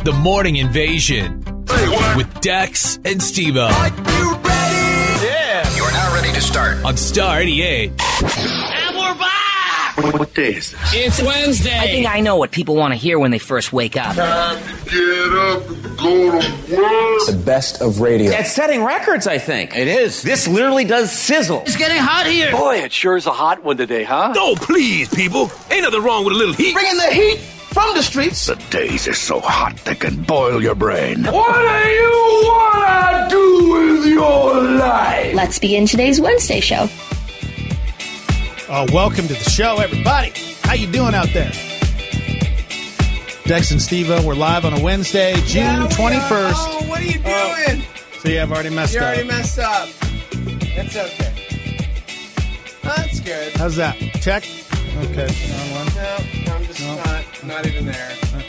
The Morning Invasion with Dex and Steve-O. Are you ready? Yeah. You are now ready to start on Star 88. And we're back! What day is this? It's Wednesday. I think I know what people want to hear when they first wake up. Time to get up and go to work. The best of radio. It's setting records, I think. It is. This literally does sizzle. It's getting hot here. Boy, it sure is a hot one today, huh? Oh, please, people. Ain't nothing wrong with a little heat. Bringing the heat from the streets. The days are so hot they can boil your brain. What do you want to do with your life? Let's begin today's Wednesday show. Welcome to the show, everybody. How you doing out there? Dex and Steve-O, we're live on a Wednesday, June 21st. Oh, what are you doing? See, I've already messed up. You already messed up. It's okay. That's good. How's that? Check? Okay. No, I'm just not even there.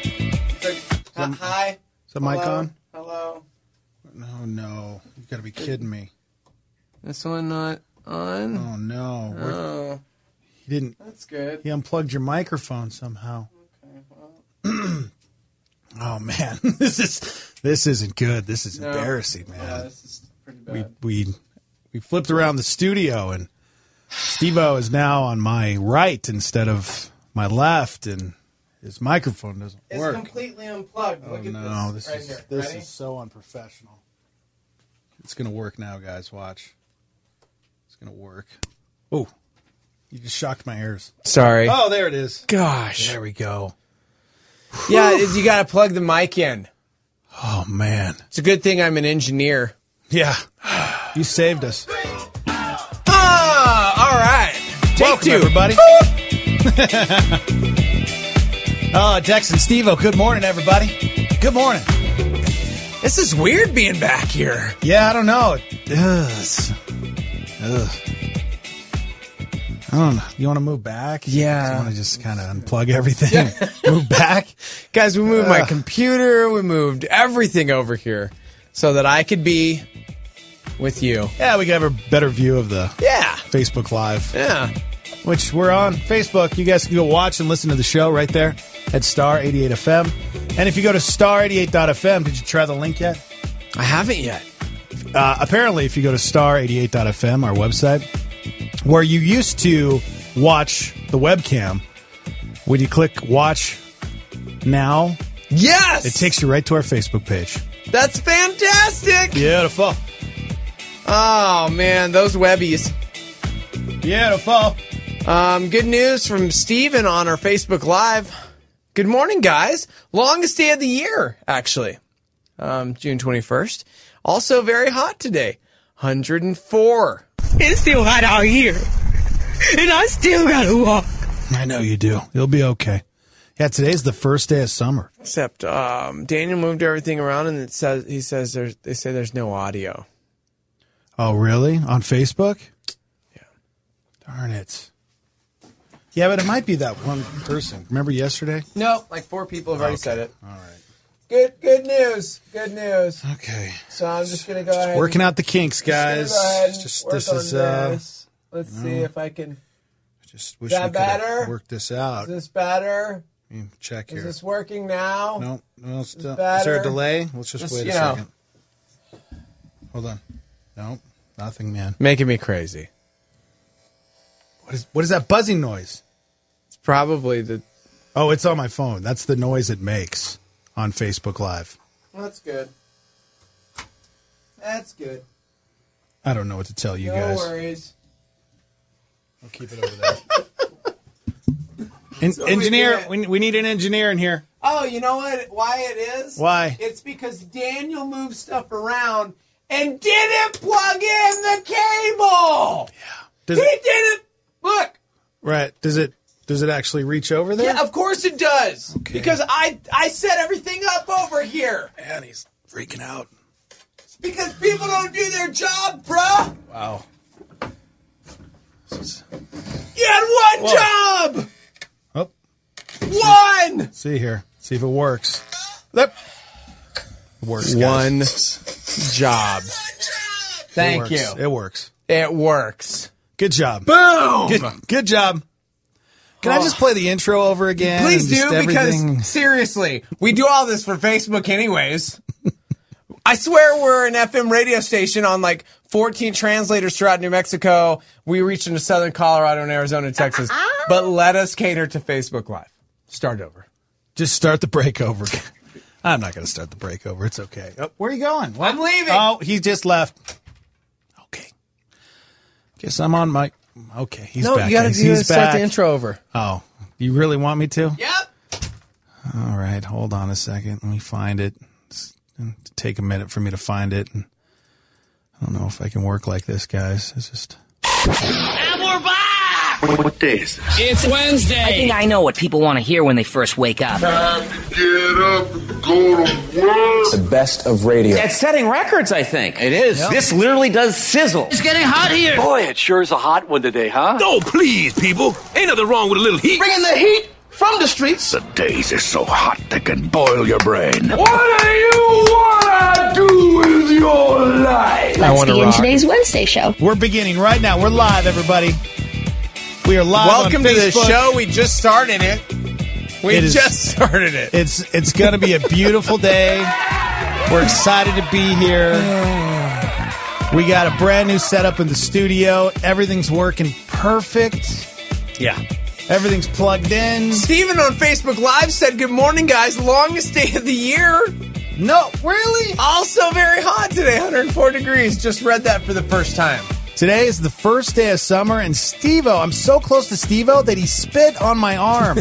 Hi. Is the mic on? Hello. No. You gotta be kidding me. This one not on? Oh, no. Oh. He didn't. That's good. He unplugged your microphone somehow. Okay, well. Oh, man. This isn't good. This is embarrassing, man. Yeah, this is pretty bad. We flipped around the studio, and Steve-O is now on my right instead of my left, and his microphone doesn't work. It's completely unplugged. Look at this right here. This Ready? is so unprofessional. It's going to work now, guys. Watch. It's going to work. Oh, you just shocked my ears. Sorry. Oh, there it is. Gosh. There we go. Yeah, you got to plug the mic in. Oh, man. It's a good thing I'm an engineer. Yeah. You saved us. All right. Take Welcome, two. Everybody. Dex and Steve-O, good morning, everybody. Good morning. This is weird being back here. Yeah, I don't know. Ugh. I don't know. You want to move back? Yeah. You want to just kind of unplug everything? Move back? Guys, we moved my computer. We moved everything over here so that I could be with you. Yeah, we can have a better view of the Facebook Live. Yeah. Which we're on Facebook. You guys can go watch and listen to the show right there at Star 88 FM. And if you go to star88.fm, did you try the link yet? I haven't yet. Apparently, if you go to star88.fm, our website, where you used to watch the webcam, when you click watch now, yes, it takes you right to our Facebook page. That's fantastic. Beautiful. Oh, man, those webbies. Beautiful. Good news from Steven on our Facebook Live. Good morning, guys. Longest day of the year, actually. June 21st. Also very hot today. 104. It's still hot out here. And I still gotta walk. I know you do. You'll be okay. Yeah, today's the first day of summer. Except Daniel moved everything around, and they say there's no audio. Oh, really? On Facebook? Yeah. Darn it. Yeah, but it might be that one person. Remember yesterday? No, like 4 people have already said it. All right. Good news. Good news. Okay. So I'm just gonna go ahead. Working out the kinks, guys. Let's see if I can. Just wish Is that we could have better? worked this out. Is this better? Check here. Is this working now? No, still. Is better? there a delay? Let's just wait a you know. second. Hold on. No, nothing, man. Making me crazy. What is that buzzing noise? It's probably the. Oh, it's on my phone. That's the noise it makes on Facebook Live. That's good. That's good. I don't know what to tell you guys. No worries. I'll keep it over there. Engineer, we need an engineer in here. Oh, you know what? Why it is? Why? It's because Daniel moved stuff around and didn't plug in the cable. Yeah. He didn't. Look. Right. Does it actually reach over there? Yeah, of course it does. Okay. Because I set everything up over here. Man, he's freaking out. It's because people don't do their job, bruh. Wow. You had one job. Oh. One. See here. See if it works. Yep. It works, guys. One job. Thank you. It works. It works. Good job. Boom. Good job. Can I just play the intro over again? Please and just do, because seriously, we do all this for Facebook anyways. I swear we're an FM radio station on like 14 translators throughout New Mexico. We reach into southern Colorado and Arizona and Texas. But let us cater to Facebook Live. Start over. Just start the break over. I'm not going to start the break over. It's okay. Oh, where are you going? What? I'm leaving. Oh, he just left. Okay. Guess I'm on my... Okay, he's back. No, you got to start the intro over. Oh, you really want me to? Yep. All right, hold on a second. Let me find it. It'll take a minute for me to find it. And I don't know if I can work like this, guys. It's just... And we're back! What day is this? It's Wednesday. I think I know what people want to hear when they first wake up. Time to get up and go to work. The best of radio. It's setting records, I think. It is. Yep. This literally does sizzle. It's getting hot here. Boy, it sure is a hot one today, huh? Oh, please, people. Ain't nothing wrong with a little heat. Bringing the heat from the streets. The days are so hot they can boil your brain. What do you wanna do with your life? I Let's wanna begin rock. today's Wednesday show. We're beginning right now. We're live, everybody. We are live Welcome on to the Facebook. show. We just started it. We just started it. It's going to be a beautiful day. We're excited to be here. We got a brand new setup in the studio. Everything's working perfect. Yeah. Everything's plugged in. Steven on Facebook Live said, good morning, guys. Longest day of the year. No, really? Also very hot today, 104 degrees. Just read that for the first time. Today is the first day of summer, and Steve-O, I'm so close to Steve-O that he spit on my arm.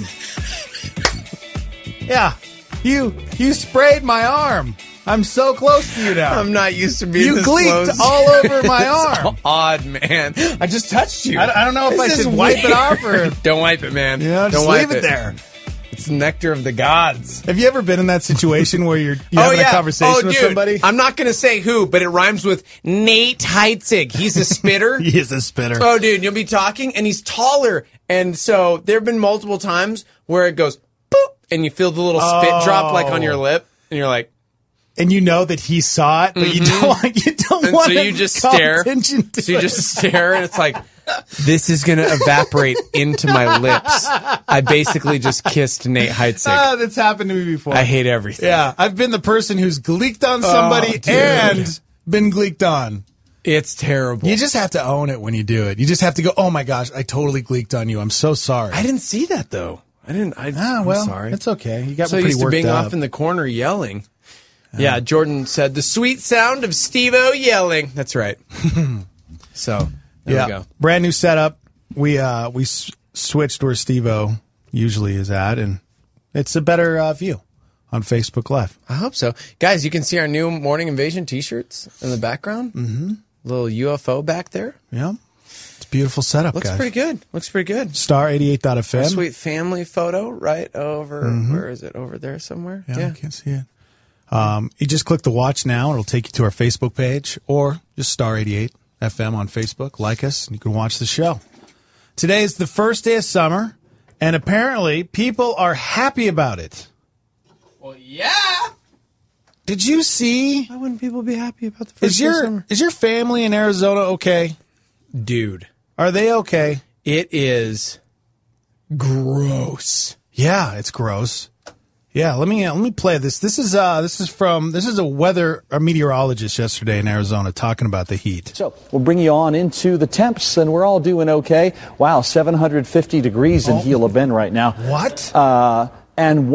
Yeah, you sprayed my arm. I'm so close to you now. I'm not used to being You this gleeked close. all over my arm. Odd, man. I just touched you. I don't know if I This should is wipe it weird. off or... Don't wipe it, man. Yeah, just Don't wipe leave it there. It's the nectar of the gods. Have you ever been in that situation where you're having a conversation with somebody? I'm not going to say who, but it rhymes with Nate Heitzig. He's a spitter. He is a spitter. Oh, dude, you'll be talking, and he's taller. And so there have been multiple times where it goes, boop, and you feel the little spit drop like on your lip, and you're like... And you know that he saw it, but you don't And want so to you just call stare. attention to So you it. just stare, and it's like, this is going to evaporate into my lips. I basically just kissed Nate Heitzig. Ah, that's happened to me before. I hate everything. Yeah, I've been the person who's gleeked on somebody dude. and been gleeked on. It's terrible. You just have to own it when you do it. You just have to go, oh my gosh, I totally gleeked on you. I'm so sorry. I didn't see that, though. I'm sorry. It's okay. You got So me pretty used to worked being up. off in the corner yelling. Yeah, Jordan said, the sweet sound of Steve-O yelling. That's right. So, there we go. Brand new setup. We switched where Steve-O usually is at, and it's a better view on Facebook Live. I hope so. Guys, you can see our new Morning Invasion t-shirts in the background. Mm-hmm. Little UFO back there. Yeah. It's a beautiful setup, Looks guys. pretty good. Looks pretty good. Star88.fm. Sweet family photo right over, where is it? Over there somewhere? Yeah, I can't see it. You just click the watch now. It'll take you to our Facebook page, or just Star 88 FM on Facebook. Like us, and you can watch the show. Today is the first day of summer, and apparently people are happy about it. Well, yeah. Did you see? Why wouldn't people be happy about the first day of summer? Is your family in Arizona okay? Dude, Are they okay? it is gross. Yeah, it's gross. Yeah, let me play this. This is a meteorologist yesterday in Arizona talking about the heat. So we'll bring you on into the temps, and we're all doing okay. Wow, 750 degrees in Gila Bend right now. What? And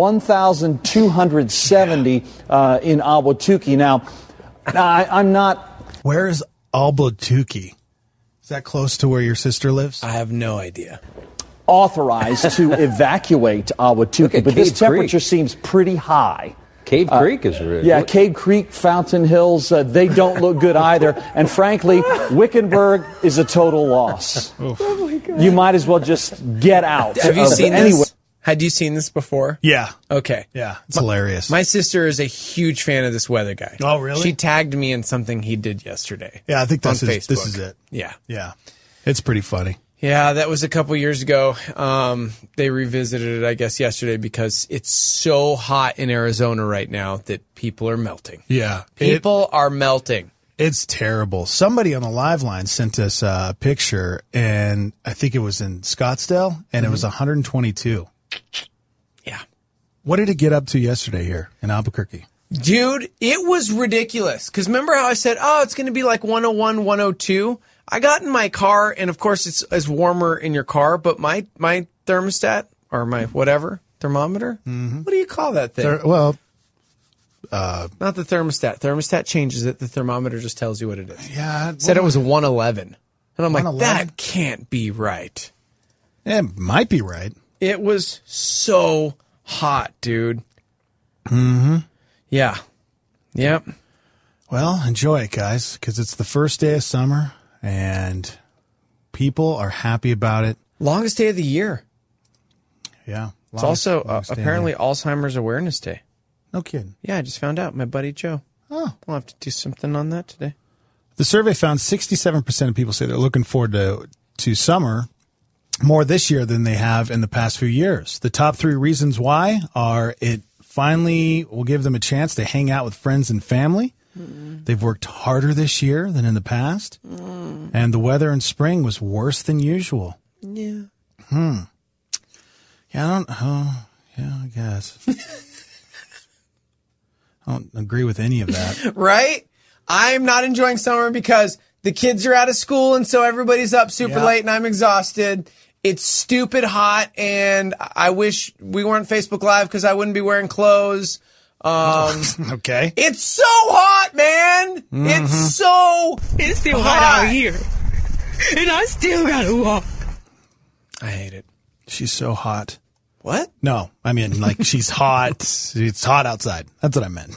1,270 in Ahwatukee. Now, I'm not... Where is Ahwatukee? Is that close to where your sister lives? I have no idea. authorized to evacuate Ahwatukee, but this temperature seems pretty high. Cave Creek is really... Yeah, Cave Creek, Fountain Hills, they don't look good either. And frankly, Wickenburg is a total loss. Oh my God. You might as well just get out. Have you seen anyway. this? Had you seen this before? Yeah. Okay. Yeah, it's hilarious. My sister is a huge fan of this weather guy. Oh, really? She tagged me in something he did yesterday. Yeah, I think on this Facebook. is it. Yeah. Yeah. It's pretty funny. Yeah, that was a couple years ago. They revisited it, I guess, yesterday because it's so hot in Arizona right now that people are melting. Yeah. People are melting. It's terrible. Somebody on the live line sent us a picture, and I think it was in Scottsdale, and it was 122. Yeah. What did it get up to yesterday here in Albuquerque? Dude, it was ridiculous. Because remember how I said, it's going to be like 101, 102? I got in my car, and of course it's warmer in your car, but my thermostat, or my whatever, thermometer? Mm-hmm. What do you call that thing? Not the thermostat. Thermostat changes it. The thermometer just tells you what it is. Yeah. Said it was 111. And I'm 111? like, that can't be right. It might be right. It was so hot, dude. Mm-hmm. Yeah. Yep. Well, enjoy it, guys, because it's the first day of summer, and people are happy about it. Longest day of the year. Yeah. It's also apparently Alzheimer's Awareness Day. No kidding. Yeah, I just found out. My buddy Joe. Oh. I'll have to do something on that today. The survey found 67% of people say they're looking forward to summer more this year than they have in the past few years. The top 3 reasons why are it finally will give them a chance to hang out with friends and family. Mm. They've worked harder this year than in the past. Mm. And the weather in spring was worse than usual. Yeah. Yeah, I guess. I don't agree with any of that. Right? I'm not enjoying summer because the kids are out of school, and so everybody's up super late, and I'm exhausted. It's stupid hot, and I wish we weren't Facebook Live because I wouldn't be wearing clothes. Okay. It's so hot, man. Mm-hmm. It's still hot out here. And I still gotta walk. I hate it. She's so hot. What? No, I mean, like, she's hot. It's hot outside. That's what I meant.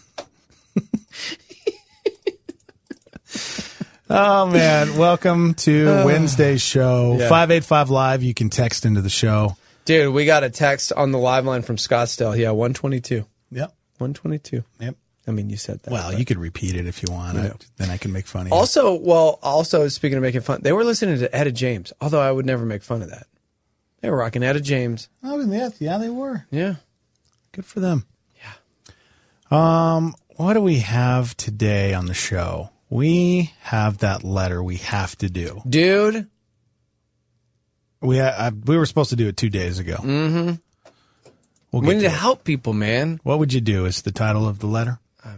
Oh, man. Welcome to Wednesday's show. 585 Live. You can text into the show. Dude, we got a text on the live line from Scottsdale. Yeah, 122. Yep. 122. Yep. I mean, you said that. Well, you could repeat it if you want. Yeah. Then I can make fun of you. Also, speaking of making fun, they were listening to Etta James, although I would never make fun of that. They were rocking Etta James. Oh, yeah, they were. Yeah. Good for them. Yeah. What do we have today on the show? We have that letter we have to do. Dude. We were supposed to do it 2 days ago. Mm-hmm. We need to help people, man. What would you do is the title of the letter?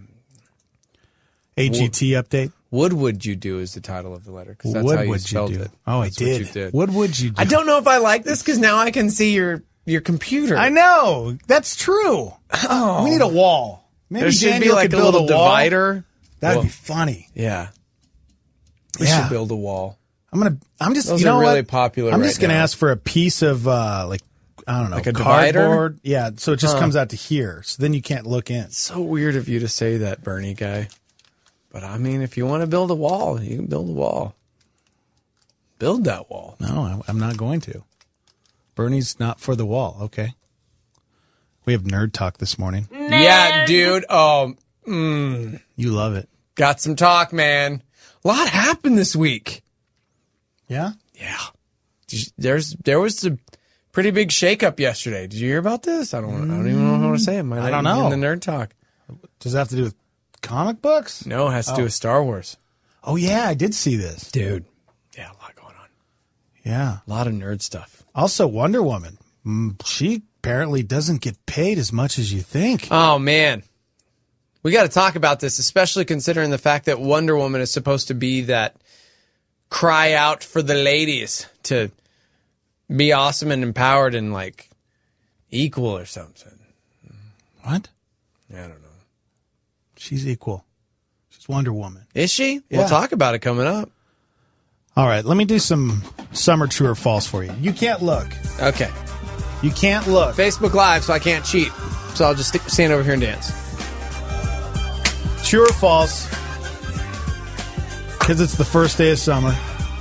AGT update? What would you do is the title of the letter, because that's how you spelled it. Oh, I did. What you did. What would you do? I don't know if I like this, because now I can see your computer. I know. That's true. Oh. We need a wall. Maybe there should Daniel be like could a build little divider. That'd be funny. Yeah. We should build a wall. Those are really popular. I'm just going to ask for a piece of I don't know, like a cardboard. divider? Yeah, so it just comes out to here. So then you can't look in. It's so weird of you to say that, Bernie guy. But I mean, if you want to build a wall, you can build a wall. Build that wall. No, I'm not going to. Bernie's not for the wall. Okay. We have nerd talk this morning. Yeah, dude. You love it. Got some talk, man. A lot happened this week. Yeah? Yeah. There was a pretty big shakeup yesterday. Did you hear about this? I don't even know how to say it. I don't know. In the nerd talk. Does it have to do with comic books? No, it has to do with Star Wars. Oh, yeah, I did see this. Dude. Yeah, a lot going on. Yeah. A lot of nerd stuff. Also, Wonder Woman. She apparently doesn't get paid as much as you think. Oh, man. We got to talk about this, especially considering the fact that Wonder Woman is supposed to be that cry out for the ladies to be awesome and empowered and, like, equal or something. What? I don't know. She's equal. She's Wonder Woman. Is she? Yeah. We'll talk about it coming up. All right, let me do some summer true or false for you. You can't look. Okay. You can't look. Facebook Live, so I can't cheat. So I'll just stand over here and dance. True or false? Because it's the first day of summer.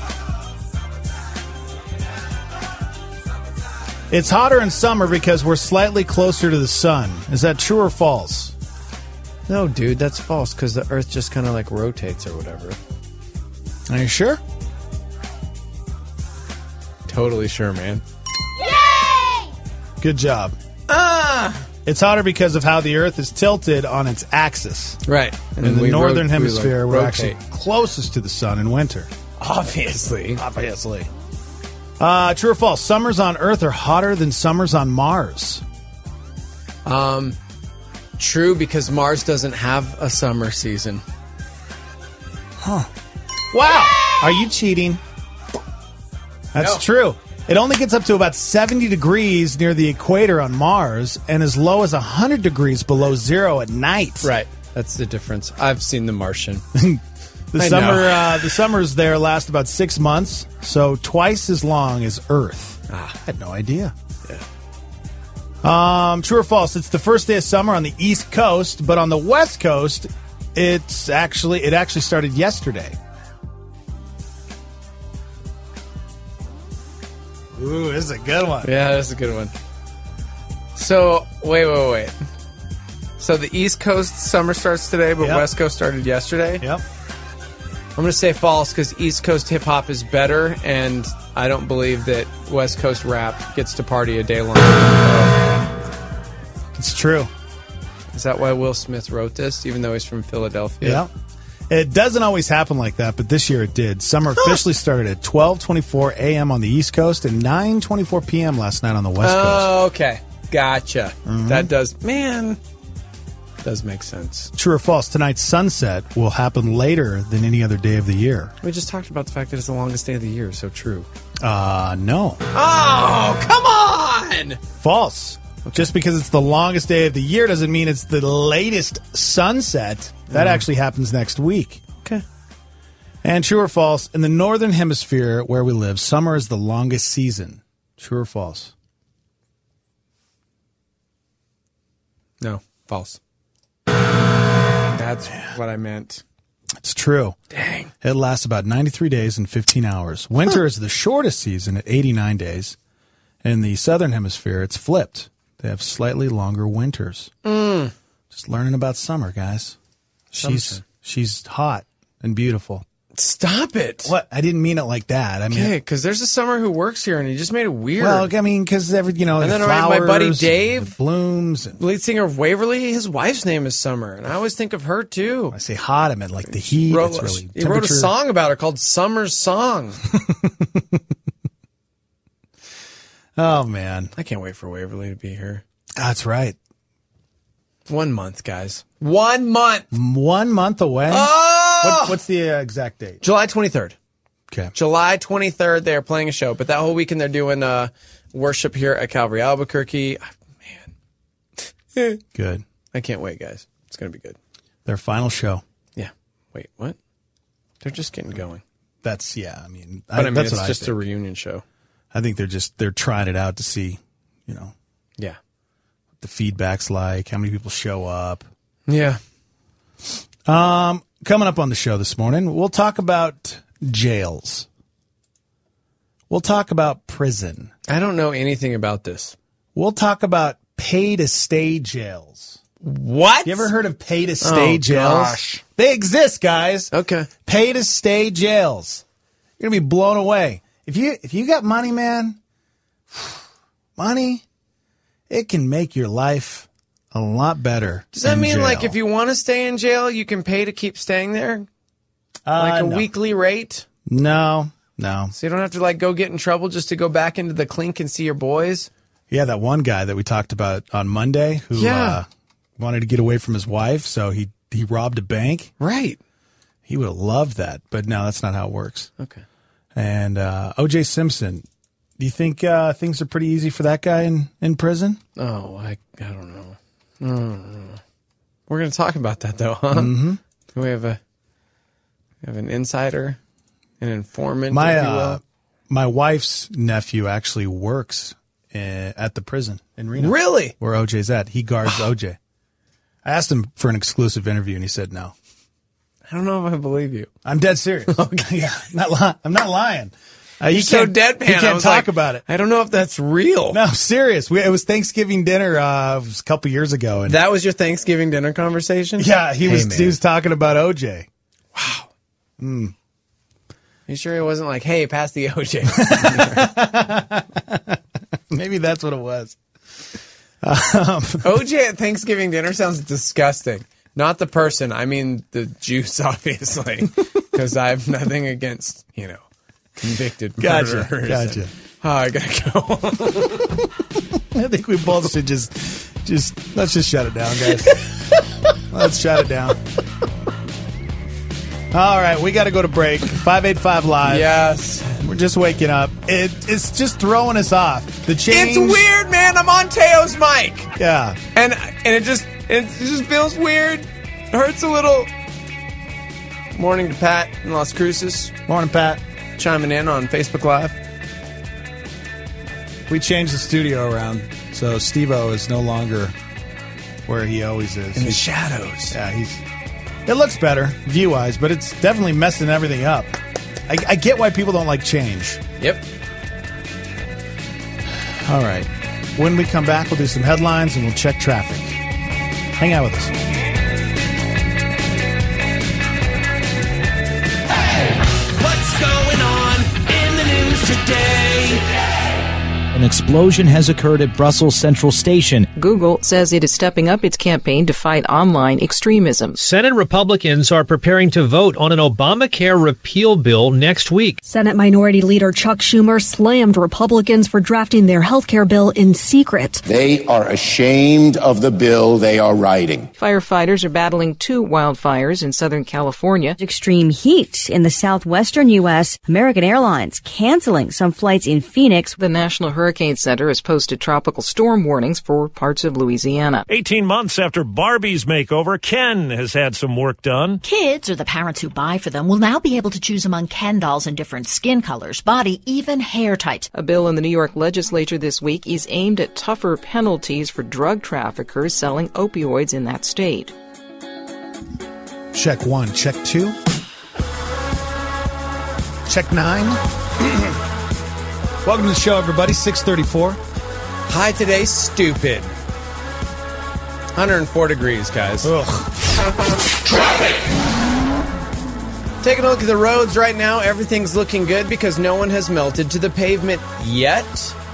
It's hotter in summer because we're slightly closer to the sun. Is that true or false? No, dude, that's false, because the Earth just kind of like rotates or whatever. Are you sure? Totally sure, man. Yay! Good job. It's hotter because of how the Earth is tilted on its axis. Right. And in the northern hemisphere, we're rotate. actually closest to the sun in winter. Obviously. True or false? Summers on Earth are hotter than summers on Mars. True, because Mars doesn't have a summer season. Huh. Wow. Are you cheating? That's true. It only gets up to about 70 degrees near the equator on Mars and as low as 100 degrees below zero at night. Right. That's the difference. I've seen The Martian. The summers there last about 6 months, so twice as long as Earth. I had no idea. Yeah. True or false? It's the first day of summer on the East Coast, but on the West Coast, it actually started yesterday. Ooh, this is a good one. Yeah, that's a good one. So, wait. So the East Coast summer starts today, but West Coast started yesterday? Yep. I'm going to say false because East Coast hip-hop is better, and I don't believe that West Coast rap gets to party a day long. It's true. Is that why Will Smith wrote this, even though he's from Philadelphia? Yeah. It doesn't always happen like that, but this year it did. Summer officially started at 12:24 a.m. on the East Coast and 9:24 p.m. last night on the West Coast. Oh, okay. Gotcha. That does make sense. True or false? Tonight's sunset will happen later than any other day of the year. We just talked about the fact that it's the longest day of the year, so true. No. Oh, come on! False. Okay. Just because it's the longest day of the year doesn't mean it's the latest sunset. That actually happens next week. Okay. And true or false? In the northern hemisphere where we live, summer is the longest season. True or false? No. False. That's what I meant. It's true. Dang. It lasts about 93 days and 15 hours. Winter is the shortest season at 89 days. In the southern hemisphere, it's flipped. They have slightly longer winters. Just learning about summer, guys. She's hot and beautiful. Stop it. What? I didn't mean it like that. I mean, okay, because there's a summer who works here, and he just made it weird. Well, I mean, because and then flowers, my buddy Dave, blooms, lead singer of Waverly, his wife's name is Summer, and I always think of her too. I say hot, I meant like the heat. He wrote a song about her called "Summer's Song." Oh man, I can't wait for Waverly to be here. That's right. 1 month, guys. 1 month. 1 month away. Oh! What's the exact date? July 23rd. Okay. July 23rd, they're playing a show. But that whole weekend, they're doing worship here at Calvary Albuquerque. Man. Good. I can't wait, guys. It's going to be good. Their final show. Yeah. Wait, what? They're just getting going. That's, yeah. I mean, it's just a reunion show. I think they're trying it out to see, Yeah. the feedback's like, how many people show up. Yeah. Coming up on the show this morning, we'll talk about jails. We'll talk about prison. I don't know anything about this. We'll talk about pay-to-stay jails. What? You ever heard of pay-to-stay jails? Gosh. They exist, guys. Okay. Pay-to-stay jails. You're going to be blown away. If you got money, man, money, it can make your life a lot better. Does that mean, jail. like, if you want to stay in jail, you can pay to keep staying there? Like a weekly rate? No. So you don't have to, like, go get in trouble just to go back into the clink and see your boys? Yeah, that one guy that we talked about on Monday who wanted to get away from his wife, so he robbed a bank. Right. He would have loved that, but no, that's not how it works. Okay. And O.J. Simpson, do you think things are pretty easy for that guy in prison? Oh, I don't know. We're going to talk about that, though, huh? Mm-hmm. We have an insider, an informant, if you will. My wife's nephew actually works at the prison in Reno. Really? Where OJ's at. He guards OJ. I asked him for an exclusive interview, and he said no. I don't know if I believe you. I'm dead serious. Okay. Yeah, I'm not lying. You're so deadpan. You can't talk about it. I don't know if that's real. No, serious. It was Thanksgiving dinner it was a couple years ago. And that was your Thanksgiving dinner conversation? Yeah, he was talking about OJ. Wow. You sure he wasn't like, hey, pass the OJ? Maybe that's what it was. OJ at Thanksgiving dinner sounds disgusting. Not the person. I mean the juice, obviously. Because I have nothing against, convicted murderers. Gotcha. Oh, I gotta go. I think we both should just let's just shut it down, guys. Let's shut it down. All right, we got to go to break. 585 Live. Yes. We're just waking up. It's just throwing us off. The change. It's weird, man. I'm on Teo's mic. Yeah. And it just feels weird. It hurts a little. Morning to Pat in Las Cruces. Morning, Pat. Chiming in on Facebook Live. We changed the studio around, so Steve-O is no longer where he always is. In the shadows. Yeah, it looks better, view-wise, but it's definitely messing everything up. I get why people don't like change. Yep. All right. When we come back, we'll do some headlines and we'll check traffic. Hang out with us. What's going on in the news today? An explosion has occurred at Brussels Central Station. Google says it is stepping up its campaign to fight online extremism. Senate Republicans are preparing to vote on an Obamacare repeal bill next week. Senate Minority Leader Chuck Schumer slammed Republicans for drafting their health care bill in secret. They are ashamed of the bill they are writing. Firefighters are battling 2 wildfires in Southern California. Extreme heat in the southwestern U.S. American Airlines canceling some flights in Phoenix. The National Hurricane Center has posted tropical storm warnings for parts of Louisiana. 18 months after Barbie's makeover, Ken has had some work done. Kids or the parents who buy for them will now be able to choose among Ken dolls in different skin colors, body, even hair types. A bill in the New York legislature this week is aimed at tougher penalties for drug traffickers selling opioids in that state. Check 1, check 2. Check 9. Welcome to the show, everybody. 634. Hi, today, stupid. 104 degrees, guys. Ugh. Traffic! Taking a look at the roads right now. Everything's looking good because no one has melted to the pavement yet.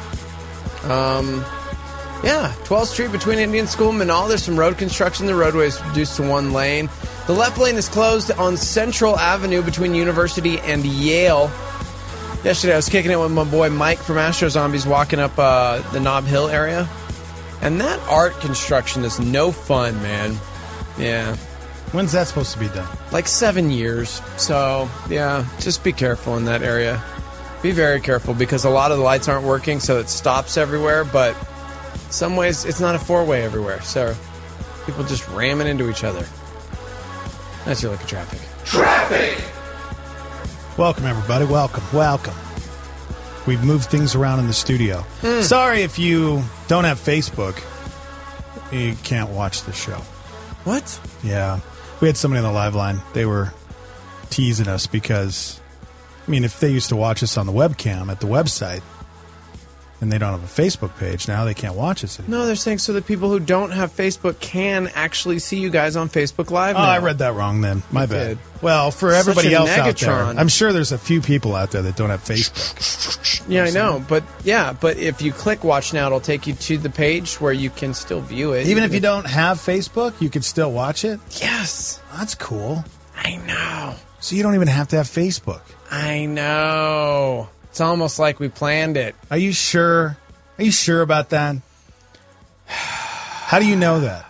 12th Street between Indian School and Manal. There's some road construction. The roadway is reduced to 1 lane. The left lane is closed on Central Avenue between University and Yale. Yesterday, I was kicking it with my boy Mike from Astro Zombies walking up the Nob Hill area. And that art construction is no fun, man. Yeah. When's that supposed to be done? Like 7 years. So, yeah, just be careful in that area. Be very careful because a lot of the lights aren't working, so it stops everywhere. But some ways, it's not a 4-way everywhere. So people just ramming into each other. That's your look at traffic. Traffic! Welcome, everybody. Welcome. We've moved things around in the studio. Sorry if you don't have Facebook. You can't watch the show. What? Yeah. We had somebody on the live line. They were teasing us because, if they used to watch us on the webcam at the website and they don't have a Facebook page, now they can't watch us anymore. No, they're saying so that people who don't have Facebook can actually see you guys on Facebook Live now. Oh, I read that wrong then. My bad. Well, for everybody else out there, I'm sure there's a few people out there that don't have Facebook. Yeah, I know. But if you click Watch Now, it'll take you to the page where you can still view it. Even if you don't have Facebook, you can still watch it? Yes. That's cool. I know. So you don't even have to have Facebook. I know. It's almost like we planned it. Are you sure? Are you sure about that? How do you know that?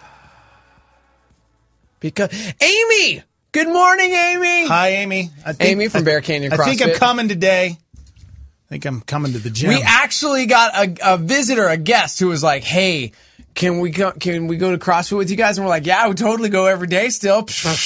Because Amy! Good morning, Amy! Hi, Amy. Amy from Bear Canyon CrossFit. I think I'm coming today. I think I'm coming to the gym. We actually got a visitor, a guest, who was like, hey, can we go to CrossFit with you guys? And we're like, yeah, we totally go every day still.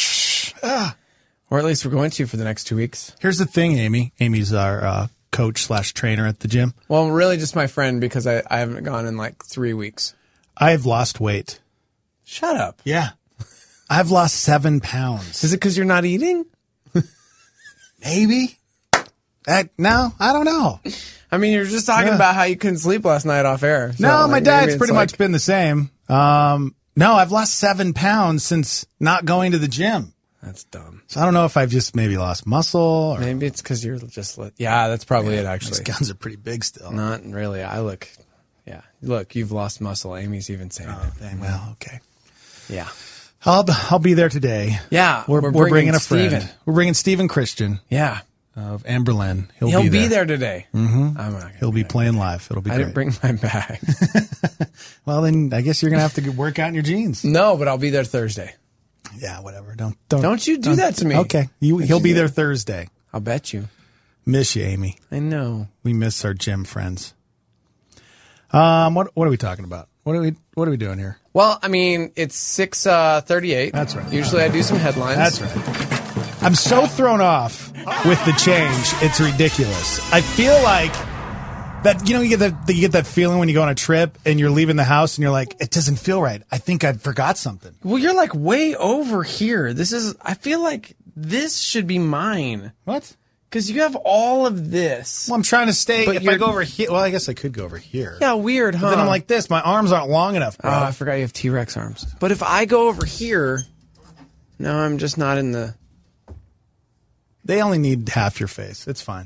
Or at least we're going to for the next 2 weeks. Here's the thing, Amy. Amy's our coach/trainer at the gym. Well, really just my friend because I haven't gone in like 3 weeks. I've lost weight. Shut up. Yeah. I've lost 7 pounds. Is it because you're not eating? Maybe. No, I don't know. You're just talking about how you couldn't sleep last night off air. So no, my diet's pretty much been the same. No, I've lost 7 pounds since not going to the gym. That's dumb. So I don't know if I've just maybe lost muscle. Or... Maybe it's because you're just... Yeah, that's probably it, actually. These guns are pretty big still. Not really. I look Yeah. Look, you've lost muscle. Amy's even saying it. Dang, well, okay. Yeah. I'll be there today. Yeah. We're bringing a friend. Steven. We're bringing Stephen Christian. Yeah. Of Amberlin. He'll be there today. Mm-hmm. He'll be playing live. It'll be great. I didn't bring my bag. Well, then I guess you're going to have to work out in your jeans. No, but I'll be there Thursday. Yeah, whatever. Don't you do that to me. Okay. He'll be there Thursday. I'll bet you. Miss you, Amy. I know. We miss our gym friends. What are we talking about? What are we doing here? Well, I mean, it's 6:38. That's right. Usually I do some headlines. That's right. I'm so thrown off with the change. It's ridiculous. I feel like that, you get that feeling when you go on a trip and you're leaving the house and you're like, it doesn't feel right. I think I forgot something. Well, you're like way over here. I feel like this should be mine. What? Because you have all of this. Well, I'm trying to stay. If I go over here, well, I guess I could go over here. Yeah, weird, huh? But then I'm like this. My arms aren't long enough, bro. Oh, I forgot you have T-Rex arms. But if I go over here, no, I'm just not in the... They only need half your face. It's fine.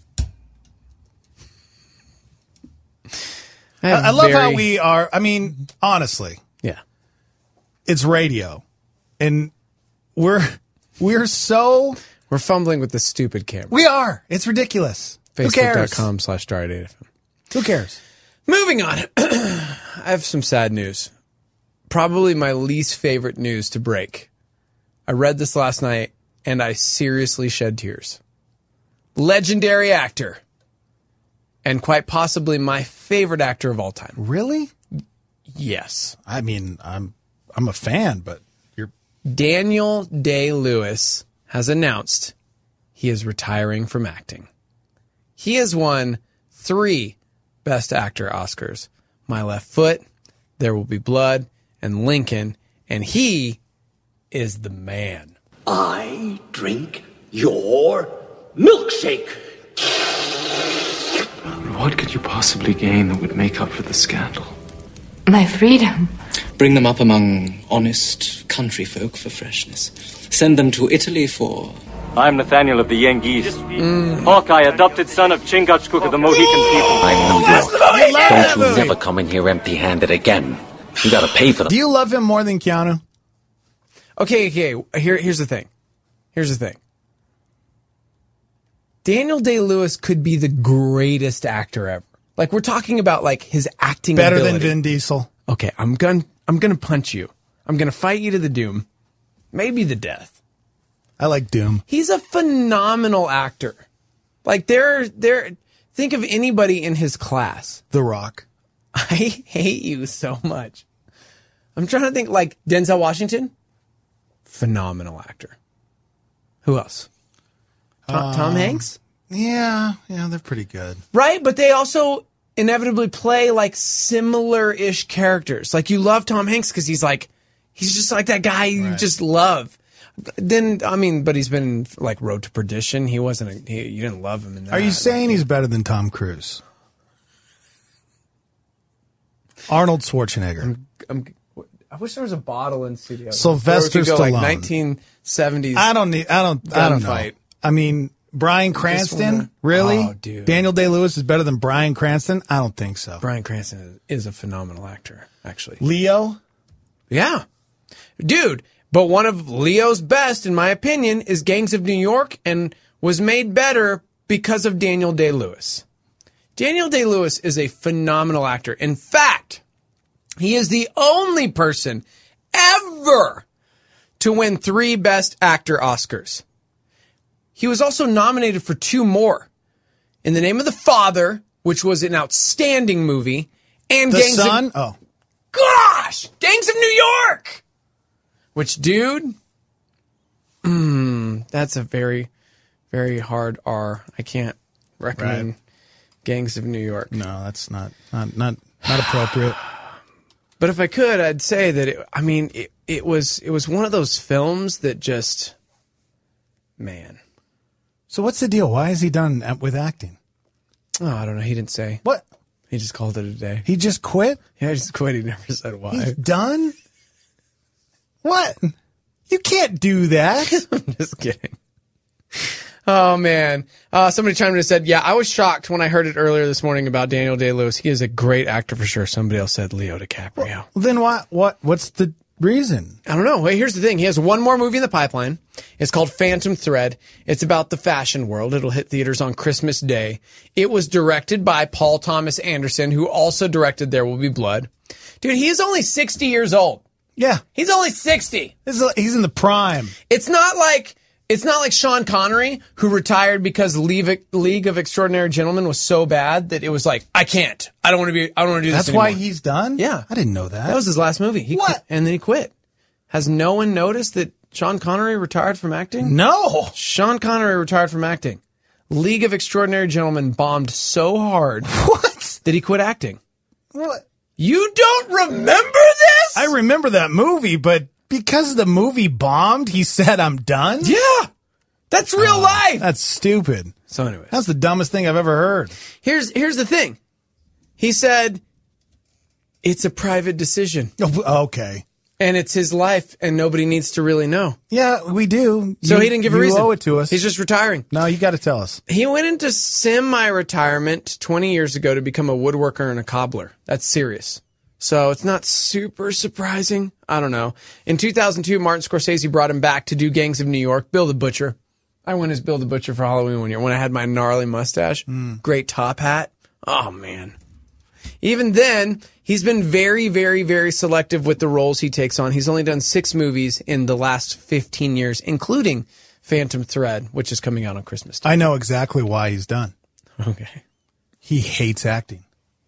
I love how we are. I mean, honestly. Yeah. It's radio. And we're so... We're fumbling with the stupid camera. We are. It's ridiculous. Facebook.com/Star8FM. Who cares? Moving on. I have some sad news. Probably my least favorite news to break. I read this last night, and I seriously shed tears. Legendary actor. And quite possibly my favorite actor of all time. Really? Yes. I mean, I'm a fan, but you're... Daniel Day-Lewis has announced he is retiring from acting. He has won 3 Best Actor Oscars. My Left Foot, There Will Be Blood, and Lincoln. And he is the man. I drink your milkshake. What could you possibly gain that would make up for the scandal? My freedom. Bring them up among honest country folk for freshness. Send them to Italy for... I'm Nathaniel of the Yengeese. Hawkeye, adopted son of Chingachgook of the Mohican people. I'm New York. Don't you never come in here empty-handed again. You gotta pay for them. Do you love him more than Keanu? Okay. Here's the thing. Daniel Day-Lewis could be the greatest actor ever. Like, we're talking about, like, his acting better ability. Than Vin Diesel. Okay, I'm gonna punch you. I'm gonna fight you to the doom. Maybe the death. I like Doom. He's a phenomenal actor. Like, think of anybody in his class. The Rock. I hate you so much. I'm trying to think, like, Denzel Washington. Phenomenal actor. Who else? Tom Hanks? Yeah, they're pretty good. Right, but they also inevitably play, like, similar-ish characters. Like, you love Tom Hanks because he's just like that guy you just love. Then, I mean, but he's been, like, Road to Perdition. You didn't love him in that. Are you saying he's better than Tom Cruise? Arnold Schwarzenegger. I wish there was a bottle in studio. Sylvester Stallone. Like 1970s. I don't know. I mean, Bryan Cranston, really? Oh, dude. Daniel Day-Lewis is better than Bryan Cranston? I don't think so. Bryan Cranston is a phenomenal actor, actually. Leo? Yeah. Dude, but one of Leo's best, in my opinion, is Gangs of New York, and was made better because of Daniel Day-Lewis. Daniel Day-Lewis is a phenomenal actor. In fact, he is the only person ever to win 3 Best Actor Oscars. He was also nominated for 2 more. In the Name of the Father, which was an outstanding movie, and The Son? Gosh! Gangs of New York! Which, dude, that's a very, very hard R. I can't recommend Gangs of New York. No, that's not appropriate. But if I could, I'd say that it was one of those films that just, man. So what's the deal? Why is he done with acting? Oh, I don't know. He didn't say. What? He just called it a day. He just quit? Yeah, he just quit. He never said why. He's done? What? You can't do that. I'm just kidding. Oh, man. Somebody chimed in and said, yeah, I was shocked when I heard it earlier this morning about Daniel Day-Lewis. He is a great actor for sure. Somebody else said Leo DiCaprio. Well, then what's the reason? I don't know. Wait, here's the thing. He has one more movie in the pipeline. It's called Phantom Thread. It's about the fashion world. It'll hit theaters on Christmas Day. It was directed by Paul Thomas Anderson, who also directed There Will Be Blood. Dude, he is only 60 years old. Yeah. He's only 60. He's in the prime. It's not like Sean Connery, who retired because League of Extraordinary Gentlemen was so bad that it was like, I don't want to do this anymore. That's why he's done? Yeah. I didn't know that. That was his last movie. He quit, and then he quit. Has no one noticed that Sean Connery retired from acting? No. Sean Connery retired from acting. League of Extraordinary Gentlemen bombed so hard that he quit acting. What? You don't remember this? I remember that movie, but because the movie bombed, he said, I'm done? Yeah. That's real life. That's stupid. So anyway. That's the dumbest thing I've ever heard. Here's the thing. He said, it's a private decision. Oh, okay. And it's his life, and nobody needs to really know. Yeah, we do. So he didn't give a reason. You owe it to us. He's just retiring. No, you got to tell us. He went into semi-retirement 20 years ago to become a woodworker and a cobbler. That's serious. So it's not super surprising. I don't know. In 2002, Martin Scorsese brought him back to do Gangs of New York. Bill the Butcher. I went as Bill the Butcher for Halloween one year when I had my gnarly mustache. Great top hat. Oh, man. Even then, he's been very, very, very selective with the roles he takes on. He's only done 6 movies in the last 15 years, including Phantom Thread, which is coming out on Christmas Day. I know exactly why he's done. Okay. He hates acting.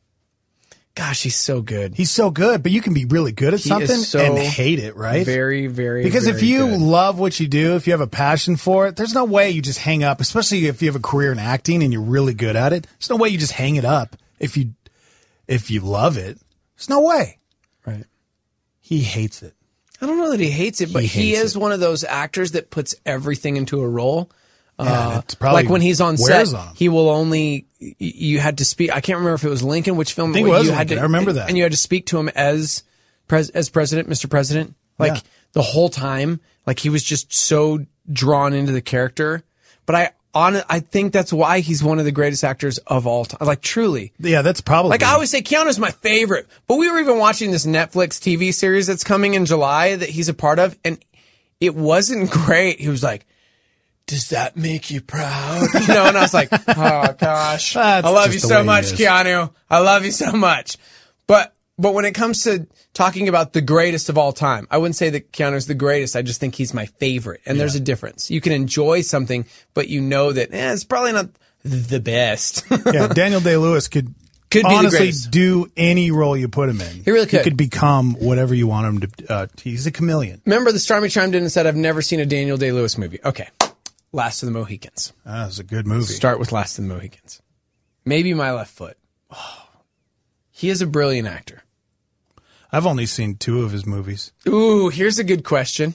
Gosh, he's so good. He's so good, but you can be really good at He something is so and hate it, right? Very, very, Because very if you good. love what you do, if you have a passion for it, there's no way you just hang up, especially if you have a career in acting and you're really good at it. There's no way you just hang it up if you love it. There's no way. Right. He hates it. I don't know that he hates it, but he is one of those actors that puts everything into a role. Yeah, it's probably like when he's on set, wears on him. he will only, you had to speak, I can't remember if it was Lincoln, which film. I think it was Lincoln. I remember that. And you had to speak to him as president, Mr. President. Like the whole time, like he was just so drawn into the character. But I think that's why he's one of the greatest actors of all time. Like truly. Yeah, that's probably. Like I always say, Keanu's my favorite. But we were even watching this Netflix TV series that's coming in July that he's a part of, and it wasn't great. He was like, does that make you proud? You know, and I was like, oh gosh, I love you so much, Keanu. I love you so much. But when it comes to talking about the greatest of all time, I wouldn't say that Keanu's the greatest. I just think he's my favorite. And there's a difference. You can enjoy something, but you know that it's probably not the best. Yeah, Daniel Day-Lewis could be honestly the do any role you put him in. He really could. He could become whatever you want him to. He's a chameleon. Remember, the Starmy chimed in and said, I've never seen a Daniel Day-Lewis movie. Okay. Last of the Mohicans. That was a good movie. Start with Last of the Mohicans. Maybe My Left Foot. Oh, he is a brilliant actor. I've only seen 2 of his movies. Ooh, here's a good question.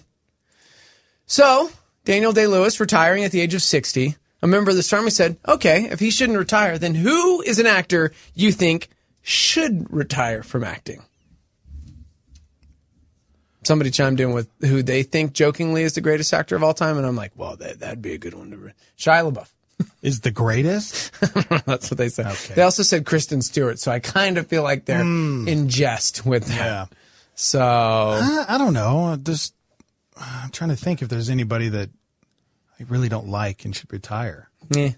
So, Daniel Day-Lewis retiring at the age of 60. A member of the Starmy said, okay, if he shouldn't retire, then who is an actor you think should retire from acting? Somebody chimed in with who they think jokingly is the greatest actor of all time, and I'm like, well, that'd be a good one to Shia LaBeouf. Is the greatest? That's what they said. Okay. They also said Kristen Stewart, so I kind of feel like they're in jest with that. Yeah. So I don't know. I'm trying to think if there's anybody that I really don't like and should retire. Yeah.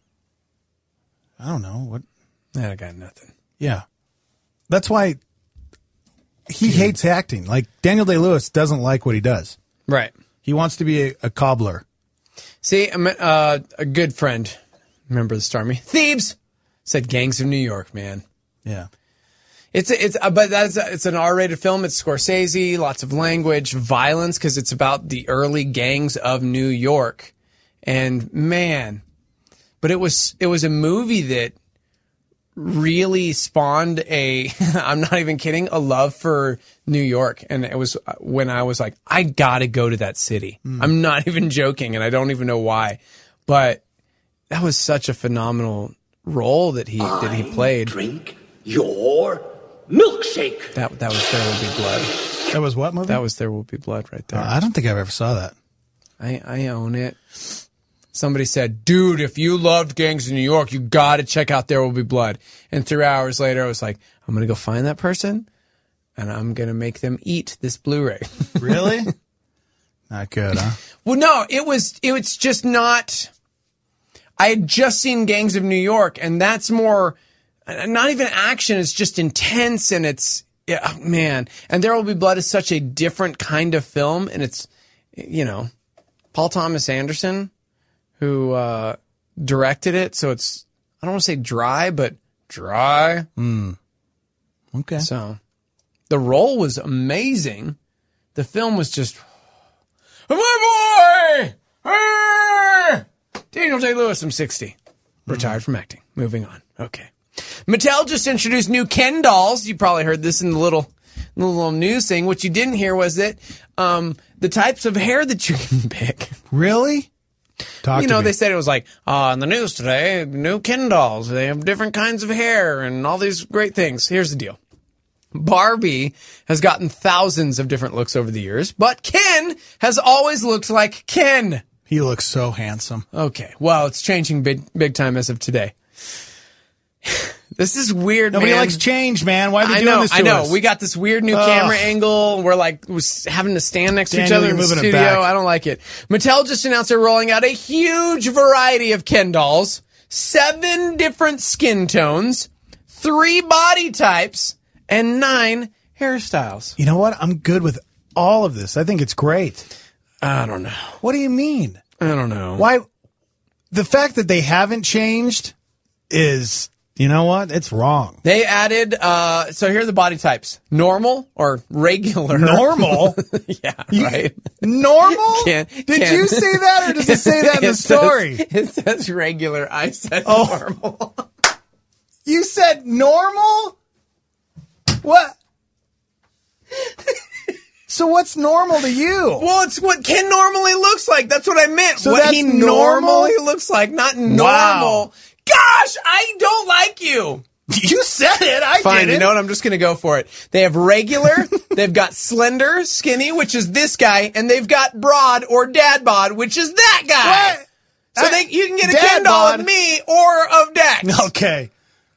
I don't know. What? I got nothing. Yeah. That's why he hates acting. Like, Daniel Day-Lewis doesn't like what he does. Right. He wants to be a cobbler. See, a good friend, member of the Starmy, Thebes, said Gangs of New York, man. Yeah. It's an R-rated film. It's Scorsese, lots of language, violence, because it's about the early gangs of New York. And man, but it was a movie that really spawned I'm not even kidding, a love for New York. And it was when I was like, I gotta go to that city. I'm not even joking, and I don't even know why. But that was such a phenomenal role that he played. Drink your milkshake. That was There Will Be Blood. That was what movie? That was There Will Be Blood right there. I don't think I ever saw that. I own it. somebody said, dude, if you loved Gangs of New York, you got to check out There Will Be Blood. And 3 hours later, I was like, I'm going to go find that person, and I'm going to make them eat this Blu-ray. Really? Not good, huh? Well, no, it was just not. I had just seen Gangs of New York, and that's more, not even action, it's just intense, and it's, yeah, man. And There Will Be Blood is such a different kind of film, and it's, you know, Paul Thomas Anderson, who directed it, so it's, I don't want to say dry, but dry. Okay. So, the role was amazing. The film was just, my boy! Daniel Day-Lewis, I'm 60. Retired from acting. Moving on. Okay. Mattel just introduced new Ken dolls. You probably heard this in the little news thing. What you didn't hear was that the types of hair that you can pick. Really? They said it was like, in the news today, new Ken dolls. They have different kinds of hair and all these great things. Here's the deal. Barbie has gotten thousands of different looks over the years, but Ken has always looked like Ken. He looks so handsome. Okay. Well, it's changing big time as of today. This is weird, Nobody man. likes change, man. Why are they doing this to us? I know. We got this weird new camera angle. We're like having to stand next to each other in the studio. I don't like it. Mattel just announced they're rolling out a huge variety of Ken dolls, 7 different skin tones, 3 body types, and 9 hairstyles. You know what? I'm good with all of this. I think it's great. I don't know. What do you mean? I don't know. Why? The fact that they haven't changed is, you know what? It's wrong. They added, so here are the body types. Normal or regular. Normal? Yeah, right. Normal? Did you say that, or does it say that in the story? It says regular. I said normal. You said normal? What? So what's normal to you? Well, it's what Ken normally looks like. That's what I meant. So what that's he normal? normally looks like, not normal. Wow. Gosh, I don't like you. You said it. I Fine, didn't. you know what? I'm just going to go for it. They have regular, they've got slender, skinny, which is this guy, and they've got broad or dad bod, which is that guy. What? So you can get a Ken doll of me or of Dex. Okay.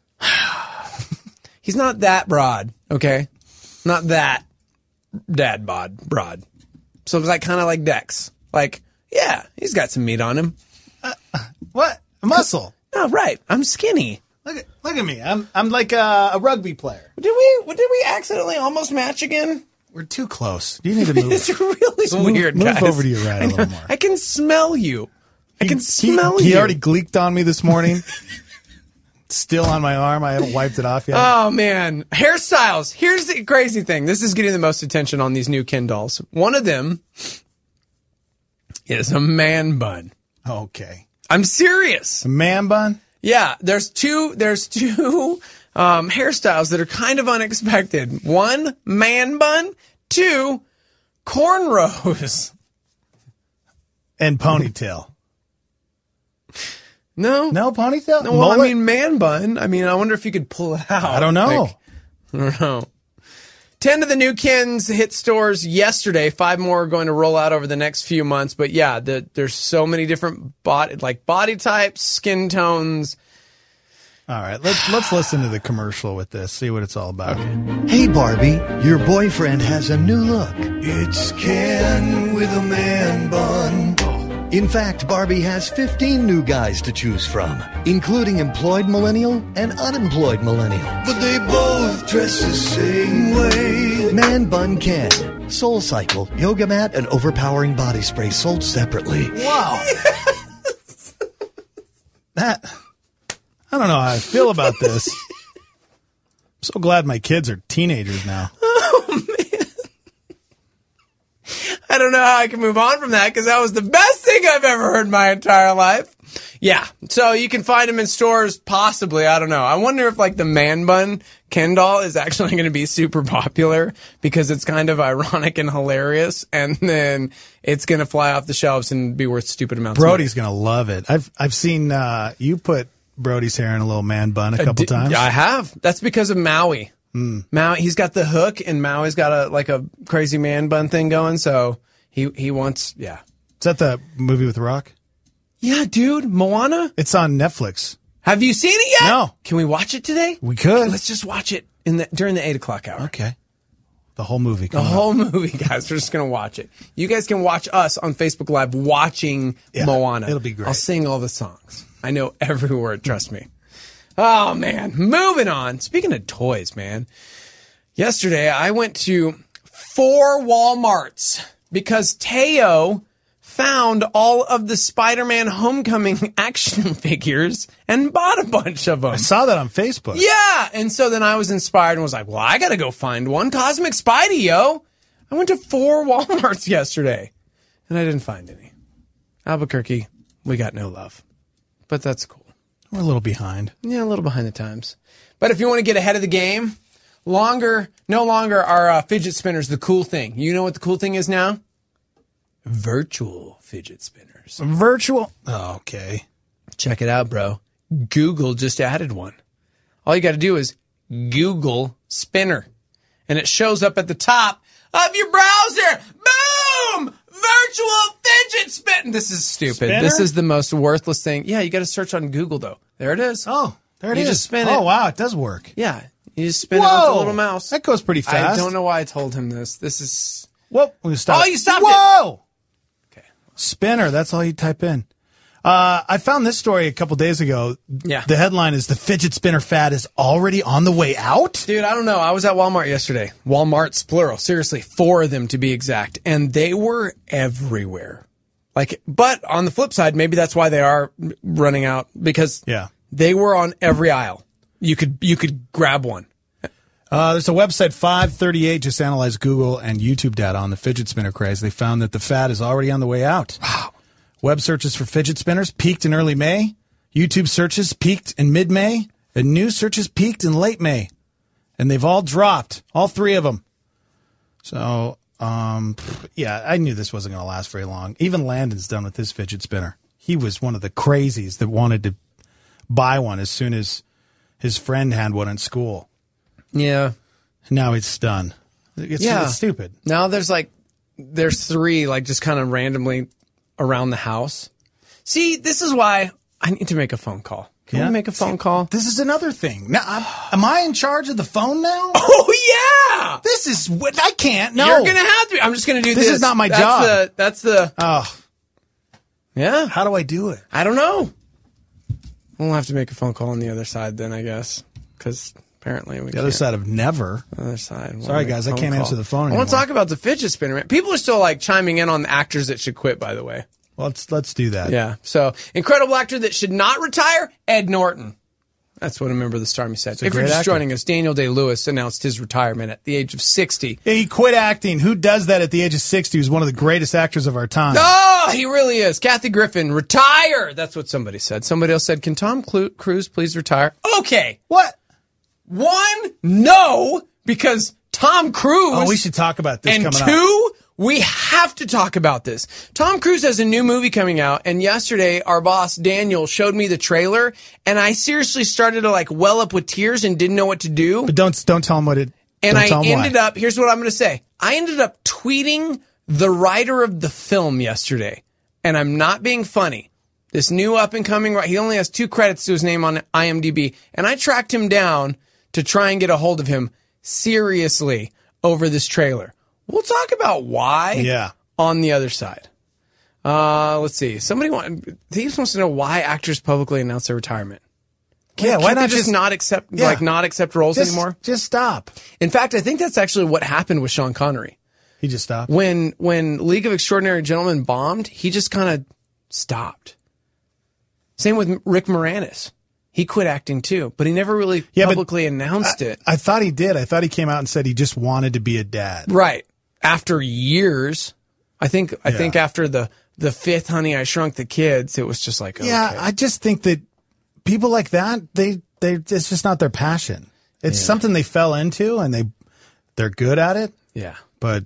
He's not that broad, okay? Not that dad bod broad. So it's like kind of like Dex. Like, yeah, he's got some meat on him. What? A muscle. No, right. I'm skinny. Look at me. I'm like a rugby player. Did we accidentally almost match again? We're too close. You need to move. It's really weird, move guys. over to your right a little more. I can smell you. I can smell you. He already gleeked on me this morning. Still on my arm. I haven't wiped it off yet. Oh, man. Hairstyles. Here's the crazy thing. This is getting the most attention on these new Ken dolls. One of them is a man bun. Okay. I'm serious. A man bun? Yeah. There's two hairstyles that are kind of unexpected. 1, man bun. 2, cornrows. And ponytail. No. No ponytail? No, well, I mean, man bun. I mean, I wonder if you could pull it out. I don't know. I don't know. 10 of the new Kens hit stores yesterday. 5 more are going to roll out over the next few months. But yeah, there's so many different body types, skin tones. All right, let's listen to the commercial with this, see what it's all about. Okay. Hey, Barbie, your boyfriend has a new look. It's Ken with a man bun. In fact, Barbie has 15 new guys to choose from, including employed millennial and unemployed millennial. But they both dress the same way. Man Bun Ken. Soul Cycle, yoga mat, and overpowering body spray sold separately. Wow. I don't know how I feel about this. I'm so glad my kids are teenagers now. Oh, man. I don't know how I can move on from that because that was the best thing I've ever heard in my entire life. Yeah, so you can find them in stores, possibly. I don't know. I wonder if, like, the man bun Ken doll is actually going to be super popular because it's kind of ironic and hilarious, and then it's going to fly off the shelves and be worth stupid amounts Brody's of money. going to love it. I've seen you put Brody's hair in a little man bun a couple times. I have. That's because of Maui. Maui, he's got the hook, and Maui's got a crazy man bun thing going, so he wants, yeah. Is that the movie with The Rock? Yeah, dude. Moana? It's on Netflix. Have you seen it yet? No. Can we watch it today? We could. Let's just watch it during the 8 o'clock hour. Okay. The whole movie. The whole movie, guys. We're just going to watch it. You guys can watch us on Facebook Live watching Moana. It'll be great. I'll sing all the songs. I know every word, trust me. Oh, man. Moving on. Speaking of toys, man. Yesterday, I went to 4 Walmarts because Teo found all of the Spider-Man Homecoming action figures and bought a bunch of them. I saw that on Facebook. Yeah. And so then I was inspired and was like, well, I got to go find one. Cosmic Spidey, yo. I went to 4 Walmarts yesterday and I didn't find any. Albuquerque, we got no love. But that's cool. We're a little behind. Yeah, a little behind the times. But if you want to get ahead of the game, no longer are fidget spinners the cool thing. You know what the cool thing is now? Virtual fidget spinners. Virtual? Oh, okay. Check it out, bro. Google just added one. All you got to do is Google spinner. And it shows up at the top of your browser. Boom! Virtual fidget spinner. This is stupid. Spinner? This is the most worthless thing. Yeah, you got to search on Google, though. There it is. Oh, there it is. You just spin it. Oh, wow. It does work. Yeah. You just spin it with a little mouse. That goes pretty fast. I don't know why I told him this. This is... Whoa. We'll stop. Oh, you stopped it. Whoa! Spinner, that's all you type in. I found this story a couple days ago. Yeah. The headline is, the fidget spinner fad is already on the way out? Dude, I don't know. I was at Walmart yesterday. Walmart's plural. Seriously, 4 of them to be exact. And they were everywhere. But on the flip side, maybe that's why they are running out, because they were on every aisle. You could grab one. There's a website, 538, just analyzed Google and YouTube data on the fidget spinner craze. They found that the fad is already on the way out. Wow. Web searches for fidget spinners peaked in early May. YouTube searches peaked in mid-May. And news searches peaked in late May. And they've all dropped. All 3 of them. So, yeah, I knew this wasn't going to last very long. Even Landon's done with his fidget spinner. He was one of the crazies that wanted to buy one as soon as his friend had one in school. Yeah. Now it's done. It's stupid. Now there's 3 just kind of randomly around the house. See, this is why I need to make a phone call. Can we make a phone call? This is another thing. Now, am I in charge of the phone now? Oh, yeah! This is what I can't. No. You're going to have to. I'm just going to do this. This is not my job. That's the... Oh. Yeah. How do I do it? I don't know. We'll have to make a phone call on the other side then, I guess. Because... apparently, the other side of never. The other side. Sorry, guys, I can't answer the phone anymore. I want to talk about the fidget spinner. People are still chiming in on the actors that should quit, by the way. Well, let's do that. Yeah. So, incredible actor that should not retire, Ed Norton. That's what a member of the Starmy said. If you're just joining us, Daniel Day-Lewis announced his retirement at the age of 60. Yeah, he quit acting. Who does that at the age of 60? He's one of the greatest actors of our time. Oh, he really is. Kathy Griffin, retire. That's what somebody said. Somebody else said, can Tom Cruise please retire? Okay. What? 1, no, because Tom Cruise. Oh, we should talk about this coming up. And 2, we have to talk about this. Tom Cruise has a new movie coming out, and yesterday our boss Daniel showed me the trailer, and I seriously started to well up with tears and didn't know what to do. But don't tell him what it. And I ended up. Here's what I'm going to say. I ended up tweeting the writer of the film yesterday, and I'm not being funny. This new up and coming. He only has 2 credits to his name on IMDb, and I tracked him down to try and get a hold of him seriously over this trailer. We'll talk about why on the other side. Let's see. He wants to know why actors publicly announce their retirement. Why not just not accept not accept roles anymore? Just stop. In fact, I think that's actually what happened with Sean Connery. He just stopped. When League of Extraordinary Gentlemen bombed, he just kind of stopped. Same with Rick Moranis. He quit acting too, but he never really publicly announced it. I thought he did. I thought he came out and said he just wanted to be a dad. Right. After years, I think after the 5th Honey, I Shrunk the Kids, it was just like, okay. Yeah, I just think that people like that, it's just not their passion. It's something they fell into and they're good at it. Yeah. But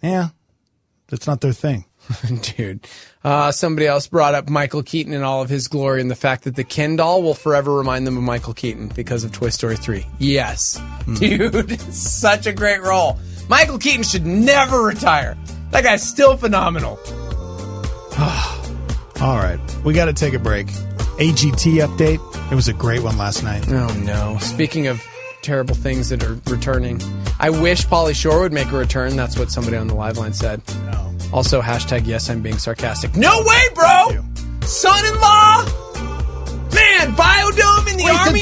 that's not their thing. Dude. Somebody else brought up Michael Keaton in all of his glory and the fact that the Ken doll will forever remind them of Michael Keaton because of Toy Story 3. Yes. Dude, such a great role. Michael Keaton should never retire. That guy's still phenomenal. All right. We got to take a break. AGT update. It was a great one last night. Oh, no. Speaking of terrible things that are returning, I wish Pauly Shore would make a return. That's what somebody on the live line said. No. Also, hashtag yes, I'm being sarcastic. No way, bro! Son-in-law! Man, Biodome in the Army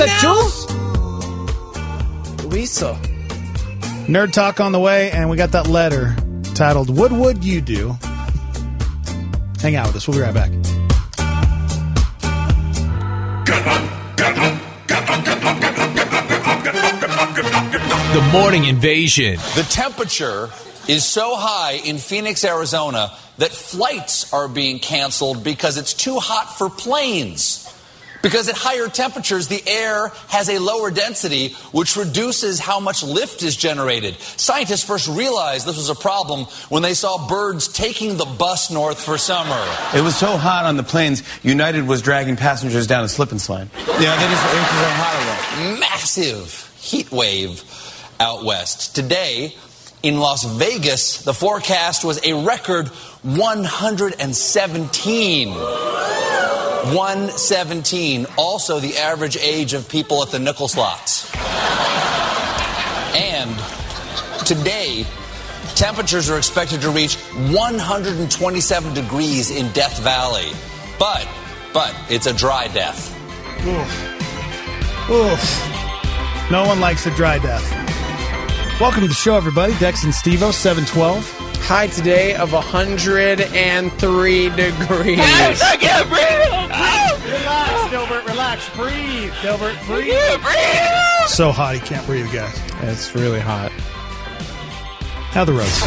now? Lisa. Nerd Talk on the way, and we got that letter titled, What Would You Do? Hang out with us. We'll be right back. The Morning Invasion. The temperature is so high in Phoenix, Arizona, that flights are being canceled because it's too hot for planes. Because at higher temperatures, the air has a lower density, which reduces how much lift is generated. Scientists first realized this was a problem when they saw birds taking the bus north for summer. It was so hot on the planes, United was dragging passengers down a slip and slide. Yeah, it was so hot. Massive heat wave out west. Today, in Las Vegas, the forecast was a record 117. 117. Also the average age of people at the nickel slots. And today, temperatures are expected to reach 127 degrees in Death Valley. But it's a dry death. Oof. Oof. No one likes a dry death. Welcome to the show, everybody. Dex and Steve-O, 712. High today of 103 degrees. I can't breathe. Relax, Dilbert. Relax. Breathe. Dilbert, breathe. So hot, he can't breathe, guys. It's really hot. How are the roads?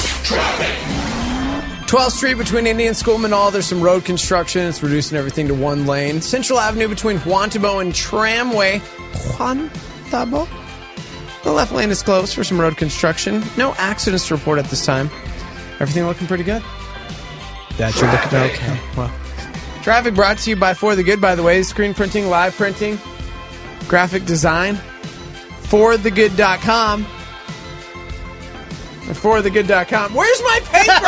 12th Street between Indian School and Manal, there's some road construction. It's reducing everything to one lane. Central Avenue between Juantabo and Tramway. Juantabo? The left lane is closed for some road construction. No accidents to report at this time. Everything looking pretty good? That you're looking okay. Well, traffic brought to you by For the Good, by the way. Screen printing, live printing, graphic design. ForTheGood.com. ForTheGood.com. Where's my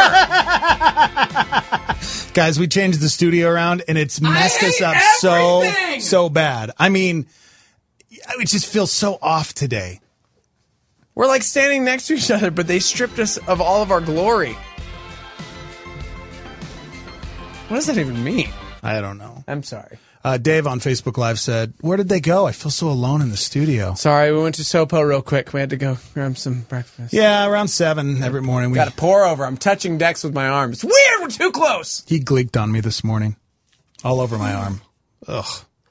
paper? Guys, we changed the studio around, and it's messed us up so bad. I mean, it just feels so off today. We're like standing next to each other, but they stripped us of all of our glory. What does that even mean? I don't know. I'm sorry. Dave on Facebook Live said, where did they go? I feel so alone in the studio. Sorry, we went to Sopo real quick. We had to go grab some breakfast. Yeah, around 7 every morning. We got to pour over. I'm touching Dex with my arm. It's weird. We're too close. He gleeked on me this morning. All over my arm. Ugh.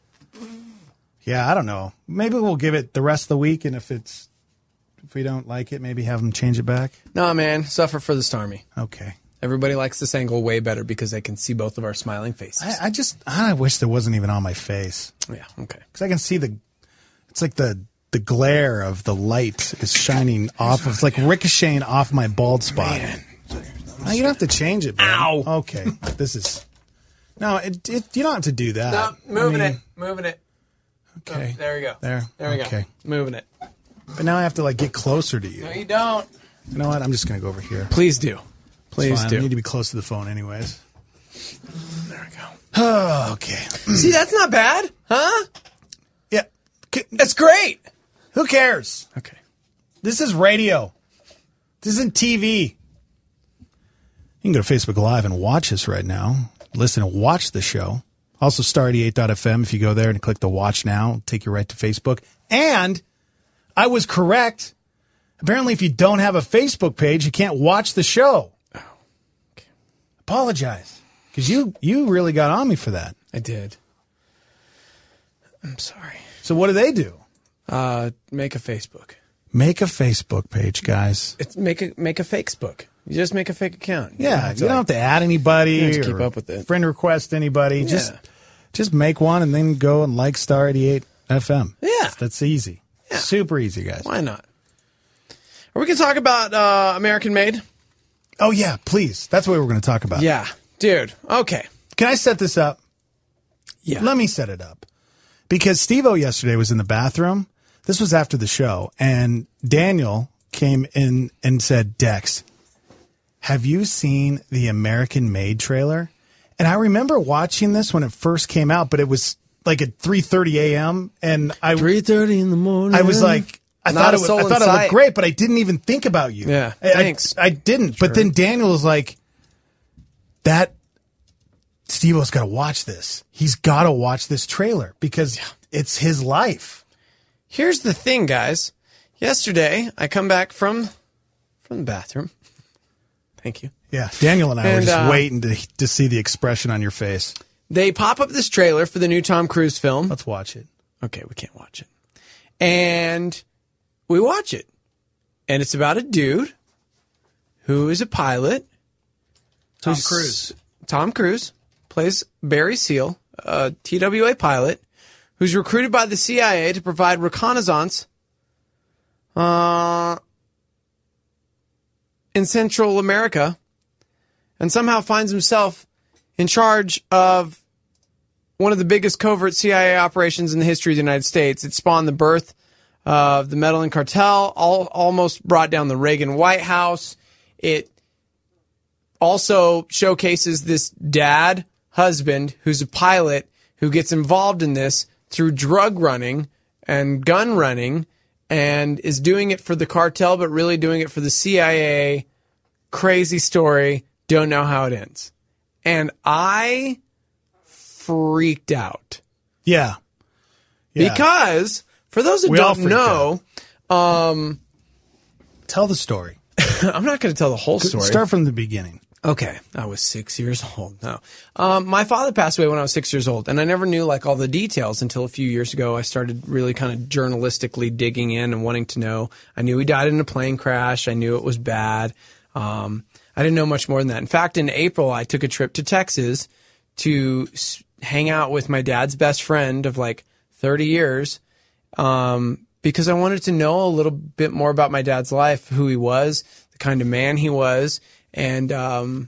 Yeah, I don't know. Maybe we'll give it the rest of the week, and if we don't like it, maybe have them change it back. No, man. Suffer for the Starmy. Okay. Everybody likes this angle way better because they can see both of our smiling faces. I wish there wasn't even on my face. Yeah, okay. Because I can see it's like the glare of the light is shining off. It's like ricocheting off my bald spot. Man. No, you don't have to change it, man. Ow. Okay. No, you don't have to do that. No, moving it. Okay. Oh, there we go. There we go. Okay. Moving it. But now I have to get closer to you. No, you don't. You know what? I'm just going to go over here. Please do. Please do. I need to be close to the phone anyways. There we go. Oh, okay. See, that's not bad, huh? Yeah. That's great. Who cares? Okay. This is radio. This isn't TV. You can go to Facebook Live and watch us right now. Listen and watch the show. Also, star88.fm. If you go there and click the watch now, it'll take you right to Facebook. And I was correct. Apparently, if you don't have a Facebook page, you can't watch the show. Oh, okay. Apologize. Because you really got on me for that. I did. I'm sorry. So what do they do? Make a Facebook. Make a Facebook page, guys. It's make a Facebook. You just make a fake account. Yeah, you don't have to add anybody or keep up with it. Friend request anybody. Yeah. Just make one and then go and like Star 88 FM. Yeah. That's easy. Yeah. Super easy, guys. Why not? Or we can talk about American Made. Oh, yeah, please. That's what we're going to talk about. Yeah. Dude, okay. Can I set this up? Yeah. Let me set it up. Because Steve-O yesterday was in the bathroom. This was after the show. And Daniel came in and said, Dex, have you seen the American Made trailer? And I remember watching this when it first came out, but it was like at 3:30 a.m. And 3:30 in the morning. I was like, I thought it looked great, but I didn't even think about you. Yeah, thanks. I didn't. Sure. But then Daniel was like, that Steve-O's got to watch this. He's got to watch this trailer because it's his life. Here's the thing, guys. Yesterday, I come back from the bathroom. Thank you. Yeah, Daniel and I were just waiting to see the expression on your face. They pop up this trailer for the new Tom Cruise film. Let's watch it. Okay, we can't watch it. And we watch it. And it's about a dude who is a pilot. Tom Cruise. Tom Cruise plays Barry Seal, a TWA pilot, who's recruited by the CIA to provide reconnaissance in Central America, and somehow finds himself in charge of one of the biggest covert CIA operations in the history of the United States. It spawned the birth of the Medellin cartel, almost brought down the Reagan White House. It also showcases this husband, who's a pilot, who gets involved in this through drug running and gun running, and is doing it for the cartel, but really doing it for the CIA. Crazy story. Don't know how it ends. And I freaked out. Yeah. Because, for those that don't know, tell the story. I'm not going to tell the whole story. Start from the beginning. Okay. I was 6 years old. No. My father passed away when I was 6 years old, and I never knew all the details until a few years ago. I started really kind of journalistically digging in and wanting to know. I knew he died in a plane crash. I knew it was bad. I didn't know much more than that. In fact, in April, I took a trip to Texas to hang out with my dad's best friend of 30 years, because I wanted to know a little bit more about my dad's life, who he was, the kind of man he was. And I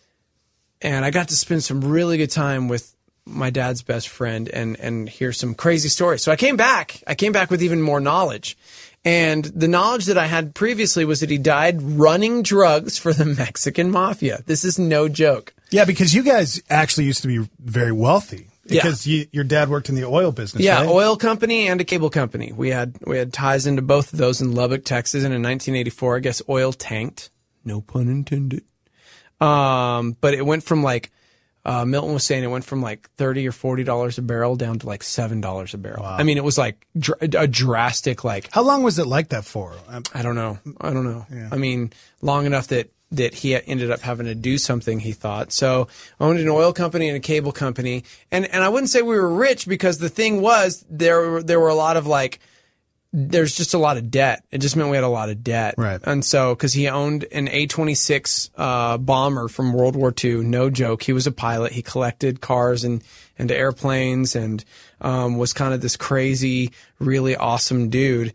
got to spend some really good time with my dad's best friend and hear some crazy stories. So I came back with even more knowledge. And the knowledge that I had previously was that he died running drugs for the Mexican mafia. This is no joke. Yeah, because you guys actually used to be very wealthy. Because your dad worked in the oil business, yeah, right? Oil company and a cable company. We had ties into both of those in Lubbock, Texas. And in 1984, I guess oil tanked. No pun intended. But it went from Milton was saying it went from $30 or $40 a barrel down to $7 a barrel. Wow. I mean, it was a drastic How long was it like that for? I don't know. Yeah. I mean, long enough that he ended up having to do something, he thought. So I owned an oil company and a cable company. And I wouldn't say we were rich, because the thing was there were a lot of there's just a lot of debt. It just meant we had a lot of debt. Right. And so, because he owned an A-26 bomber from World War II, no joke. He was a pilot. He collected cars and airplanes, and was kind of this crazy, really awesome dude.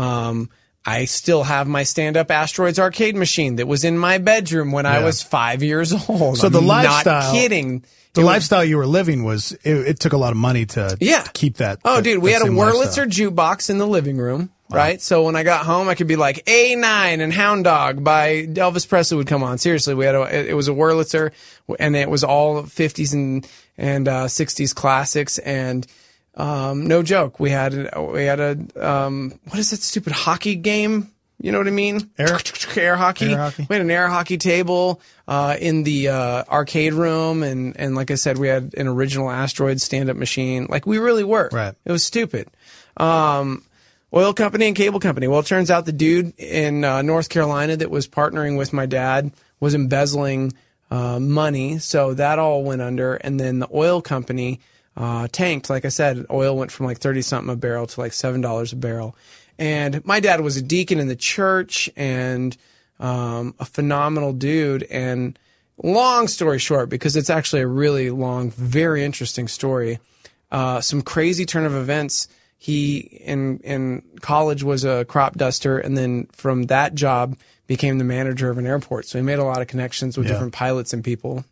I still have my stand-up Asteroids arcade machine that was in my bedroom when I was 5 years old. So the lifestyle, not kidding. The lifestyle you were living was, it took a lot of money to keep that. Oh, dude, we had a Wurlitzer jukebox in the living room, right? So when I got home, I could be like, A9 and Hound Dog by Elvis Presley would come on. Seriously, it was a Wurlitzer, and it was all 50s and 60s classics, and no joke. We had a what is that stupid hockey game? You know what I mean? Air hockey. We had an air hockey table in the arcade room, and like I said, we had an original Asteroids stand-up machine. We really were. Right. It was stupid. Oil company and cable company. Well, it turns out the dude in North Carolina that was partnering with my dad was embezzling money, so that all went under. And then the oil company tanked. Like I said, oil went from 30-something a barrel to $7 a barrel. And my dad was a deacon in the church and a phenomenal dude. And long story short, because it's actually a really long, very interesting story, some crazy turn of events. He, in college, was a crop duster, and then from that job became the manager of an airport. So he made a lot of connections with different pilots and people.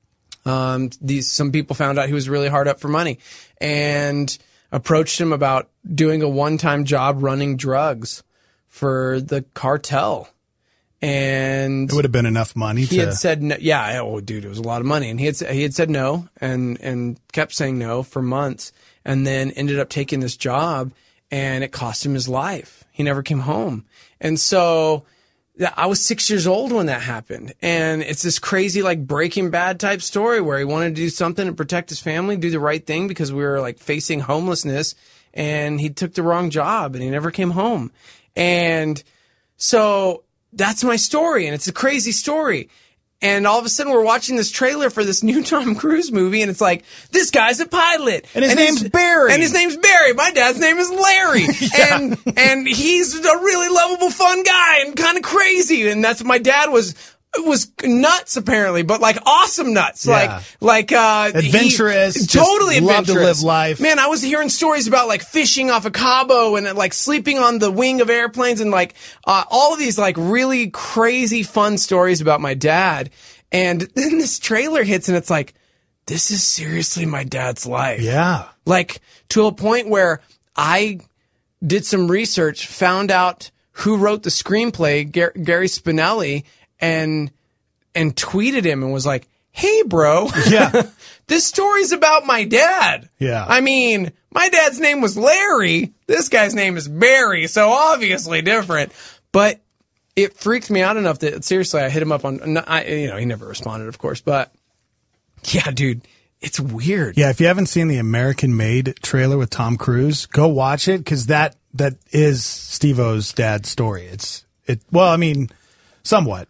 Some people found out he was really hard up for money and approached him about doing a one-time job running drugs for the cartel. And it would have been enough money. He had said no. Yeah, oh, dude, it was a lot of money. And he had said no and kept saying no for months, and then ended up taking this job, and it cost him his life. He never came home. And so I was 6 years old when that happened. And it's this crazy, like, Breaking Bad type story where he wanted to do something to protect his family, do the right thing because we were, like, facing homelessness, and he took the wrong job and he never came home. And so that's my story, and it's a crazy story. And all of a sudden, we're watching this trailer for this new Tom Cruise movie, and it's like, this guy's a pilot. And his name's Barry. And his name's Barry. My dad's name is Larry. Yeah. And he's a really lovable, fun guy and kind of crazy. And that's what my dad was nuts, apparently, but like awesome nuts. Yeah. Like adventurous. Totally love adventurous. To live life. Man, I was hearing stories about like fishing off of Cabo and like sleeping on the wing of airplanes and like all of these like really crazy fun stories about my dad. And then this trailer hits and it's like, this is seriously my dad's life. Yeah. Like to a point where I did some research, found out who wrote the screenplay, Gary Spinelli, and tweeted him and was like, hey, bro, yeah, this story's about my dad. Yeah. I mean, my dad's name was Larry. This guy's name is Barry, so obviously different. But it freaked me out enough that, seriously, I hit him up on, he never responded, of course. But, yeah, dude, it's weird. Yeah, if you haven't seen the American Made trailer with Tom Cruise, go watch it, because that is Steve-O's dad's story. Somewhat.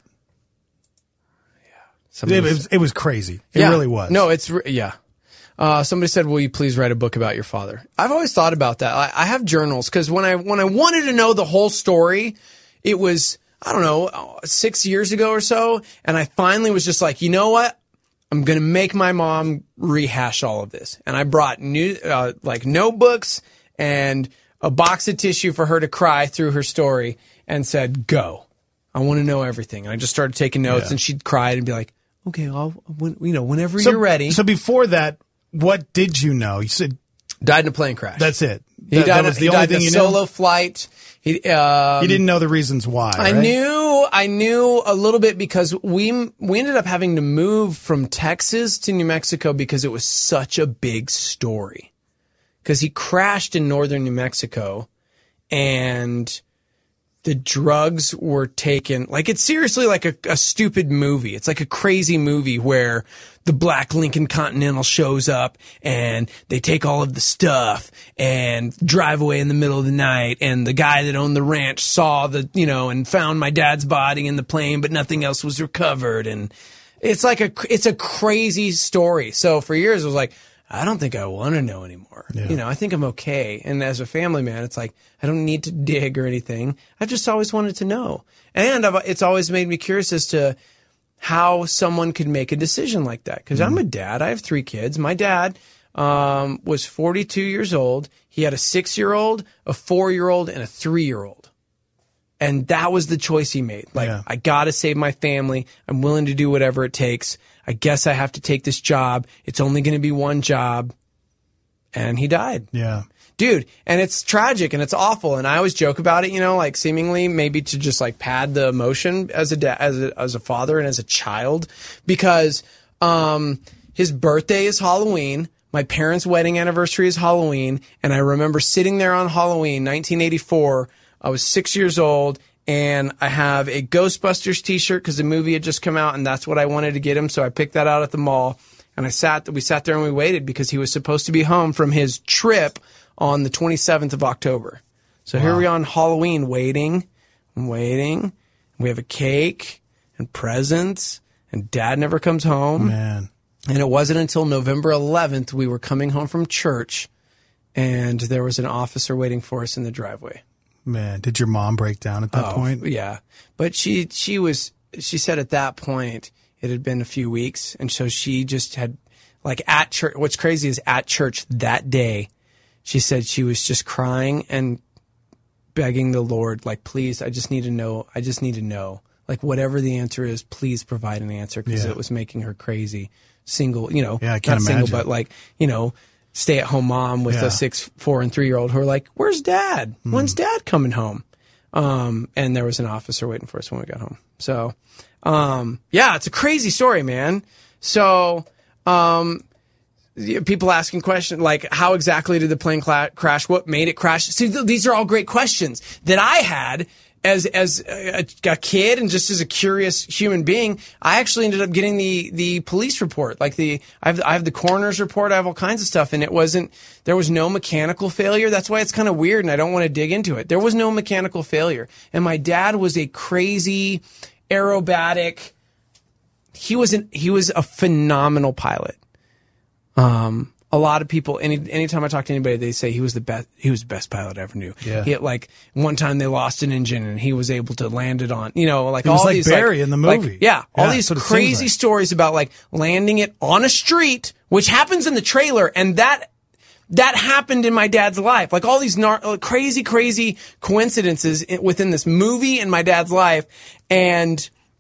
It was crazy. It really was. No, somebody said, will you please write a book about your father? I've always thought about that. I have journals because when I wanted to know the whole story, it was, 6 years ago or so. And I finally was just like, you know what? I'm going to make my mom rehash all of this. And I brought new, notebooks and a box of tissue for her to cry through her story and said, go. I want to know everything. And I just started taking notes and she'd cry and be like, okay, whenever you're ready. So before that, what did you know? You said died in a plane crash. That's it. He died. That was the only thing you knew. Solo flight. You didn't know the reasons why. I knew a little bit because we ended up having to move from Texas to New Mexico because it was such a big story. Because he crashed in northern New Mexico, and the drugs were taken. Like, it's seriously like a stupid movie. It's like a crazy movie where the black Lincoln Continental shows up and they take all of the stuff and drive away in the middle of the night. And the guy that owned the ranch saw and found my dad's body in the plane, but nothing else was recovered. And it's a crazy story. So for years it was like, I don't think I want to know anymore. Yeah. I think I'm okay. And as a family man, it's like, I don't need to dig or anything. I've just always wanted to know. And it's always made me curious as to how someone could make a decision like that. Because I'm a dad. I have 3 kids. My dad was 42 years old. He had a 6-year-old, a 4-year-old, and a 3-year-old. And that was the choice he made. I got to save my family. I'm willing to do whatever it takes. I guess I have to take this job. It's only going to be one job. And he died. Yeah. Dude, and it's tragic and it's awful. And I always joke about it, seemingly maybe to just pad the emotion as a father and as a child, because his birthday is Halloween. My parents' wedding anniversary is Halloween. And I remember sitting there on Halloween, 1984. I was 6 years old. And I have a Ghostbusters t-shirt because the movie had just come out and that's what I wanted to get him. So I picked that out at the mall and we sat there and we waited because he was supposed to be home from his trip on the 27th of October. So Here we are on Halloween waiting. We have a cake and presents and Dad never comes home. Man. And it wasn't until November 11th we were coming home from church and there was an officer waiting for us in the driveway. Man, did your mom break down at that point? Yeah. But she said at that point it had been a few weeks. And so she just had, at church, what's crazy is at church that day, she said she was just crying and begging the Lord, please, I just need to know. Whatever the answer is, please provide an answer because it was making her crazy. Single, I can't imagine. Single, but stay-at-home mom with a 6, 4, and 3-year-old who are like, where's Dad? When's Dad coming home? And there was an officer waiting for us when we got home. So, yeah, it's a crazy story, man. So, people asking questions like, how exactly did the plane crash? What made it crash? See, these are all great questions that I had as a kid and just as a curious human being. I actually ended up getting the police report. Like I have the coroner's report. I have all kinds of stuff. And there was no mechanical failure. That's why it's kind of weird and I don't want to dig into it. There was no mechanical failure. And my dad was a crazy aerobatic. He was a phenomenal pilot. A lot of people, anytime I talk to anybody, they say he was the best pilot I ever knew. Yeah. He like one time they lost an engine and he was able to land it on, like it was all like these Barry in the movie. All these crazy stories about like landing it on a street, which happens in the trailer, and that happened in my dad's life. Like all these crazy coincidences within this movie in my dad's life, and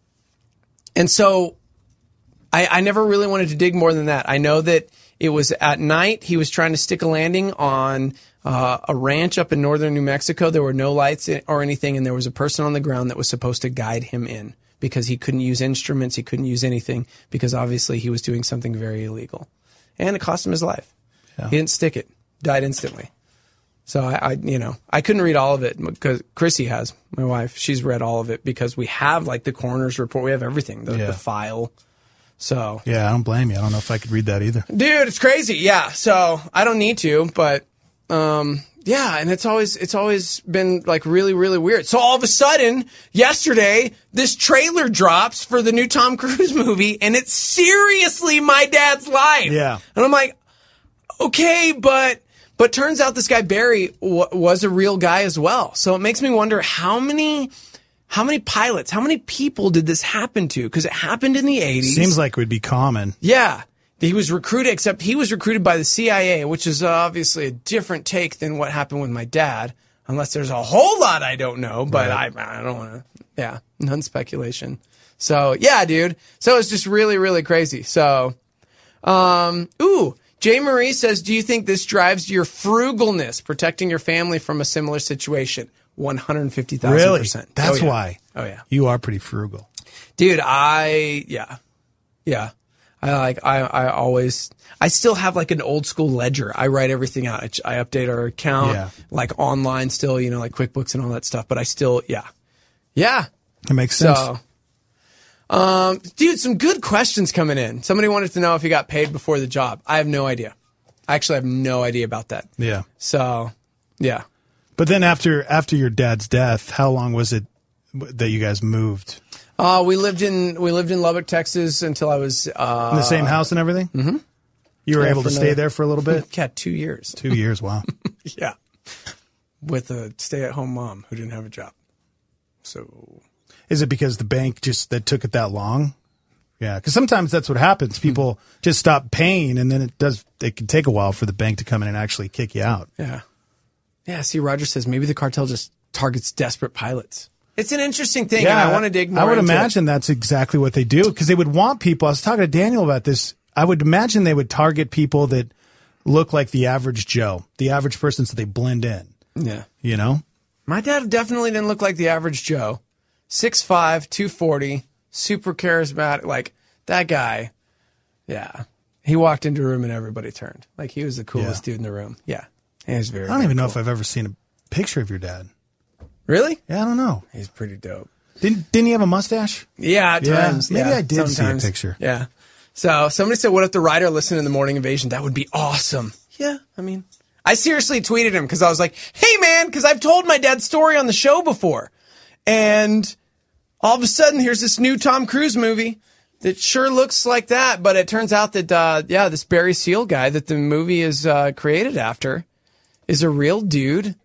so I never really wanted to dig more than that. I know that it was at night. He was trying to stick a landing on a ranch up in northern New Mexico. There were no lights or anything, and there was a person on the ground that was supposed to guide him in because he couldn't use instruments. He couldn't use anything because obviously he was doing something very illegal. And it cost him his life. Yeah. He didn't stick it. Died instantly. So I couldn't read all of it because Chrissy has, my wife. She's read all of it because we have like the coroner's report. We have everything, the file. So yeah, I don't blame you. I don't know if I could read that either. Dude, it's crazy. Yeah. So I don't need to, but yeah, and it's always been like really, really weird. So all of a sudden, yesterday, this trailer drops for the new Tom Cruise movie, and it's seriously my dad's life. Yeah. And I'm like, okay, but turns out this guy Barry was a real guy as well. So it makes me wonder how many pilots, how many people did this happen to? Because it happened in the 80s. Seems like it would be common. Yeah. He was recruited, except he was recruited by the CIA, which is obviously a different take than what happened with my dad, unless there's a whole lot I don't know, but right. I don't want to, yeah, none speculation. So, yeah, dude. So it's just really, really crazy. So, Jay Marie says, do you think this drives your frugalness, protecting your family from a similar situation? 150,000%. Really? That's why. Oh yeah. You are pretty frugal. Dude, yeah. I still have like an old school ledger. I write everything out. I update our account, like online still, like QuickBooks and all that stuff, but I still, yeah. It makes sense. So, dude, some good questions coming in. Somebody wanted to know if you got paid before the job. I have no idea. I actually have no idea about that. Yeah. So, yeah. But then after your dad's death, how long was it that you guys moved? We lived in Lubbock, Texas until I was in the same house and everything? Mm-hmm. You were able to stay there for a little bit? Yeah, 2 years. 2 years, wow. Yeah. With a stay-at-home mom who didn't have a job. So is it because the bank that took it that long? Yeah, because sometimes that's what happens. People just stop paying, and then it can take a while for the bank to come in and actually kick you out. Yeah. Yeah, see, Roger says maybe the cartel just targets desperate pilots. It's an interesting thing, and I want to dig more into it. I would imagine that's exactly what they do, because they would want people. I was talking to Daniel about this. I would imagine they would target people that look like the average Joe, the average person, so they blend in. Yeah. You know? My dad definitely didn't look like the average Joe. 6'5", 240, super charismatic. Like, that guy, yeah. He walked into a room and everybody turned. Like, he was the coolest dude in the room. Yeah. He was very, I don't even know if I've ever seen a picture of your dad. Really? Yeah, I don't know. He's pretty dope. Didn't he have a mustache? Yeah, at times. Maybe yeah, I did sometimes. see a picture. Yeah. So somebody said, what if the writer listened in the Morning Invasion? That would be awesome. Yeah, I mean, I seriously tweeted him because I was like, hey, man, because I've told my dad's story on the show before. And all of a sudden, here's this new Tom Cruise movie that sure looks like that. But it turns out that, this Barry Seal guy that the movie is created after is a real dude.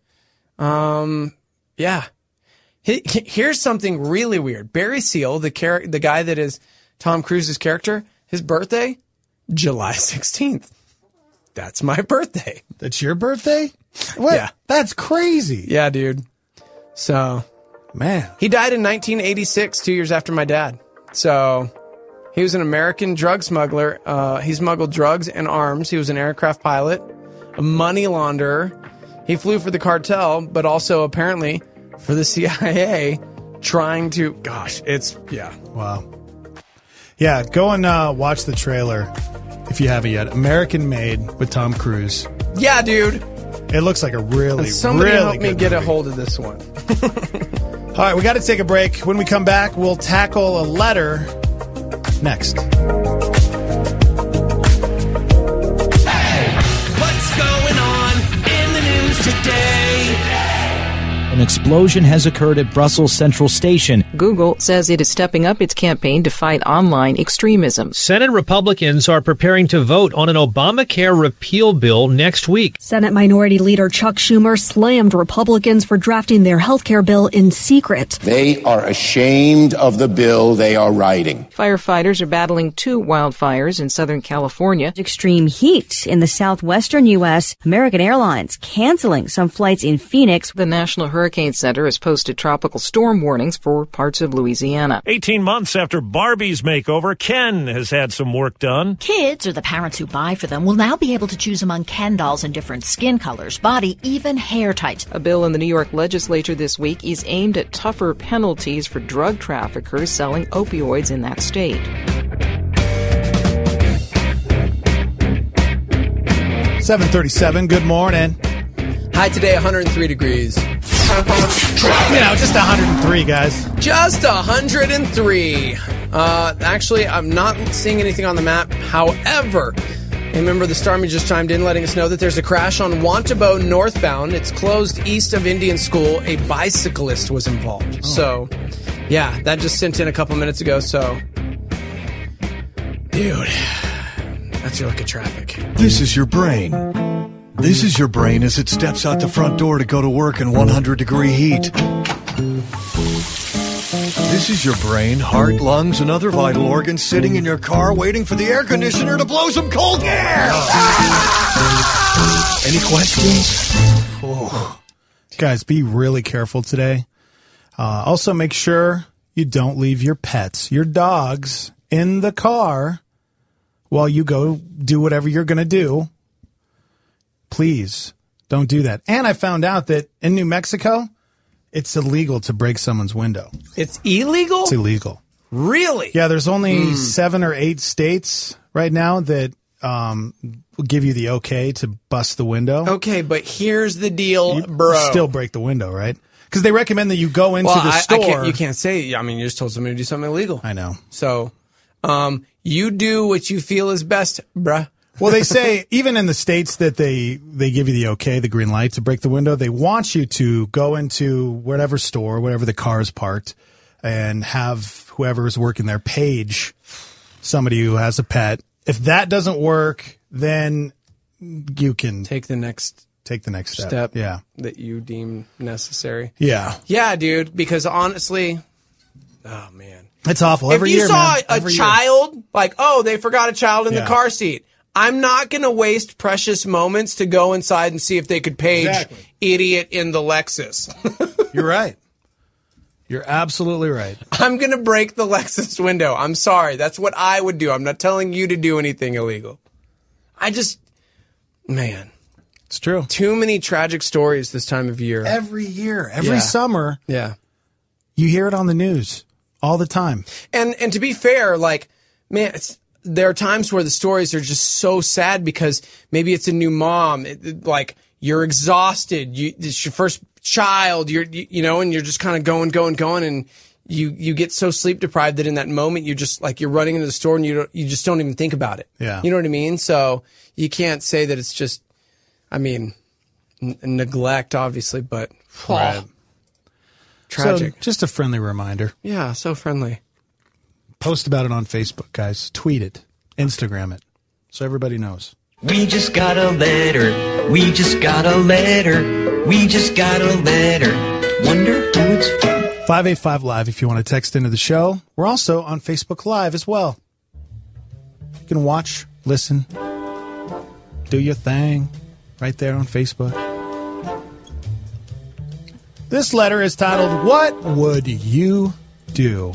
Yeah. Here's something really weird. Barry Seal, the guy that is Tom Cruise's character, his birthday, July 16th. That's my birthday. That's your birthday? What? Yeah. That's crazy. Yeah, dude. So, man. He died in 1986, 2 years after my dad. So, he was an American drug smuggler. He smuggled drugs and arms. He was an aircraft pilot, a money launderer. He flew for the cartel, but also apparently for the CIA trying to... Gosh, it's... Yeah. Wow. Yeah, go and watch the trailer if you haven't yet. American Made with Tom Cruise. Yeah, dude. It looks like a really, somebody really help me good get movie. a hold of this one. All right, we got to take a break. When we come back, we'll tackle a letter next. What's going on in the news today? An explosion has occurred at Brussels Central Station. Google says it is stepping up its campaign to fight online extremism. Senate Republicans are preparing to vote on an Obamacare repeal bill next week. Senate Minority Leader Chuck Schumer slammed Republicans for drafting their health care bill in secret. They are ashamed of the bill they are writing. Firefighters are battling 2 wildfires in Southern California. Extreme heat in the southwestern U.S. American Airlines canceling some flights in Phoenix. The National Hurricane Center has posted tropical storm warnings for parts of Louisiana. 18 months after Barbie's makeover, Ken has had some work done. Kids or the parents who buy for them will now be able to choose among Ken dolls in different skin colors, body, even hair types. A bill in the New York legislature this week is aimed at tougher penalties for drug traffickers selling opioids in that state. 7:37. Good morning. High today, 103 degrees. Just 103, guys. Just 103. Actually, I'm not seeing anything on the map. However, a member of the Stormy just chimed in letting us know that there's a crash on Wantabo northbound. It's closed east of Indian School. A bicyclist was involved. Oh. So, yeah, that just sent in a couple minutes ago. So, dude, that's your look at traffic. This is your brain. This is your brain as it steps out the front door to go to work in 100-degree heat. This is your brain, heart, lungs, and other vital organs sitting in your car waiting for the air conditioner to blow some cold air. Any questions? Oh. Guys, be really careful today. Also, make sure you don't leave your pets, your dogs, in the car while you go do whatever you're going to do. Please don't do that. And I found out that in New Mexico, it's illegal to break someone's window. It's illegal? It's illegal. Really? Yeah, there's only 7 or 8 states right now that will give you the okay to bust the window. Okay, but here's the deal, bro. Still break the window, right? Because they recommend that you go into the store. You can't say, I mean, you just told somebody to do something illegal. I know. So, you do what you feel is best, bruh. Well, they say even in the states that they give you the okay, the green light to break the window, they want you to go into whatever store, whatever the car is parked, and have whoever is working there page somebody who has a pet. If that doesn't work, then you can take the next step. Yeah, that you deem necessary. Yeah, yeah, dude. Because honestly, oh man, it's awful. If you saw a child, like, oh, they forgot a child in the car seat. I'm not going to waste precious moments to go inside and see if they could page idiot in the Lexus. You're right. You're absolutely right. I'm going to break the Lexus window. I'm sorry. That's what I would do. I'm not telling you to do anything illegal. Man. It's true. Too many tragic stories this time of year. Every year, every summer. Yeah. You hear it on the news all the time. And to be fair, like, man, there are times where the stories are just so sad because maybe it's a new mom, like you're exhausted, it's your first child, you know, and you're just kind of going, and you get so sleep deprived that in that moment you just like you're running into the store and you just don't even think about it. Yeah, you know what I mean. So you can't say that it's just, I mean, neglect obviously, but tragic. So, just a friendly reminder. Yeah, so friendly. Post about it on Facebook, guys. Tweet it. Instagram it. So everybody knows. We just got a letter. We just got a letter. We just got a letter. Wonder who it's from. 585 Live if you want to text into the show. We're also on Facebook Live as well. You can watch, listen, do your thing right there on Facebook. This letter is titled, What Would You Do?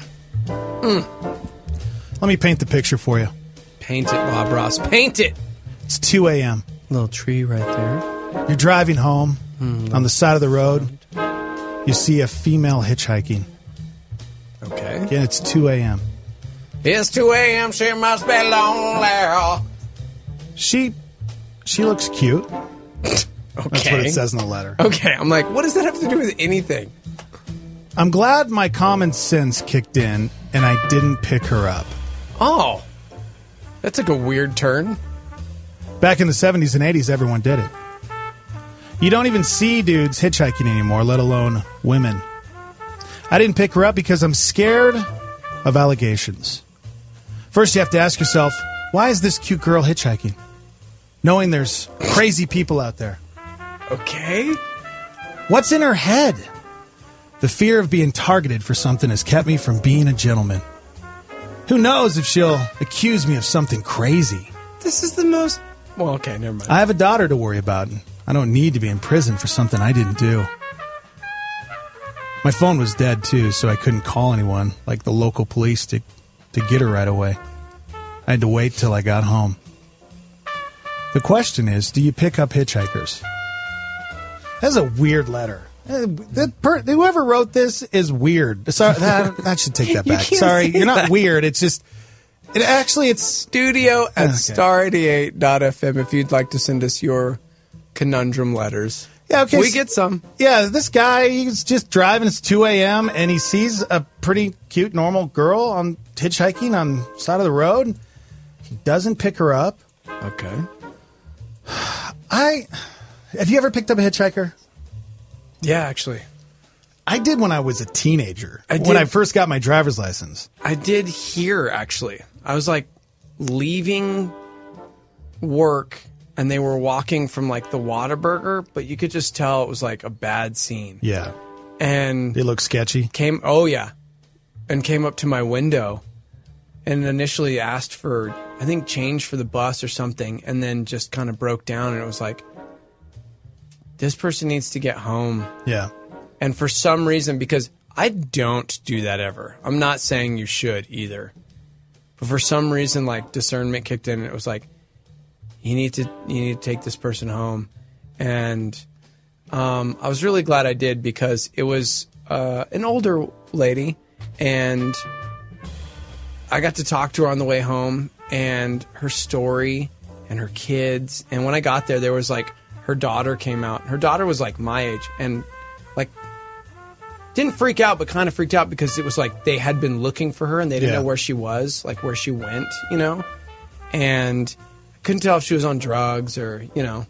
Let me paint the picture for you. Paint it, Bob Ross. Paint it! It's 2 a.m. Little tree right there. You're driving home on the side of the road. you see a female hitchhiking. Okay. Again, it's 2 a.m. It's 2 a.m. She must be lonely. She looks cute. Okay. That's what it says in the letter. Okay, I'm like, what does that have to do with anything? I'm glad my common sense kicked in and I didn't pick her up. Oh, that took a weird turn. Back in the 70s and 80s, everyone did it. You don't even see dudes hitchhiking anymore, let alone women. I didn't pick her up because I'm scared of allegations. First, you have to ask yourself, why is this cute girl hitchhiking? Knowing there's crazy people out there. Okay. What's in her head? The fear of being targeted for something has kept me from being a gentleman. Who knows if she'll accuse me of something crazy? This is the most... Well, okay, never mind. I have a daughter to worry about. I don't need to be in prison for something I didn't do. My phone was dead, too, so I couldn't call anyone, like the local police, to get her right away. I had to wait till I got home. The question is, do you pick up hitchhikers? That's a weird letter. Whoever wrote this is weird. Sorry, that should take that back. Sorry, you're not weird. It's just... It's studio at star88.fm if you'd like to send us your conundrum letters. Yeah, okay. We get some. Yeah, this guy, he's just driving. It's 2 a.m. and he sees a pretty cute, normal girl on hitchhiking on the side of the road. He doesn't pick her up. Okay. Have you ever picked up a hitchhiker? Yeah, actually. I did when I was a teenager. When I first got my driver's license. I did here, actually. I was like leaving work and they were walking from like the Whataburger, but you could just tell it was like a bad scene. Yeah. And they look sketchy. Came up to my window and initially asked for, I think, change for the bus or something, and then just kind of broke down, and it was like, this person needs to get home. Yeah. And for some reason, because I don't do that ever. I'm not saying you should either. But for some reason, like, discernment kicked in, and it was like, you need to take this person home. And I was really glad I did, because it was an older lady, and I got to talk to her on the way home, and her story and her kids. And when I got there, there was like, her daughter came out. Her daughter was like my age, and like didn't freak out, but kind of freaked out because it was like they had been looking for her and they didn't know where she was, like where she went, you know? And couldn't tell if she was on drugs or, you know.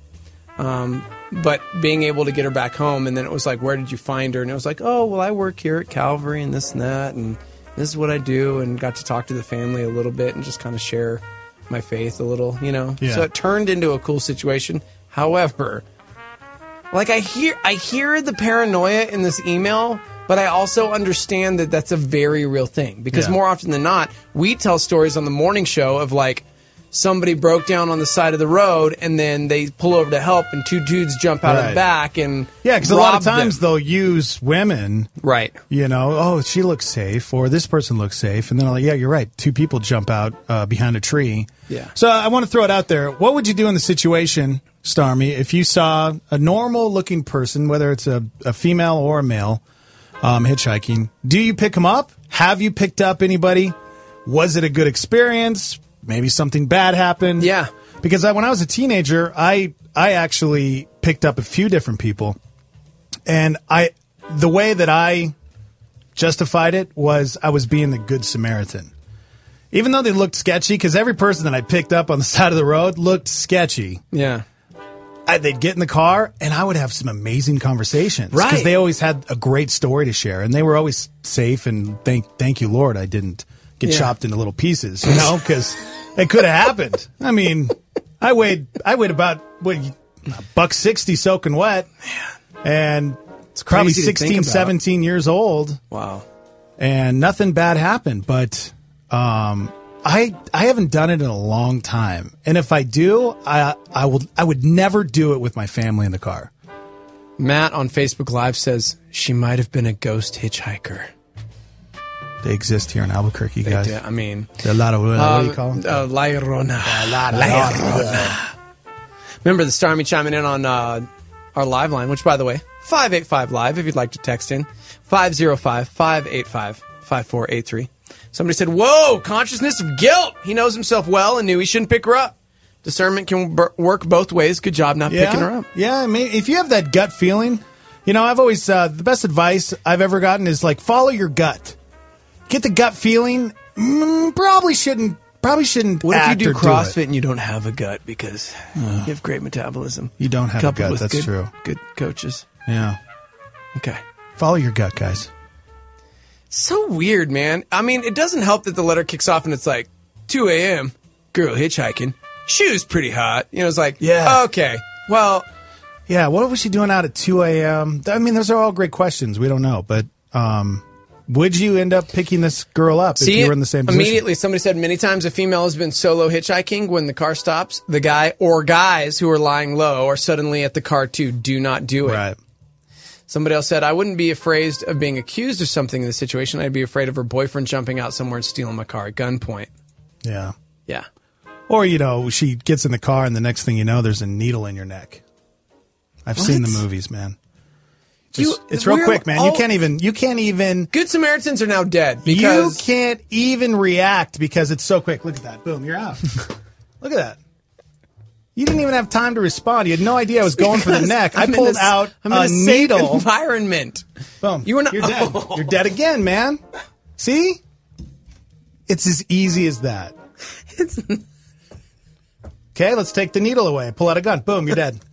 But being able to get her back home, and then it was like, where did you find her? And it was like, oh, well, I work here at Calvary and this and that, and this is what I do, and got to talk to the family a little bit and just kind of share my faith a little, you know? Yeah. So it turned into a cool situation. However, like I hear the paranoia in this email, but I also understand that that's a very real thing, because more often than not, we tell stories on the morning show of like somebody broke down on the side of the road and then they pull over to help and two dudes jump out of the back and because a lot of times they'll use women, right? You know, oh, she looks safe, or this person looks safe, and then like, yeah, you're right, two people jump out behind a tree. Yeah. So I want to throw it out there. What would you do in the situation, Starmy, if you saw a normal-looking person, whether it's a female or a male, hitchhiking? Do you pick them up? Have you picked up anybody? Was it a good experience? Maybe something bad happened? Yeah. Because when I was a teenager, I actually picked up a few different people, and the way that I justified it was I was being the good Samaritan. Even though they looked sketchy, because every person that I picked up on the side of the road looked sketchy. Yeah. They'd get in the car, and I would have some amazing conversations. Right. Because they always had a great story to share, and they were always safe, and thank you, Lord, I didn't get chopped into little pieces, you know, because it could have happened. I mean, I weighed about, $160 soaking wet, and it's probably 16, 17 years old. Wow. And nothing bad happened, but I haven't done it in a long time. And if I do, I would never do it with my family in the car. Matt on Facebook Live says she might have been a ghost hitchhiker. They exist here in Albuquerque, guys. I mean, there are a lot of what do you call them? La Llorona. La Llorona. Remember the Starmy chiming in on our live line, which, by the way, 585 Live if you'd like to text in. 505-585-5483. Somebody said, whoa, consciousness of guilt. He knows himself well and knew he shouldn't pick her up. Discernment can work both ways. Good job not picking her up. Yeah, I mean, if you have that gut feeling, I've always, the best advice I've ever gotten is like, follow your gut. Get the gut feeling. Probably shouldn't What if you do act or CrossFit and you don't have a gut because you have great metabolism? You don't have a gut, that's true. Good coaches. Yeah. Okay. Follow your gut, guys. So weird, man. I mean, it doesn't help that the letter kicks off and it's like, 2 a.m., girl hitchhiking. Shoes pretty hot. It's like, okay, well. Yeah, what was she doing out at 2 a.m.? I mean, those are all great questions. We don't know, but would you end up picking this girl up if you were in the same position? Immediately, somebody said many times a female has been solo hitchhiking. When the car stops, the guy or guys who are lying low are suddenly at the car too. Do not do it. Right. Somebody else said, I wouldn't be afraid of being accused of something in the situation. I'd be afraid of her boyfriend jumping out somewhere and stealing my car at gunpoint. Yeah. Yeah. Or, she gets in the car and the next thing you know, there's a needle in your neck. I've seen the movies, man. It's real quick, man. You can't even. Good Samaritans are now dead because. You can't even react because it's so quick. Look at that. Boom, you're out. Look at that. You didn't even have time to respond. You had no idea I was going for the neck. I pulled out a needle. Safe environment. Boom. You're dead. You're dead again, man. See? It's as easy as that. Okay, let's take the needle away. Pull out a gun. Boom, you're dead.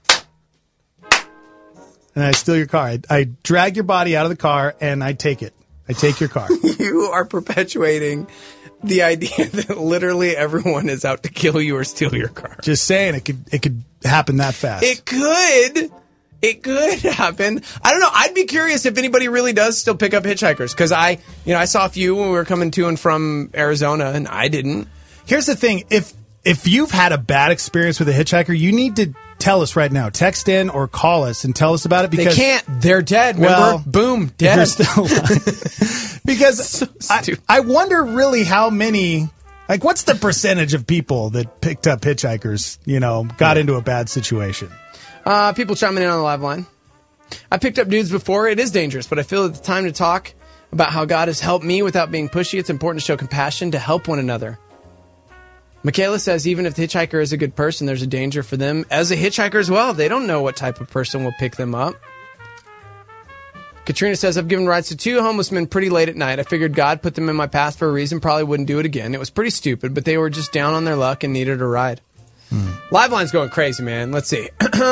And I steal your car. I drag your body out of the car, and I take it. I take your car. You are perpetuating the idea that literally everyone is out to kill you or steal your car. Just saying, it could happen that fast. It could happen. I don't know. I'd be curious if anybody really does still pick up hitchhikers because I saw a few when we were coming to and from Arizona, and I didn't. Here's the thing: if you've had a bad experience with a hitchhiker, you need to tell us right now. Text in or call us and tell us about it because they can't. They're dead. Remember? Well, boom, dead. They're still alive. Because so I wonder really how many. Like, what's the percentage of people that picked up hitchhikers? Got into a bad situation. People chiming in on the live line. I picked up dudes before. It is dangerous, but I feel it's time to talk about how God has helped me without being pushy. It's important to show compassion to help one another. Michaela says even if the hitchhiker is a good person, there's a danger for them as a hitchhiker as well. They don't know what type of person will pick them up. Katrina says, I've given rides to 2 homeless men pretty late at night. I figured God put them in my path for a reason. Probably wouldn't do it again. It was pretty stupid, but they were just down on their luck and needed a ride. Live line's going crazy, man. Let's see.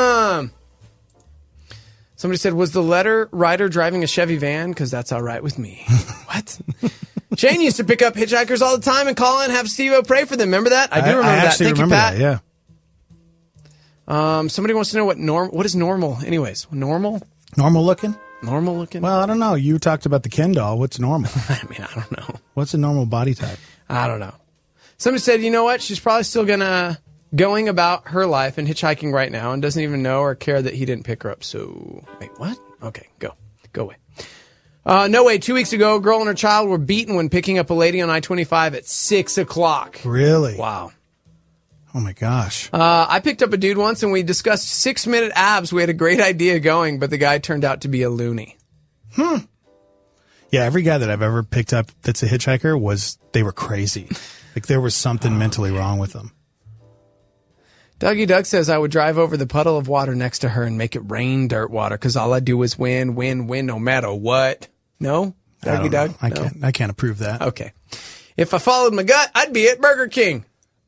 Somebody said, was the letter writer driving a Chevy van? Because that's all right with me. What? Shane used to pick up hitchhikers all the time and call in and have Steve-O pray for them. Remember that? I do remember that. Thank you, Pat. That, yeah. Somebody wants to know what is normal. Anyways, normal? Normal looking? Normal looking? Well, I don't know. You talked about the Ken doll. What's normal? I mean, I don't know. What's a normal body type? I don't know. Somebody said, you know what? She's probably still going about her life and hitchhiking right now and doesn't even know or care that he didn't pick her up. So, wait, what? Okay, go away. No way. 2 weeks ago, a girl and her child were beaten when picking up a lady on I-25 at 6 o'clock. Really? Wow. Oh, my gosh. I picked up a dude once, and we discussed 6-minute abs. We had a great idea going, but the guy turned out to be a loony. Yeah, every guy that I've ever picked up that's a hitchhiker they were crazy. Like, there was something mentally wrong with them. Dougie Doug says, I would drive over the puddle of water next to her and make it rain dirt water, because all I do is win, no matter what. No? Dougie Doug? I can't approve that. Okay. If I followed my gut, I'd be at Burger King.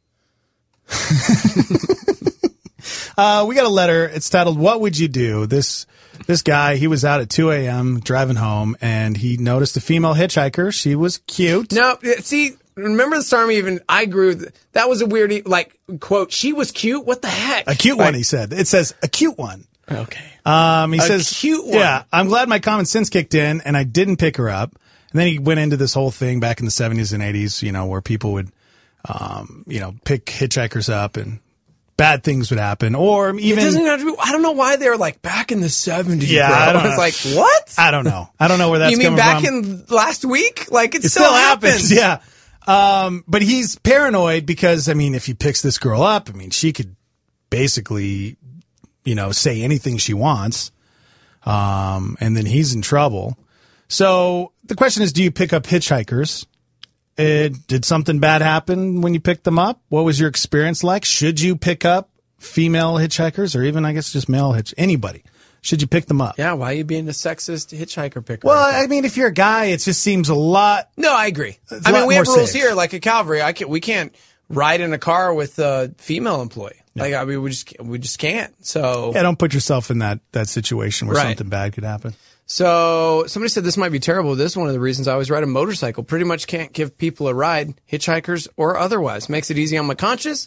We got a letter. It's titled, What Would You Do? This guy, he was out at 2 a.m. driving home, and he noticed a female hitchhiker. She was cute. No, see, remember the storm even, I agree with, that was a weird, quote, she was cute? What the heck? A cute one, he said. It says, a cute one. Okay. He says, cute one. Yeah, I'm glad my common sense kicked in, and I didn't pick her up. And then he went into this whole thing back in the 70s and 80s, where people would, pick hitchhikers up and bad things would happen. Or even. It doesn't have to be, I don't know why they're back in the 70s. Yeah, bro. I don't know. It's like, what? I don't know. I don't know where that's coming from. You mean back in last week? It still happens. Yeah. But he's paranoid because, if he picks this girl up, she could basically, say anything she wants. and then he's in trouble. So the question is, do you pick up hitchhikers? Did something bad happen when you picked them up? What was your experience like? Should you pick up female hitchhikers, or even, I guess, just male anybody? Should you pick them up? Yeah, why are you being a sexist hitchhiker picker? Well, I mean, if you're a guy, it just seems a lot. No, I agree. I mean, we have rules here, like at Calvary. We can't ride in a car with a female employee. Yeah. Like, I mean, we just can't. So yeah, don't put yourself in that situation where something bad could happen. So somebody said this might be terrible. This is one of the reasons I always ride a motorcycle. Pretty much can't give people a ride, hitchhikers or otherwise. Makes it easy on my conscience,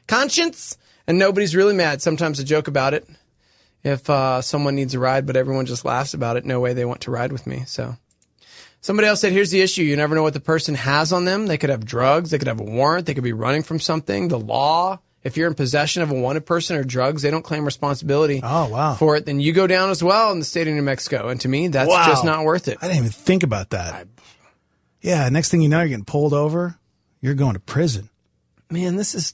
and nobody's really mad. Sometimes I joke about it. If someone needs a ride, but everyone just laughs about it, no way they want to ride with me. So somebody else said, here's the issue. You never know what the person has on them. They could have drugs. They could have a warrant. They could be running from something. The law, if you're in possession of a wanted person or drugs, they don't claim responsibility for it. Then you go down as well in the state of New Mexico. And to me, that's just not worth it. I didn't even think about that. Yeah, next thing you know, you're getting pulled over. You're going to prison. Man, this is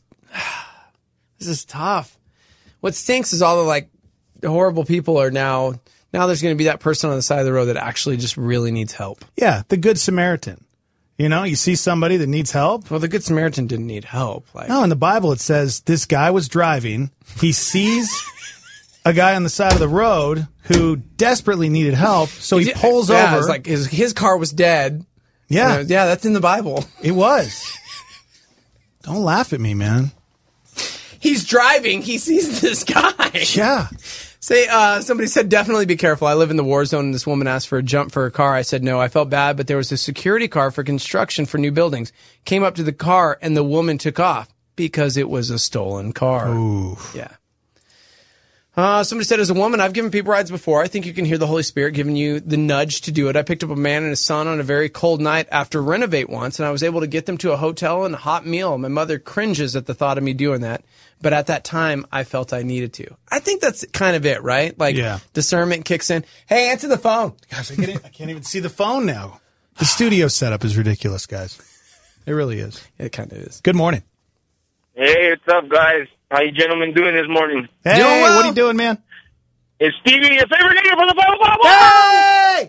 tough. What stinks is all the horrible people are now there's going to be that person on the side of the road that actually just really needs help. Yeah, the Good Samaritan. You know, you see somebody that needs help. Well, the Good Samaritan didn't need help. No, in the Bible it says this guy was driving. He sees a guy on the side of the road who desperately needed help, so he pulls over. It's like his car was dead. Yeah. Yeah, that's in the Bible. It was. Don't laugh at me, man. He's driving. He sees this guy. Yeah. Somebody said, definitely be careful. I live in the war zone, and this woman asked for a jump for her car. I said no. I felt bad, but there was a security car for construction for new buildings. Came up to the car, and the woman took off because it was a stolen car. Ooh. Yeah. Somebody said, as a woman, I've given people rides before. I think you can hear the Holy Spirit giving you the nudge to do it. I picked up a man and his son on a very cold night after Renovate once, and I was able to get them to a hotel and a hot meal. My mother cringes at the thought of me doing that, but at that time, I felt I needed to. I think that's kind of it, right? Discernment kicks in. Hey, answer the phone. Gosh, I can't even see the phone now. The studio setup is ridiculous, guys. It really is. It kind of is. Good morning. Hey, what's up, guys? How you gentlemen doing this morning? Hey, what are you doing, man? It's Stevie, your favorite nigga for the phone. Hey!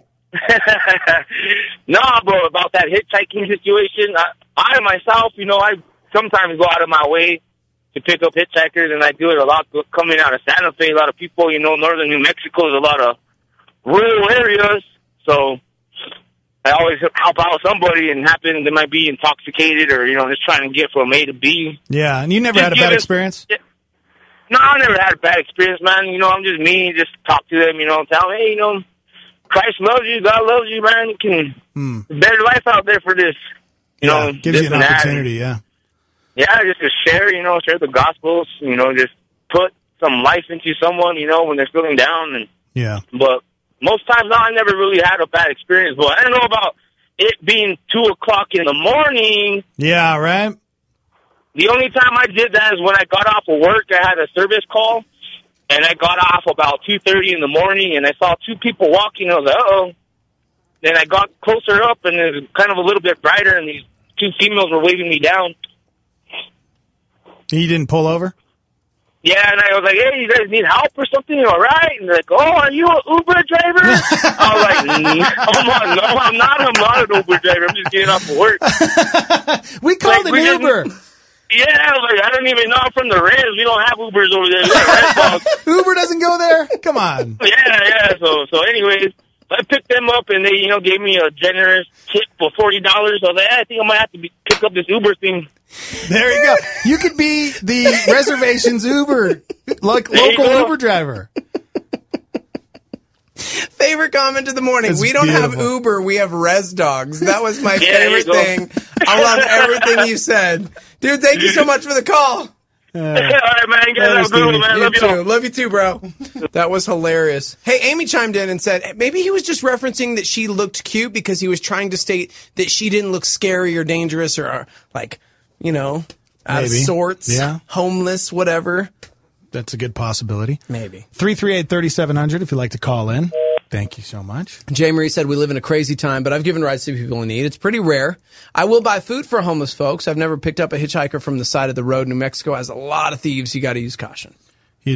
Nah, bro, about that hitchhiking situation, I myself, I sometimes go out of my way to pick up hitchhikers, and I do it a lot coming out of Santa Fe. A lot of people, northern New Mexico is a lot of rural areas, so I always help out somebody, and they might be intoxicated or, just trying to get from A to B. Yeah, and you never had a bad experience? No, I never had a bad experience, man. I'm just me, just talk to them, tell them, hey, Christ loves you, God loves you, man. You can better life out there for this. Gives you an opportunity, yeah. Yeah, just to share, share the gospels, just put some life into someone, when they're feeling down. But most times, no, I never really had a bad experience. But I don't know about it being 2 o'clock in the morning. Yeah, right. The only time I did that is when I got off of work. I had a service call, and I got off about 2:30 in the morning, and I saw two people walking. I was like, uh-oh. Then I got closer up, and it was kind of a little bit brighter, and these two females were waving me down. You didn't pull over? Yeah, and I was like, hey, you guys need help or something? All right? And they're like, oh, are you an Uber driver? I was like, no, I'm not an Uber driver. I'm just getting off of work. We called an Uber. Yeah, I was like, I don't even know I'm from the Res. We don't have Ubers over there. We have Red Dogs. Uber doesn't go there? Come on. Yeah. So anyways, I picked them up, and they, gave me a generous tip for $40. I was like, I think I might have to pick up this Uber thing. There you go. You could be the reservation's Uber, local Uber driver. Favorite comment of the morning. It's we don't beautiful. have Uber. We have Res Dogs. That was my favorite thing. I love everything you said. Dude, thank you so much for the call. All right, man. You guys have a good one, man. Love you too, bro. That was hilarious. Hey, Amy chimed in and said maybe he was just referencing that she looked cute because he was trying to state that she didn't look scary or dangerous or out of sorts, homeless, whatever. That's a good possibility. Maybe. 338-3700 if you'd like to call in. Thank you so much. J. Marie said, we live in a crazy time, but I've given rides to people in need. It's pretty rare. I will buy food for homeless folks. I've never picked up a hitchhiker from the side of the road. New Mexico has a lot of thieves. You got to use caution. You do.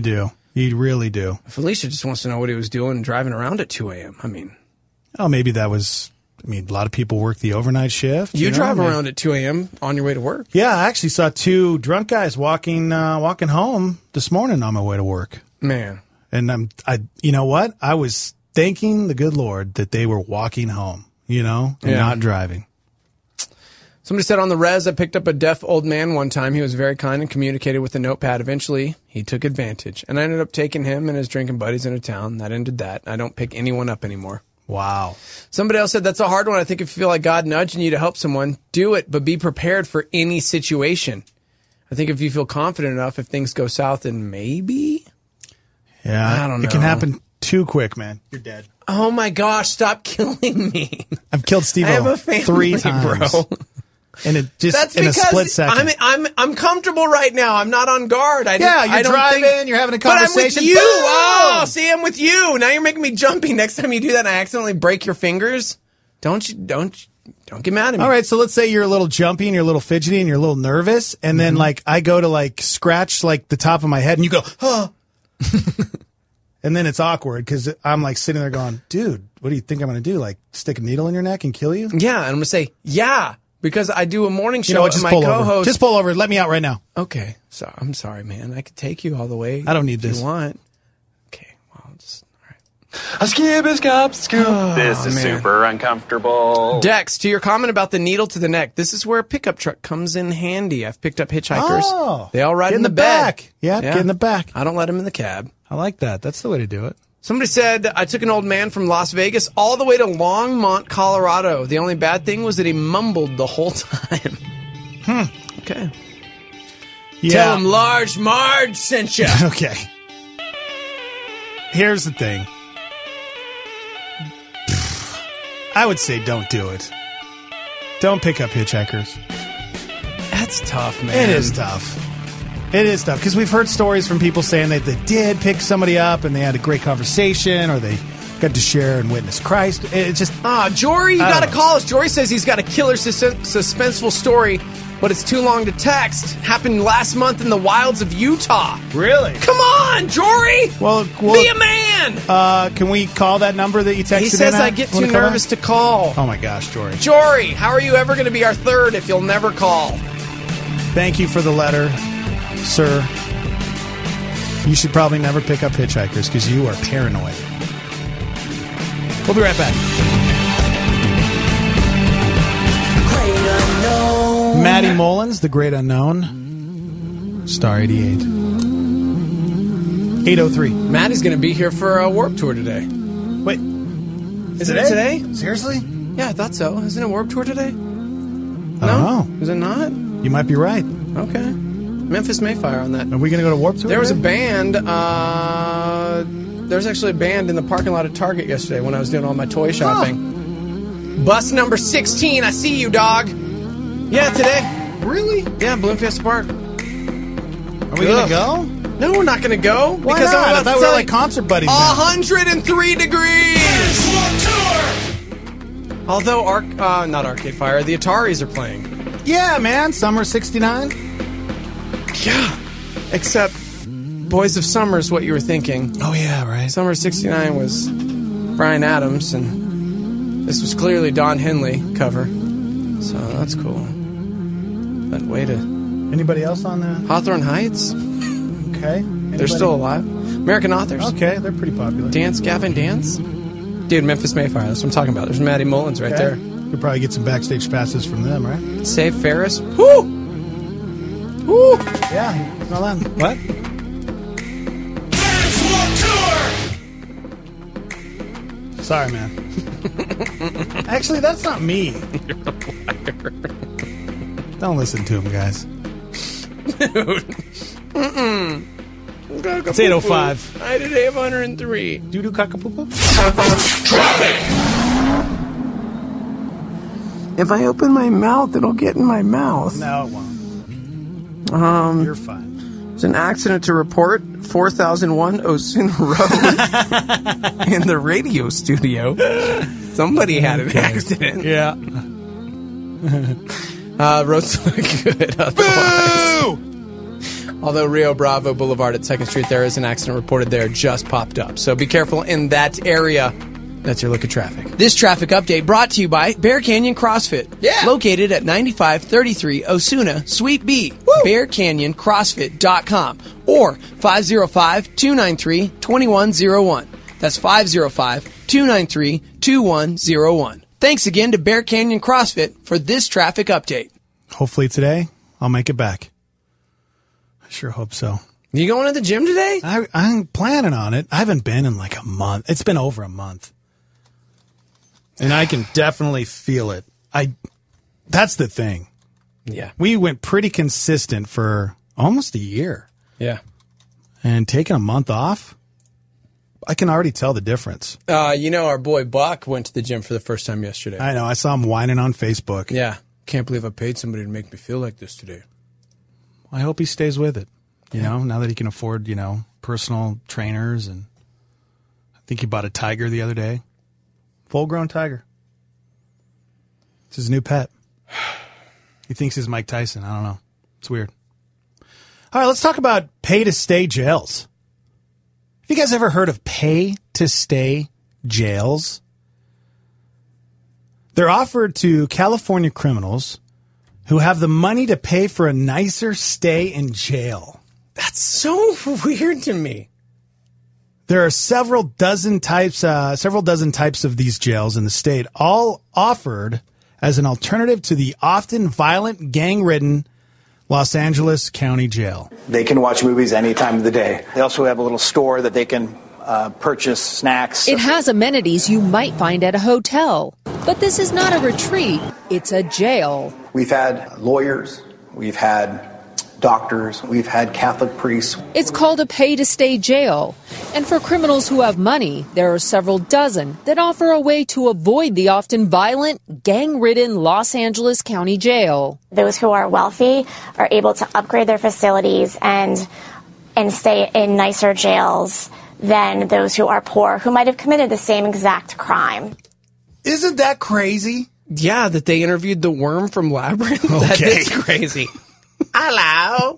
You really do. Felicia just wants to know what he was doing driving around at 2 a.m. I mean, maybe that was. I mean, a lot of people work the overnight shift. You drive around at 2 a.m. on your way to work. Yeah, I actually saw 2 drunk guys walking home this morning on my way to work. Man, and you know what? I was thanking the good Lord that they were walking home, and not driving. Somebody said on the res, I picked up a deaf old man one time. He was very kind and communicated with a notepad. Eventually, he took advantage. And I ended up taking him and his drinking buddies into town. That ended that. I don't pick anyone up anymore. Wow. Somebody else said, that's a hard one. I think if you feel like God nudging you to help someone, do it, but be prepared for any situation. I think if you feel confident enough, if things go south, then maybe? Yeah. I don't know. It can happen too quick, man. You're dead. Oh, my gosh. Stop killing me. I've killed Steve I have a family, 3 times. Bro. And it just That's in a because split second. I'm comfortable right now. I'm not on guard. You're driving. You're having a conversation. But I'm with you. Boom! Oh, see, I'm with you. Now you're making me jumpy. Next time you do that and I accidentally break your fingers, don't get mad at me. All right, so let's say you're a little jumpy and you're a little fidgety and you're a little nervous, and then I go to scratch the top of my head, and you go, huh. And then it's awkward because I'm sitting there going, dude, what do you think I'm going to do? Stick a needle in your neck and kill you? Yeah, and I'm going to say, yeah. Because I do a morning show with my co-host. Just pull over. Let me out right now. Okay. So I'm sorry, man. I could take you all the way. I don't need this. If you want. Okay. Well, just all right. A skip, a scop, scoop. This is super uncomfortable. Dex, to your comment about the needle to the neck, this is where a pickup truck comes in handy. I've picked up hitchhikers. Oh, they all ride in the back. bed. Yeah, get in the back. I don't let them in the cab. I like that. That's the way to do it. Somebody said, I took an old man from Las Vegas all the way to Longmont, Colorado. The only bad thing was that he mumbled the whole time. Okay. Yeah. Tell him Large Marge sent you. Okay. Here's the thing. I would say don't do it. Don't pick up hitchhikers. That's tough, man. It is tough. It is tough because we've heard stories from people saying that they did pick somebody up and they had a great conversation or they got to share and witness Christ. It's just... Jory, you got to call us. Jory says he's got a killer suspenseful story, but it's too long to text. Happened last month in the wilds of Utah. Really? Come on, Jory! Well, be a man! Can we call that number that you texted in? He says I get too nervous to call. Oh my gosh, Jory. Jory, how are you ever going to be our third if you'll never call? Thank you for the letter. Sir, you should probably never pick up hitchhikers because you are paranoid. We'll be right back. Maddie Mullins, The Great Unknown. Star 88. 803. Maddie's going to be here for a Warped Tour today. Wait. Isn't it today? Seriously? Yeah, I thought so. Isn't it Warped Tour today? I don't know. Is it not? You might be right. Okay. Memphis Mayfire on that. Are we going to go to Warped Tour? There was a band. There was actually a band in the parking lot at Target yesterday when I was doing all my toy shopping. Bus number 16. I see you, dog. Yeah, today. Really? Yeah, Bloomfield Park. Are we going to go? No, we're not going to go. Why because not? I'm I thought we were like concert buddies. 103 degrees. Although, not Arcade Fire, the Ataris are playing. Yeah, man. Summer 69. Yeah, except Boys of Summer is what you were thinking. Oh, yeah, right. Summer 69 was Bryan Adams, and this was clearly Don Henley cover. So that's cool. But way to... Anybody else on that? Hawthorne Heights? Okay. They're still alive. American Authors? Okay, they're pretty popular. Dance, Gavin Dance? Dude, Memphis Mayfire, that's what I'm talking about. There's Maddie Mullins right there. You'll probably get some backstage passes from them, right? Save Ferris. Woo! Woo! Yeah, smell that. What? Sorry, man. Actually, that's not me. You're a liar. Don't listen to him, guys. Dude. It's 8:05. I did 103. Doo-doo cockapoo. If I open my mouth, it'll get in my mouth. No, it won't. You're fine. There's an accident to report. 4001 Osuna Road in the radio studio. Somebody had an accident. Yeah. Roads look good otherwise. Boo! Although Rio Bravo Boulevard at 2nd Street, there is an accident reported there, just popped up. So be careful in that area. That's your look at traffic. This traffic update brought to you by Bear Canyon CrossFit. Yeah. Located at 9533 Osuna, Suite B. BearCanyonCrossFit.com or 505-293-2101. That's 505-293-2101. Thanks again to Bear Canyon CrossFit for this traffic update. Hopefully today, I'll make it back. I sure hope so. You going to the gym today? I'm planning on it. I haven't been in like a month. It's been over a month. And I can definitely feel it. That's the thing. Yeah. We went pretty consistent for almost a year. Yeah. And taking a month off, I can already tell the difference. Our boy Buck went to the gym for the first time yesterday. I know. I saw him whining on Facebook. Yeah. Can't believe I paid somebody to make me feel like this today. I hope he stays with it. Now that he can afford, personal trainers. And I think he bought a tiger the other day. Full-grown tiger. It's his new pet. He thinks he's Mike Tyson. I don't know. It's weird. All right, let's talk about pay-to-stay jails. Have you guys ever heard of pay-to-stay jails? They're offered to California criminals who have the money to pay for a nicer stay in jail. That's so weird to me. There are several dozen types of these jails in the state, all offered as an alternative to the often violent, gang-ridden Los Angeles County Jail. They can watch movies any time of the day. They also have a little store that they can purchase snacks. It has amenities you might find at a hotel, but this is not a retreat. It's a jail. We've had lawyers. We've had doctors. We've had Catholic priests. It's called a pay-to-stay jail. And for criminals who have money, there are several dozen that offer a way to avoid the often violent, gang-ridden Los Angeles County Jail. Those who are wealthy are able to upgrade their facilities and stay in nicer jails than those who are poor, who might have committed the same exact crime. Isn't that crazy? Yeah, that they interviewed the worm from Labyrinth. Okay. That is crazy. Hello,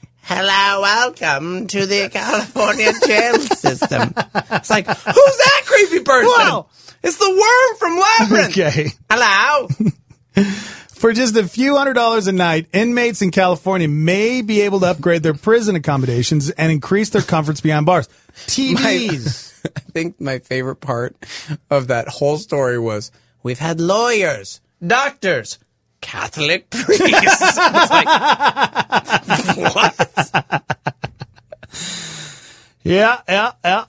welcome to the California jail system. It's like, who's that creepy person? Whoa. It's the worm from Labyrinth. Okay. Hello. For just a few $100s a night, inmates in California may be able to upgrade their prison accommodations and increase their comforts behind bars. TVs. I think my favorite part of that whole story was, we've had lawyers, doctors, Catholic priests. It's like, what? Yeah.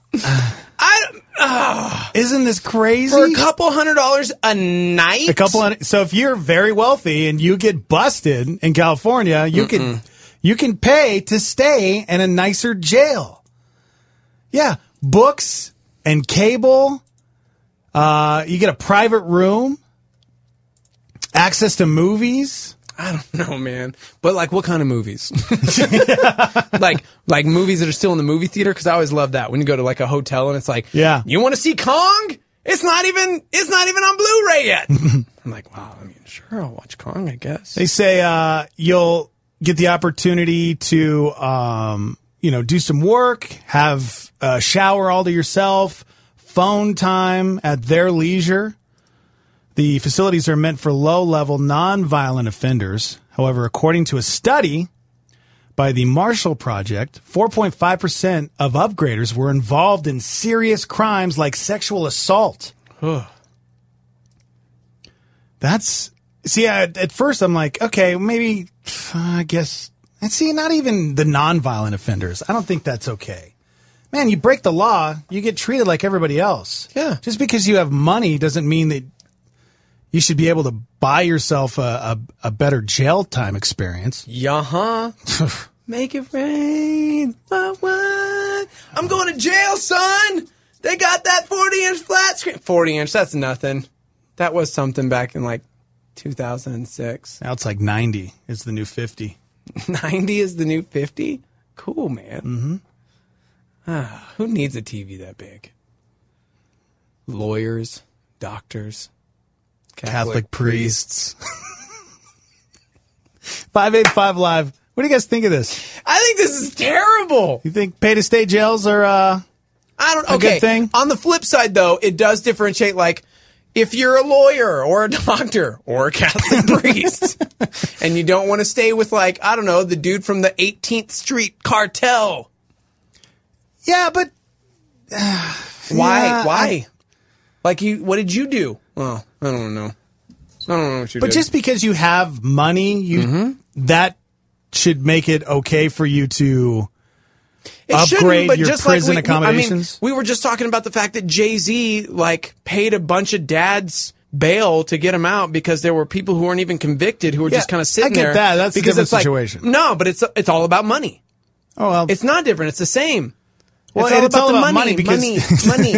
Isn't this crazy? For a couple $100 a night? So if you're very wealthy and you get busted in California, you can pay to stay in a nicer jail. Yeah, books and cable. You get a private room. Access to movies? I don't know, man. But like, what kind of movies? like movies that are still in the movie theater? Because I always love that when you go to like a hotel and it's like, yeah, you want to see Kong? It's not even on Blu-ray yet. I'm like, wow. I mean, sure, I'll watch Kong, I guess. They say you'll get the opportunity to do some work, have a shower all to yourself, phone time at their leisure. The facilities are meant for low-level, non-violent offenders. However, according to a study by the Marshall Project, 4.5% of upgraders were involved in serious crimes like sexual assault. At first I'm like, okay, maybe, I guess, and see, not even the non-violent offenders. I don't think that's okay. Man, you break the law, you get treated like everybody else. Yeah. Just because you have money doesn't mean that you should be able to buy yourself a better jail time experience. Yeah. Make it rain. What? I'm going to jail, son. They got that 40-inch flat screen. 40-inch, that's nothing. That was something back in like 2006. Now it's like 90 is the new 50. 90 is the new 50? Cool, man. Mm-hmm. Who needs a TV that big? Lawyers, doctors, Catholic priests. 585 Live. What do you guys think of this? I think this is terrible. You think pay-to-stay jails are a good thing? On the flip side, though, it does differentiate, like, if you're a lawyer or a doctor or a Catholic priest and you don't want to stay with, like, I don't know, the dude from the 18th Street cartel. Yeah, but... Why? What did you do? Well, I don't know. I don't know what you did. But just because you have money, that should make it okay for you to upgrade your prison accommodations? We were just talking about the fact that Jay-Z, paid a bunch of dads bail to get him out because there were people who weren't even convicted who were just kind of sitting there. I get that. That's a different situation. No, but it's all about money. Oh, well. It's not different. It's the same. Well, it's all about money because... money.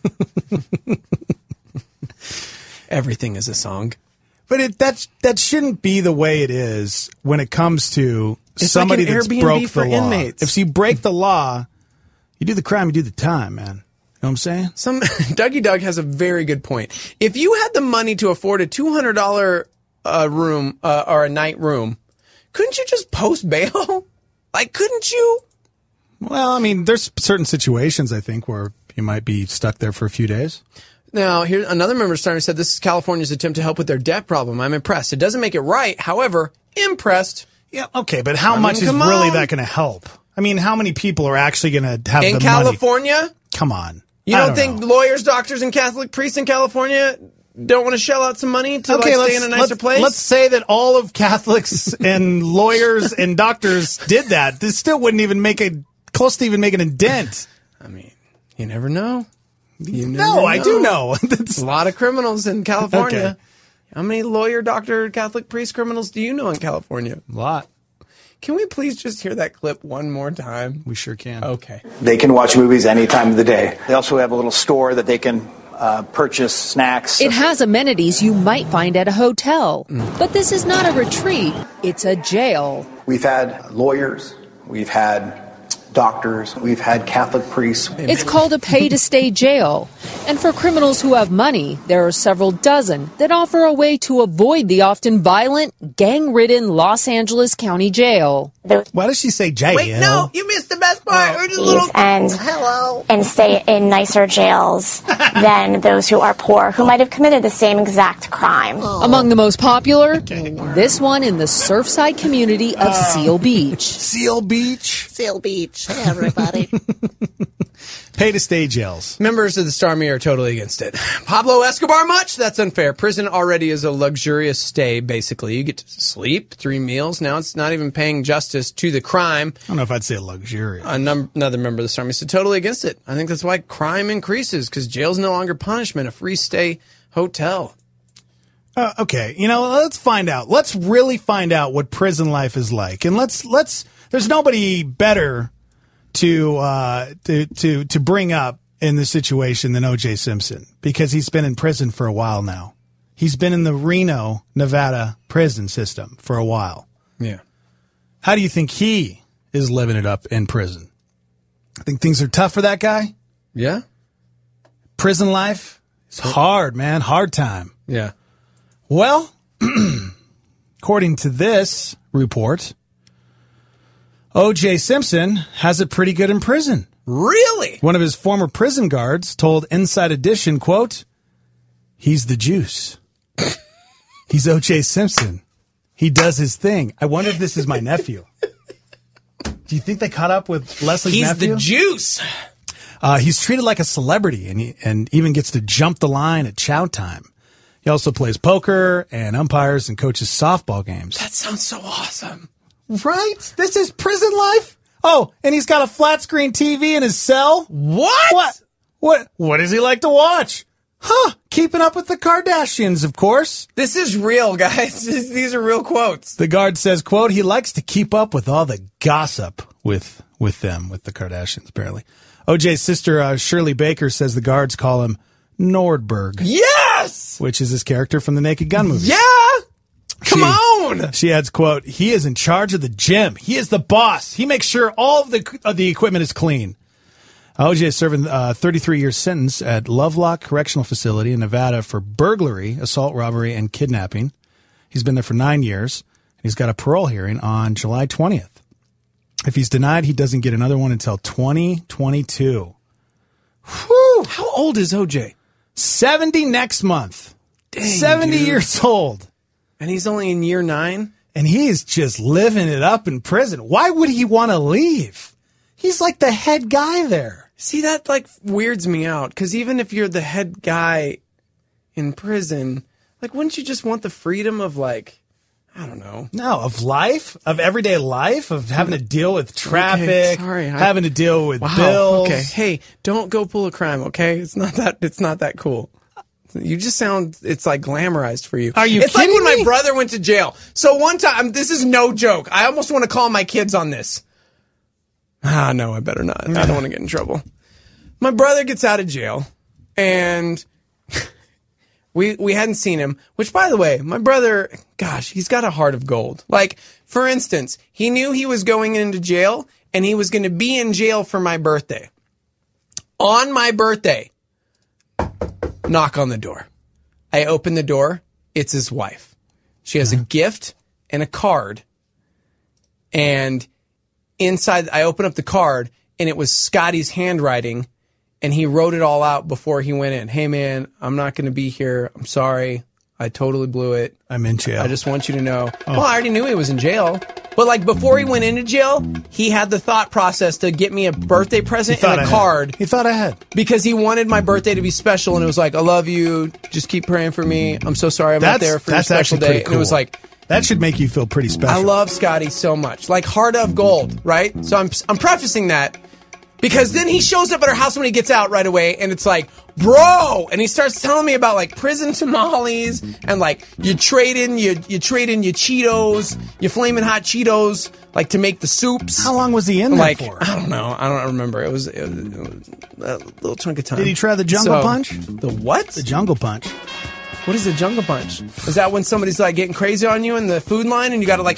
Everything is a song. But that shouldn't be the way it is when it comes to somebody like an that's Airbnb broke for the law. inmates. If you break the law, you do the crime, you do the time, man. You know what I'm saying? Dougie Doug has a very good point. If you had the money to afford a $200 room or a night room, couldn't you just post bail? Couldn't you? Well, I mean, there's certain situations, I think, where you might be stuck there for a few days. Now, here another member started said this is California's attempt to help with their debt problem. I'm impressed. It doesn't make it right. However, impressed. Yeah, okay, but how much is really that going to help? I mean, how many people are actually going to have the money? In California? Come on. You don't think lawyers, doctors, and Catholic priests in California don't want to shell out some money to stay in a nicer place? Let's say that all of Catholics and lawyers and doctors did that. This still wouldn't even close to even making a dent. I mean, you never know. I do know. A lot of criminals in California. Okay. How many lawyer, doctor, Catholic priest criminals do you know in California? A lot. Can we please just hear that clip one more time? We sure can. Okay. They can watch movies any time of the day. They also have a little store that they can purchase snacks. It has amenities you might find at a hotel. But this is not a retreat. It's a jail. We've had lawyers. We've had doctors. We've had Catholic priests. It's called a pay-to-stay jail. And for criminals who have money, there are several dozen that offer a way to avoid the often violent, gang-ridden Los Angeles County Jail. Why does she say jail? Wait, no, you missed the best part. And stay in nicer jails than those who are poor, who might have committed the same exact crime. Among the most popular, this one in the Surfside community of Seal Beach. Seal Beach? Seal Beach. Hey, everybody. Pay-to-stay jails. Members of the Star Me are totally against it. Pablo Escobar much? That's unfair. Prison already is a luxurious stay, basically. You get to sleep, 3 meals. Now it's not even paying justice to the crime. I don't know if I'd say luxurious. Another member of the Star Me said totally against it. I think that's why crime increases, because jail's no longer punishment, a free stay hotel. Okay, let's find out. Let's really find out what prison life is like. And let's there's nobody better to bring up in this situation than O.J. Simpson, because he's been in prison for a while now. He's been in the Reno, Nevada prison system for a while. Yeah. How do you think he is living it up in prison? I think things are tough for that guy. Yeah. Prison life is hard, man. Hard time. Yeah. Well, according to this report, O.J. Simpson has it pretty good in prison. Really? One of his former prison guards told Inside Edition, quote, "He's the juice. He's O.J. Simpson. He does his thing." I wonder if this is my nephew. Do you think they caught up with Leslie's nephew? He's the juice. He's treated like a celebrity and even gets to jump the line at chow time. He also plays poker and umpires and coaches softball games. That sounds so awesome. Right? This is prison life? Oh, and he's got a flat screen TV in his cell? What? What does he like to watch? Keeping Up with the Kardashians, of course. This is real, guys. These are real quotes. The guard says, quote, he likes to keep up with all the gossip with the Kardashians, apparently. OJ's sister, Shirley Baker, says the guards call him Nordberg. Yes! Which is his character from the Naked Gun movie. Yeah! Come on! She adds, quote, he is in charge of the gym. He is the boss. He makes sure all of the equipment is clean. OJ is serving a 33-year sentence at Lovelock Correctional Facility in Nevada for burglary, assault, robbery, and kidnapping. He's been there for 9 years. He's got a parole hearing on July 20th. If he's denied, he doesn't get another one until 2022. Whew. How old is OJ? 70 next month. Dang, 70 dude. years old. And he's only in year 9? And he's just living it up in prison. Why would he want to leave? He's like the head guy there. See, that like weirds me out. Because even if you're the head guy in prison, like, wouldn't you just want the freedom of, like, I don't know. No, of life, of everyday life, of having to deal with traffic, Okay, sorry, having to deal with Wow, bills. okay. Hey, don't go pull a crime, okay? It's not that cool. You just sound, it's like glamorized for you. Are you It's like kidding when my me? brother went to jail. So one time, this is no joke. I almost want to call my kids on this. No, I better not. I don't want to get in trouble. My brother gets out of jail, and we hadn't seen him, which, by the way, my brother, gosh, he's got a heart of gold. Like, for instance, he knew he was going into jail, and he was going to be in jail for my birthday. On my birthday, knock on the door. I open the door. It's his wife. She has a gift and a card. And inside, I open up the card, and it was Scotty's handwriting, and he wrote it all out before he went in. Hey, man, I'm not going to be here. I'm sorry. I totally blew it. I'm in jail. I just want you to know. Well, I already knew he was in jail. But, like, before he went into jail, he had the thought process to get me a birthday present and a card. He thought ahead. Because he wanted my birthday to be special, and it was like, I love you. Just keep praying for me. I'm so sorry I'm not there for your special actually day. pretty And it was cool. like, that should make you feel pretty special. I love Scotty so much. Like, heart of gold, right? So I'm prefacing that because then he shows up at our house when he gets out right away, and it's like, bro! And he starts telling me about, like, prison tamales, and, like, you trade in your Cheetos, your Flamin' Hot Cheetos, like, to make the soups. How long was he in there for? I don't know. I don't remember. It was a little chunk of time. Did he try the jungle punch? The what? The jungle punch. What is a jungle punch? Is that when somebody's, like, getting crazy on you in the food line, and you gotta, like,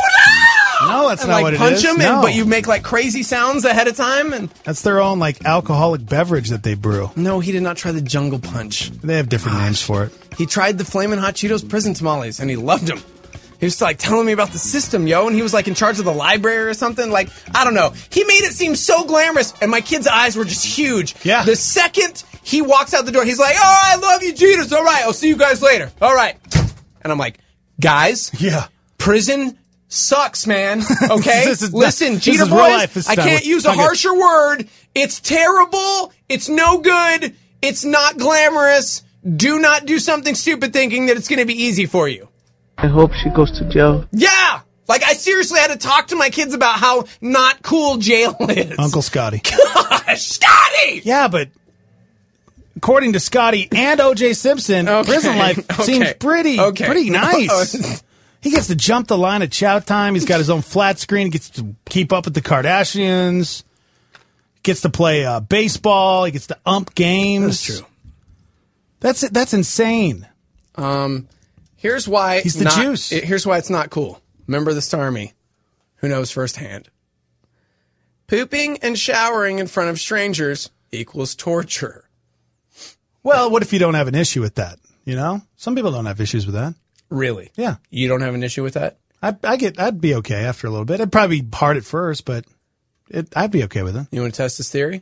No, that's and, not like, what it punch is. them, No. but you make, like, crazy sounds ahead of time? And That's their own, like, alcoholic beverage that they brew. no, he did not try the jungle punch. They have different names for it. He tried the Flamin' Hot Cheetos prison tamales, and he loved them. He was, like, telling me about the system, yo, and he was, like, in charge of the library or something. Like, I don't know. He made it seem so glamorous, and my kids' eyes were just huge. Yeah. The second he walks out the door, he's like, oh, I love you, Cheetos. All right, I'll see you guys later. All right. And I'm like, guys, Yeah. prison sucks, man. Okay? This is not- Listen, this Jeter is real boys, life. This is I not can't what- use a not good. harsher word. It's terrible. It's no good. It's not glamorous. Do not do something stupid thinking that it's going to be easy for you. I hope she goes to jail. Yeah! Like, I seriously had to talk to my kids about how not cool jail is. Uncle Scotty. Gosh, Scotty! Yeah, but according to Scotty and O.J. Simpson, prison life seems pretty nice. He gets to jump the line at chow time. He's got his own flat screen. He gets to keep up with the Kardashians. Gets to play baseball. He gets to ump games. That's true. That's insane. Here's why He's the juice. Here's why it's not cool. Member of the Starmy, who knows firsthand. Pooping and showering in front of strangers equals torture. Well, what if you don't have an issue with that? You know, some people don't have issues with that. Really? Yeah. You don't have an issue with that? I'd be okay after a little bit. It'd probably be hard at first, but I'd be okay with it. You want to test this theory?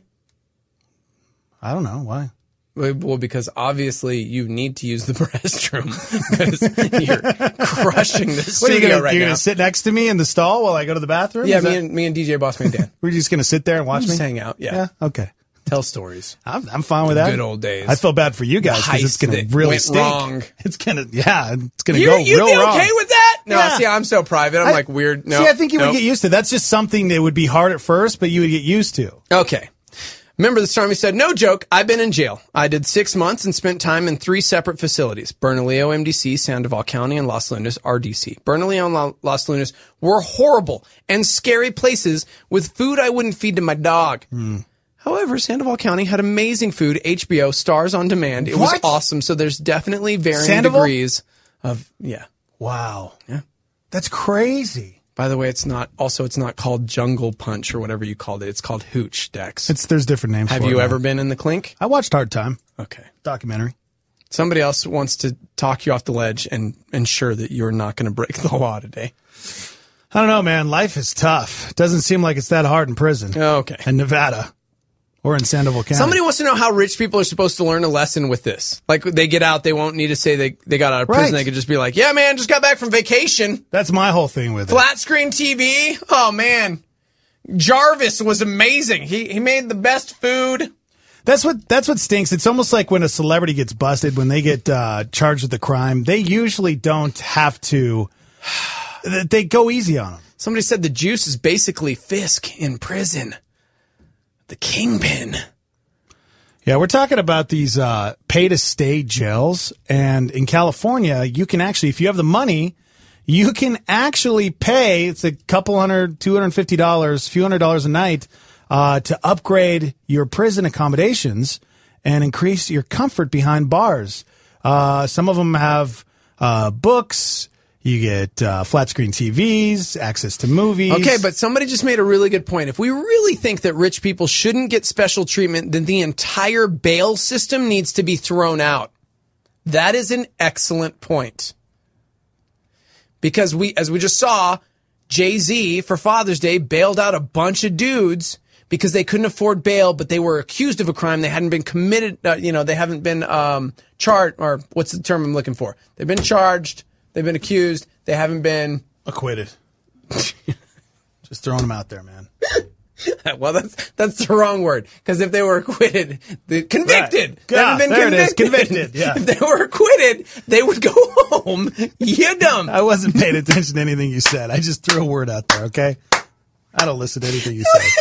I don't know why. Well, because obviously you need to use the restroom because you're crushing the What are you studio gonna, right you're now. going to sit next to me in the stall while I go to the bathroom? Yeah, Is that- me and DJ Bossman Dan. We're just going to sit there and watch Just me? hang out. Yeah. Yeah? Okay. Tell stories. I'm fine with that. Good old days. I feel bad for you guys The because it's heist going that to really went stink. wrong. It's going to, it's going to go You'd real be wrong. okay with that? No, Yeah. see, I'm so private. I'm like weird. No, See, I think you would nope. get used to it. That's just something that would be hard at first, but you would get used to. Okay. Remember the Stormy said, no joke, I've been in jail. I did 6 months and spent time in 3 separate facilities. Bernalillo, MDC, Sandoval County, and Los Lunas, RDC. Bernalillo and Los Lunas were horrible and scary places with food I wouldn't feed to my dog. However, Sandoval County had amazing food, HBO, Stars on Demand. It was What? awesome, so there's definitely varying Sandoval? degrees of, yeah. Wow. Yeah. That's crazy. By the way, it's not called Jungle Punch or whatever you called it. It's called Hooch, Dex. There's different names Have for it you now. ever been in the clink? I watched Hard Time. Okay. Documentary. Somebody else wants to talk you off the ledge and ensure that you're not going to break the law today. I don't know, man. Life is tough. Doesn't seem like it's that hard in prison. Oh, okay. In Nevada or in Sandoval County. Somebody wants to know how rich people are supposed to learn a lesson with this. Like, they get out, they won't need to say they got out of prison. Right. They could just be like, yeah, man, just got back from vacation. That's my whole thing with it. Flat screen TV. Oh, man. Jarvis was amazing. He made the best food. That's what stinks. It's almost like when a celebrity gets busted, when they get charged with a crime, they usually don't have to. They go easy on them. Somebody said the juice is basically Fisk in prison. The kingpin. Yeah, we're talking about these pay-to-stay jails. And in California, you can actually, if you have the money, you can actually pay, it's a couple $100, $250, a few $100s a night, to upgrade your prison accommodations and increase your comfort behind bars. Some of them have books. You get flat screen TVs, access to movies. Okay, but somebody just made a really good point. If we really think that rich people shouldn't get special treatment, then the entire bail system needs to be thrown out. That is an excellent point. Because as we just saw, Jay-Z for Father's Day bailed out a bunch of dudes because they couldn't afford bail, but they were accused of a crime. They hadn't been committed, they haven't been charged, or what's the term I'm looking for? They've been charged. They've been accused. They haven't been acquitted. Just throwing them out there, man. Well, that's the wrong word. Because if they were acquitted, convicted. Right. They haven't been convicted. Convicted. Yeah. If they were acquitted, they would go home. You dumb. I wasn't paying attention to anything you said. I just threw a word out there. Okay. I don't listen to anything you say.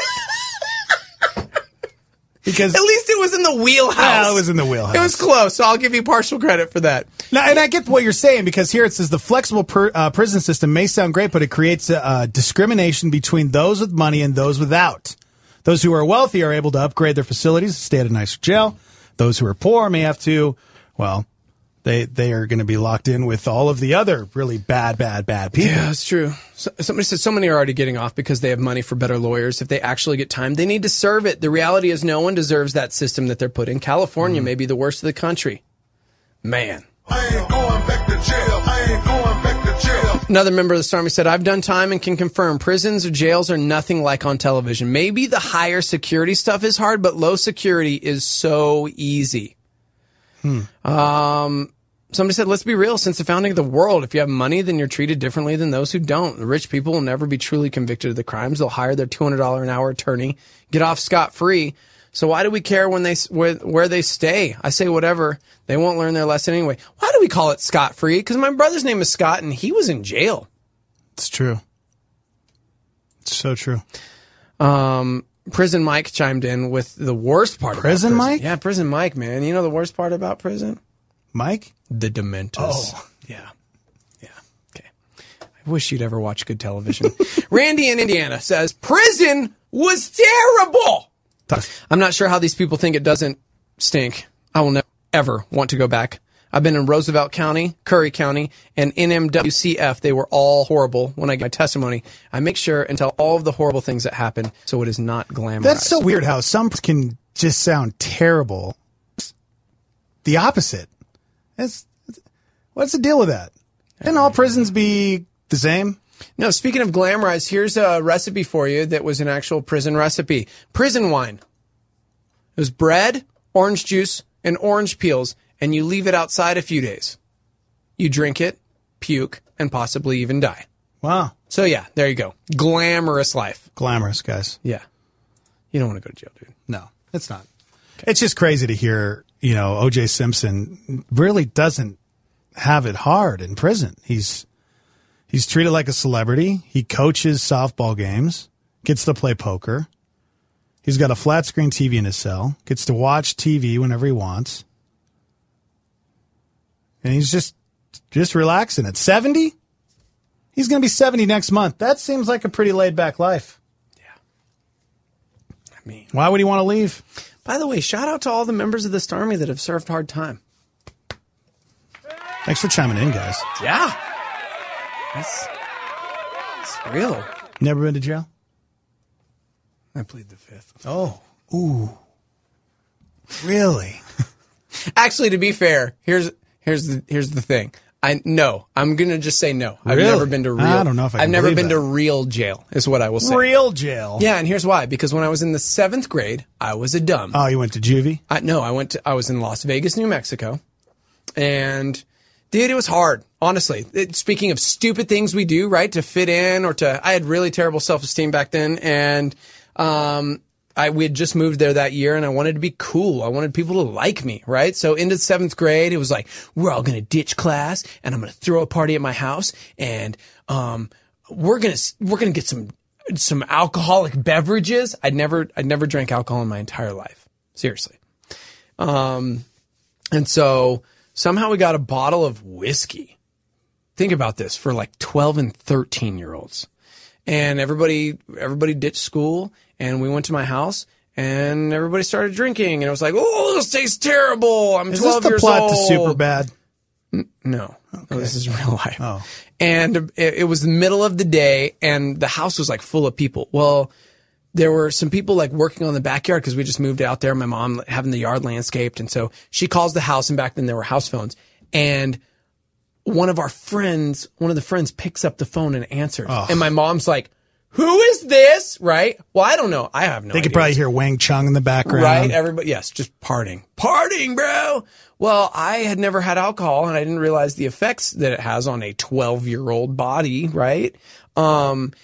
Because at least it was in the wheelhouse. Yeah, it was in the wheelhouse. It was close, so I'll give you partial credit for that. Now, and I get what you're saying, because here it says the flexible prison system may sound great, but it creates discrimination between those with money and those without. Those who are wealthy are able to upgrade their facilities, stay at a nicer jail. Those who are poor may have to, well, they are going to be locked in with all of the other really bad people. Yeah, that's true. Somebody said so many are already getting off because they have money for better lawyers. If they actually get time, they need to serve it. The reality is no one deserves that system that they're put in. California may be the worst of the country. Man. I ain't going back to jail. I ain't going back to jail. Another member of the Stormy said, I've done time and can confirm prisons or jails are nothing like on television. Maybe the higher security stuff is hard, but low security is so easy. Somebody said, let's be real. Since the founding of the world, if you have money, then you're treated differently than those who don't. The rich people will never be truly convicted of the crimes. They'll hire their $200 an hour attorney, get off scot-free. So why do we care when where they stay? I say whatever. They won't learn their lesson anyway. Why do we call it scot-free? Because my brother's name is Scott, and he was in jail. It's true. It's so true. Prison Mike chimed in with the worst part about prison. Mike? Yeah, Prison Mike, man. You know the worst part about prison? Mike? The Dementors. Oh. Yeah. Okay. I wish you'd ever watch good television. Randy in Indiana says, prison was terrible. I'm not sure how these people think it doesn't stink. I will never, ever want to go back. I've been in Roosevelt County, Curry County, and NMWCF. They were all horrible. When I get my testimony, I make sure and tell all of the horrible things that happened so it is not glamorized. That's so weird how some can just sound terrible. The opposite. What's the deal with that? Can all prisons be the same? No, speaking of glamorized, here's a recipe for you that was an actual prison recipe. Prison wine. It was bread, orange juice, and orange peels, and you leave it outside a few days. You drink it, puke, and possibly even die. Wow. So yeah, there you go. Glamorous life. Glamorous, guys. Yeah. You don't want to go to jail, dude. No, it's not. Okay. It's just crazy to hear, O.J. Simpson really doesn't have it hard in prison. He's treated like a celebrity. He coaches softball games, gets to play poker. He's got a flat screen TV in his cell, gets to watch TV whenever he wants. And he's just relaxing. At 70? He's going to be 70 next month. That seems like a pretty laid back life. Yeah. I mean, why would he want to leave? By the way, shout out to all the members of this army that have served hard time. Thanks for chiming in, guys. Yeah. It's real. Never been to jail? I plead the fifth. Oh. Ooh. Really? Actually, to be fair, here's the thing. I'm gonna just say no. I've Really? never been to real. I don't know if I can I've never believe been that. to real jail. Is what I will say. Real jail. Yeah, and here's why. Because when I was in the 7th grade, I was a dumb. Oh, you went to juvie? No, I was in Las Vegas, New Mexico, and dude, it was hard. Honestly, speaking of stupid things we do, right, to fit in I had really terrible self-esteem back then, and we had just moved there that year, and I wanted to be cool. I wanted people to like me, right? So into 7th grade, it was like, we're all going to ditch class, and I'm going to throw a party at my house, and we're going to get some alcoholic beverages. I'd never drank alcohol in my entire life. Seriously. And so somehow we got a bottle of whiskey. Think about this, for like 12 and 13-year-olds. And everybody ditched school, and we went to my house, and everybody started drinking, and it was like, oh, this tastes terrible. I'm 12 years old. Is this the plot to Superbad? No. Okay. No, this is real life. Oh. And it was the middle of the day, and the house was like full of people. Well, there were some people like working on the backyard because we just moved out there. My mom having the yard landscaped, and so she calls the house, and back then there were house phones, and one of the friends picks up the phone and answers. Oh. And my mom's like, who is this? Right? Well, I don't know. I have no idea. They could probably hear Wang Chung in the background. Right? Everybody, yes, just partying. Partying, bro! Well, I had never had alcohol, and I didn't realize the effects that it has on a 12-year-old body, right? And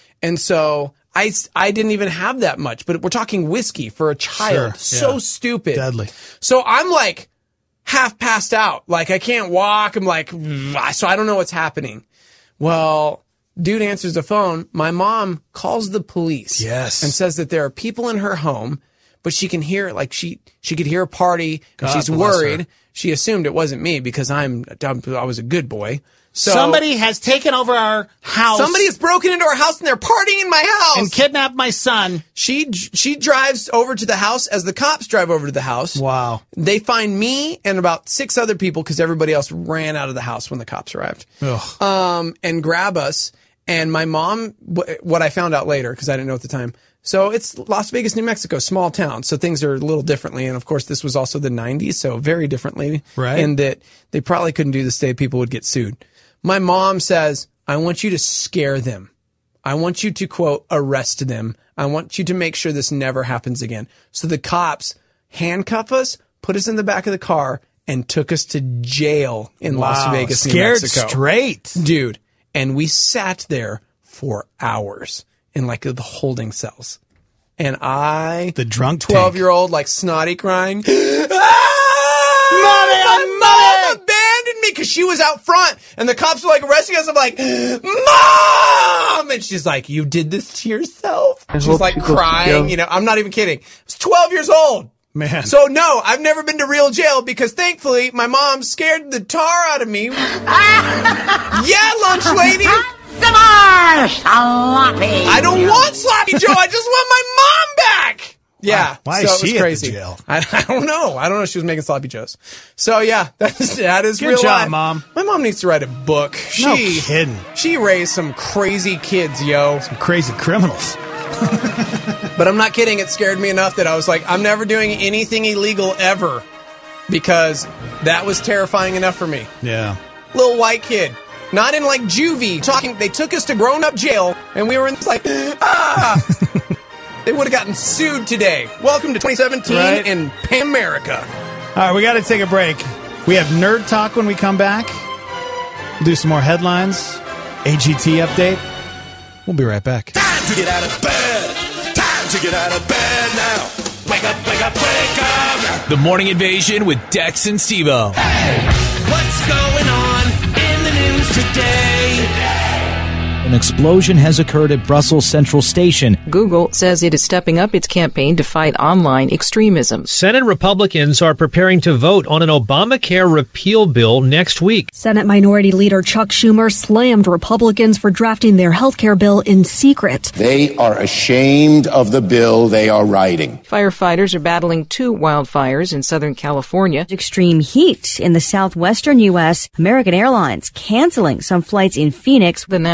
so I didn't even have that much, but we're talking whiskey for a child. Sure, So yeah. stupid. Deadly. So I'm like half passed out. Like I can't walk. I'm like, so I don't know what's happening. Well, dude answers the phone. My mom calls the police. Yes. And says that there are people in her home, but she can hear, like she could hear a party, and God she's bless worried. her. She assumed it wasn't me because I was a good boy. So Somebody has taken over our house. Somebody has broken into our house, and they're partying in my house and kidnapped my son. She drives over to the house as the cops drive over to the house. Wow. They find me and about 6 other people because everybody else ran out of the house when the cops arrived. Ugh. And grab us. And my mom, what I found out later, because I didn't know at the time. So it's Las Vegas, New Mexico, small town. So things are a little differently. And of course, this was also the 90s. So very differently. Right. In that they probably couldn't do this day. People would get sued. My mom says, I want you to scare them. I want you to, quote, arrest them. I want you to make sure this never happens again. So the cops handcuff us, put us in the back of the car, and took us to jail in Las Vegas, New Mexico. Scared straight. Dude. And we sat there for hours in like the holding cells. And the drunk 12-year-old, like snotty crying. Mommy, abandoned me because she was out front and the cops were like arresting us. I'm like, Mom! And she's like, you did this to yourself? She's like crying, you know, I'm not even kidding. I was 12 years old. Man. So no, I've never been to real jail because thankfully my mom scared the tar out of me. Yeah, lunch lady. Come on, sloppy. I don't want Sloppy Joe. I just want my mom back. Yeah. Why so is she it was crazy. at the jail? I don't know. I don't know if she was making Sloppy Joes. So yeah, that is Good real job, life. Mom. My mom needs to write a book. No kidding. She raised some crazy kids, yo. Some crazy criminals. But I'm not kidding. It scared me enough that I was like, I'm never doing anything illegal ever because that was terrifying enough for me. Yeah. Little white kid. Not in like juvie. They took us to grown-up jail, and we were in this like, They would have gotten sued today. Welcome to 2017 in Pan America. All right, we got to take a break. We have Nerd Talk when we come back. We'll do some more headlines. AGT update. We'll be right back. Time to get out of bed. Time to get out of bed now. Wake up, wake up, wake up. The Morning Invasion with Dex and Steve-O. Hey, what's going on in the news today? An explosion has occurred at Brussels Central Station. Google says it is stepping up its campaign to fight online extremism. Senate Republicans are preparing to vote on an Obamacare repeal bill next week. Senate Minority Leader Chuck Schumer slammed Republicans for drafting their health care bill in secret. They are ashamed of the bill they are writing. Firefighters are battling 2 wildfires in Southern California. Extreme heat in the southwestern U.S. American Airlines canceling some flights in Phoenix. The National Hurricane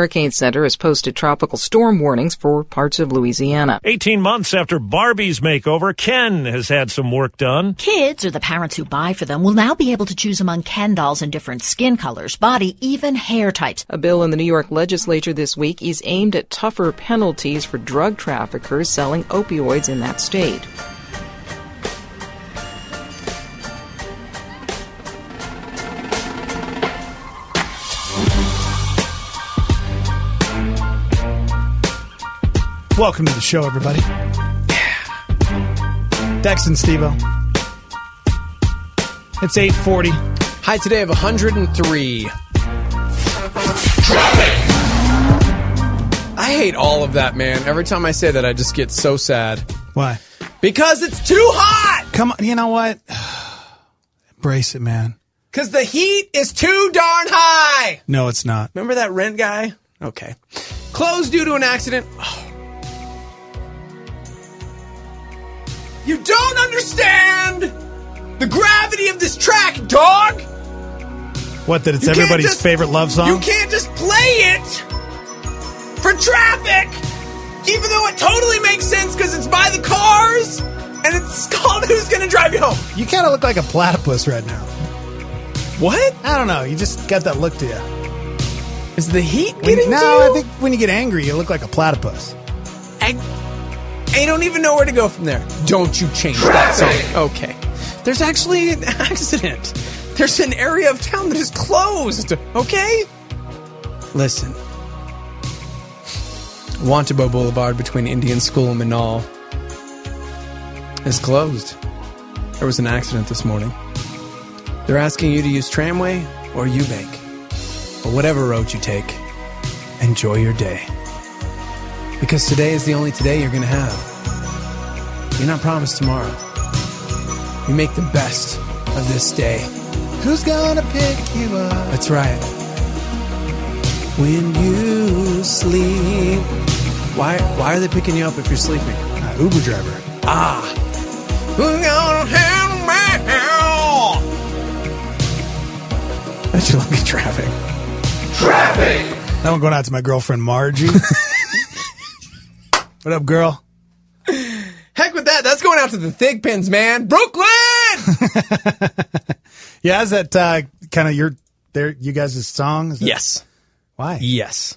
Hurricane Center has posted tropical storm warnings for parts of Louisiana. 18 months after Barbie's makeover, Ken has had some work done. Kids or the parents who buy for them will now be able to choose among Ken dolls in different skin colors, body, even hair types. A bill in the New York legislature this week is aimed at tougher penalties for drug traffickers selling opioids in that state. Welcome to the show, everybody. Dex and Steve-O. It's 8:40. High today of 103. I hate all of that, man. Every time I say that, I just get so sad. Why? Because it's too hot! Come on, you know what? Embrace it, man. Because the heat is too darn high! No, it's not. Remember that rent guy? Okay. Closed due to an accident. Oh. You don't understand the gravity of this track, dog! What, that it's everybody's favorite love song? You can't just play it for traffic, even though it totally makes sense because it's by the cars, and it's called Who's Gonna Drive You Home? You kind of look like a platypus right now. What? I don't know. You just got that look to you. Is the heat getting to you? No, I think when you get angry, you look like a platypus. I don't even know where to go from there. Don't you change that song. Okay. There's actually an accident. There's an area of town that is closed. Okay? Listen. Wantabo Boulevard between Indian School and Manal is closed. There was an accident this morning. They're asking you to use Tramway or Eubank. Or whatever road you take. Enjoy your day. Because today is the only today you're going to have. You're not promised tomorrow. You make the best of this day. Who's going to pick you up? That's right. When you sleep. Why are they picking you up if you're sleeping? Uber driver. Who's going to handle me? That's your lucky traffic. Traffic! That one going out to my girlfriend, Margie. What up, girl? Heck with that. That's going out to the Thick Pins, man. Brooklyn! Yeah, is that kind of you guys' song? Yes. Why? Yes.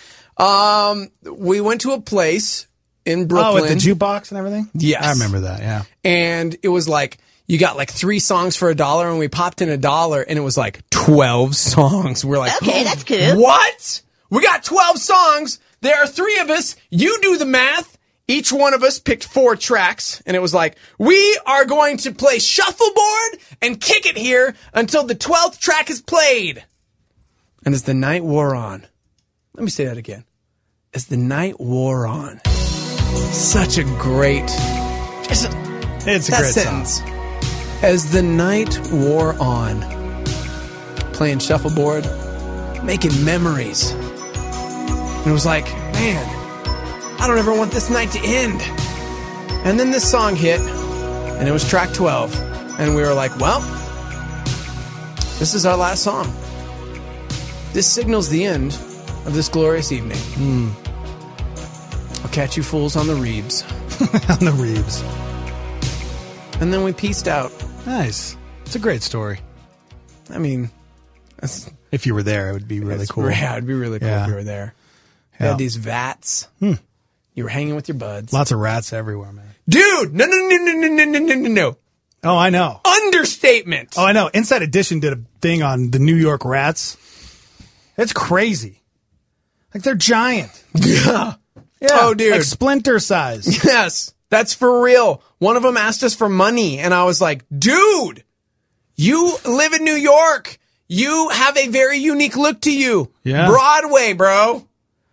We went to a place in Brooklyn. Oh, with the jukebox and everything? Yes. I remember that, yeah. And it was like, you got like 3 songs for $1, and we popped in $1, and it was like 12 songs. We're like, okay, that's cool. What? We got 12 songs. There are 3 of us. You do the math. Each one of us picked 4 tracks, and it was like, we are going to play shuffleboard and kick it here until the 12th track is played. And as the night wore on, let me say that again. As the night wore on, such a great, it's a great sentence. Song. As the night wore on, playing shuffleboard, making memories. And it was like, man, I don't ever want this night to end. And then this song hit, and it was track 12. And we were like, well, this is our last song. This signals the end of this glorious evening. I'll catch you fools on the Reebs. On the Reebs. And then we pieced out. Nice. It's a great story. I mean, if you were there, it would be really cool. Yeah, it'd be really cool if you were there. You had these vats. You were hanging with your buds. Lots of rats everywhere, man. Dude, no. Oh, I know. Understatement. Oh, I know. Inside Edition did a thing on the New York rats. It's crazy. Like, they're giant. Yeah. Oh, dude. Like splinter size. Yes. That's for real. One of them asked us for money, and I was like, dude, you live in New York. You have a very unique look to you. Yeah. Broadway, bro.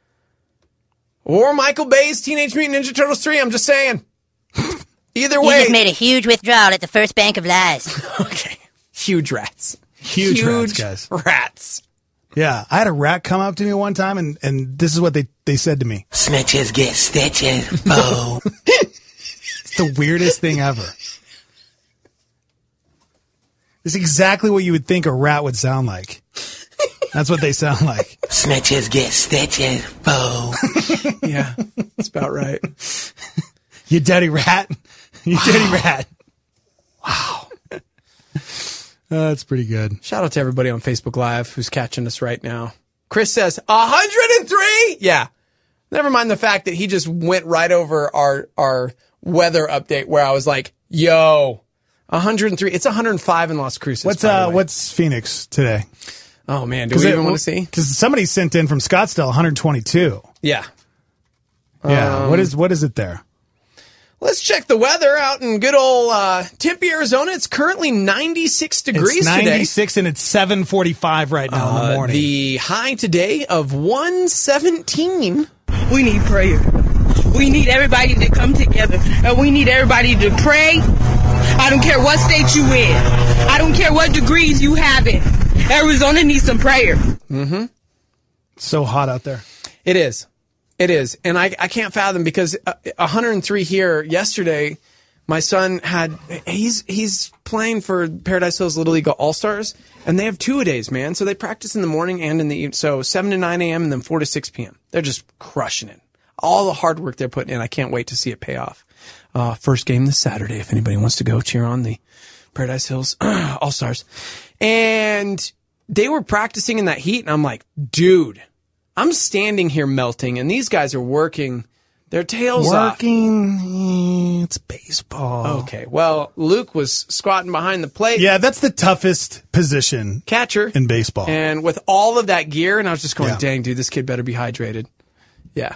Or Michael Bay's Teenage Mutant Ninja Turtles 3. I'm just saying. Either way. You just made a huge withdrawal at the First Bank of Lies. Okay. Huge rats. Huge rats, guys. Rats. Yeah. I had a rat come up to me one time, and this is what they said to me. Snitches get stitches, bo. It's the weirdest thing ever. It's exactly what you would think a rat would sound like. That's what they sound like. Snitches get stitches, Bo. Yeah, that's about right. You dirty rat. You dirty rat. Wow. That's pretty good. Shout out to everybody on Facebook Live who's catching us right now. Chris says, 103? Yeah. Never mind the fact that he just went right over our weather update where I was like, yo, 103. It's 105 in Las Cruces. What's Phoenix today? Oh, man. Do we even want to see? Because somebody sent in from Scottsdale 122. Yeah. Yeah. What is it there? Let's check the weather out in good old Tempe, Arizona. It's currently 96 degrees it's 96 today. And it's 7:45 right now in the morning. The high today of 117. We need prayer. We need everybody to come together. And we need everybody to pray. I don't care what state you in. I don't care what degrees you have in. Arizona needs some prayer. Mm-hmm. It's so hot out there. It is. It is. And I can't fathom because 103 here yesterday, my son he's playing for Paradise Hills Little League All-Stars, and they have 2-a-days, man. So they practice in the morning and in the evening. So 7 to 9 a.m. and then 4 to 6 p.m. They're just crushing it. All the hard work they're putting in. I can't wait to see it pay off. First game this Saturday, if anybody wants to go cheer on the Paradise Hills All-Stars. And they were practicing in that heat, and I'm like, dude, I'm standing here melting, and these guys are working their tails off. It's baseball. Okay, well, Luke was squatting behind the plate. Yeah, that's the toughest position. Catcher. In baseball. And with all of that gear, and I was just going, dang, dude, this kid better be hydrated. Yeah.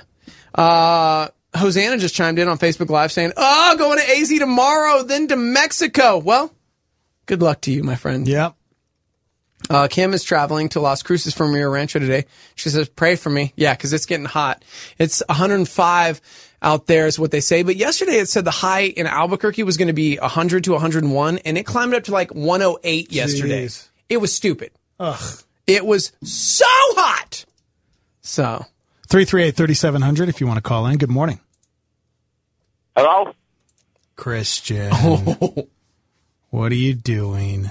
Hosanna just chimed in on Facebook Live saying, going to AZ tomorrow, then to Mexico. Well, good luck to you, my friend. Yep. Kim is traveling to Las Cruces from Rio Rancho today. She says, pray for me. Yeah, because it's getting hot. It's 105 out there is what they say. But yesterday it said the high in Albuquerque was going to be 100 to 101, and it climbed up to like 108 yesterday. Jeez. It was stupid. Ugh. It was so hot. So 338-3700 if you want to call in. Good morning. Hello? Christian. What are you doing?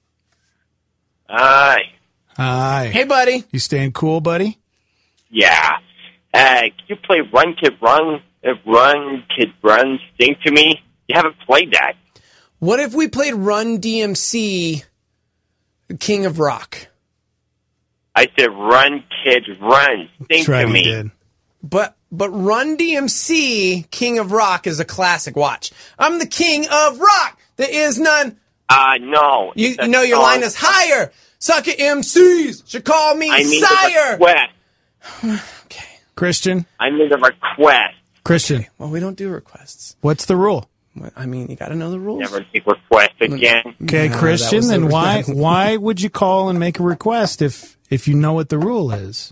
Hi. Hey, buddy. You staying cool, buddy? Yeah. Can you play Run Kid Run? Run Kid Run, Sing to Me? You haven't played that. What if we played Run DMC, King of Rock? I said Run Kid Run, Sing That's right, to Me. You did. But Run DMC, King of Rock is a classic. Watch. I'm the king of rock. There is none. No. You know your line is higher. Sucker MCs should call me sire. Okay. Christian? I need a request. Christian. Okay. Well, we don't do requests. What's the rule? I mean, you got to know the rules. Never take requests again. Okay, Christian, then why would you call and make a request if you know what the rule is?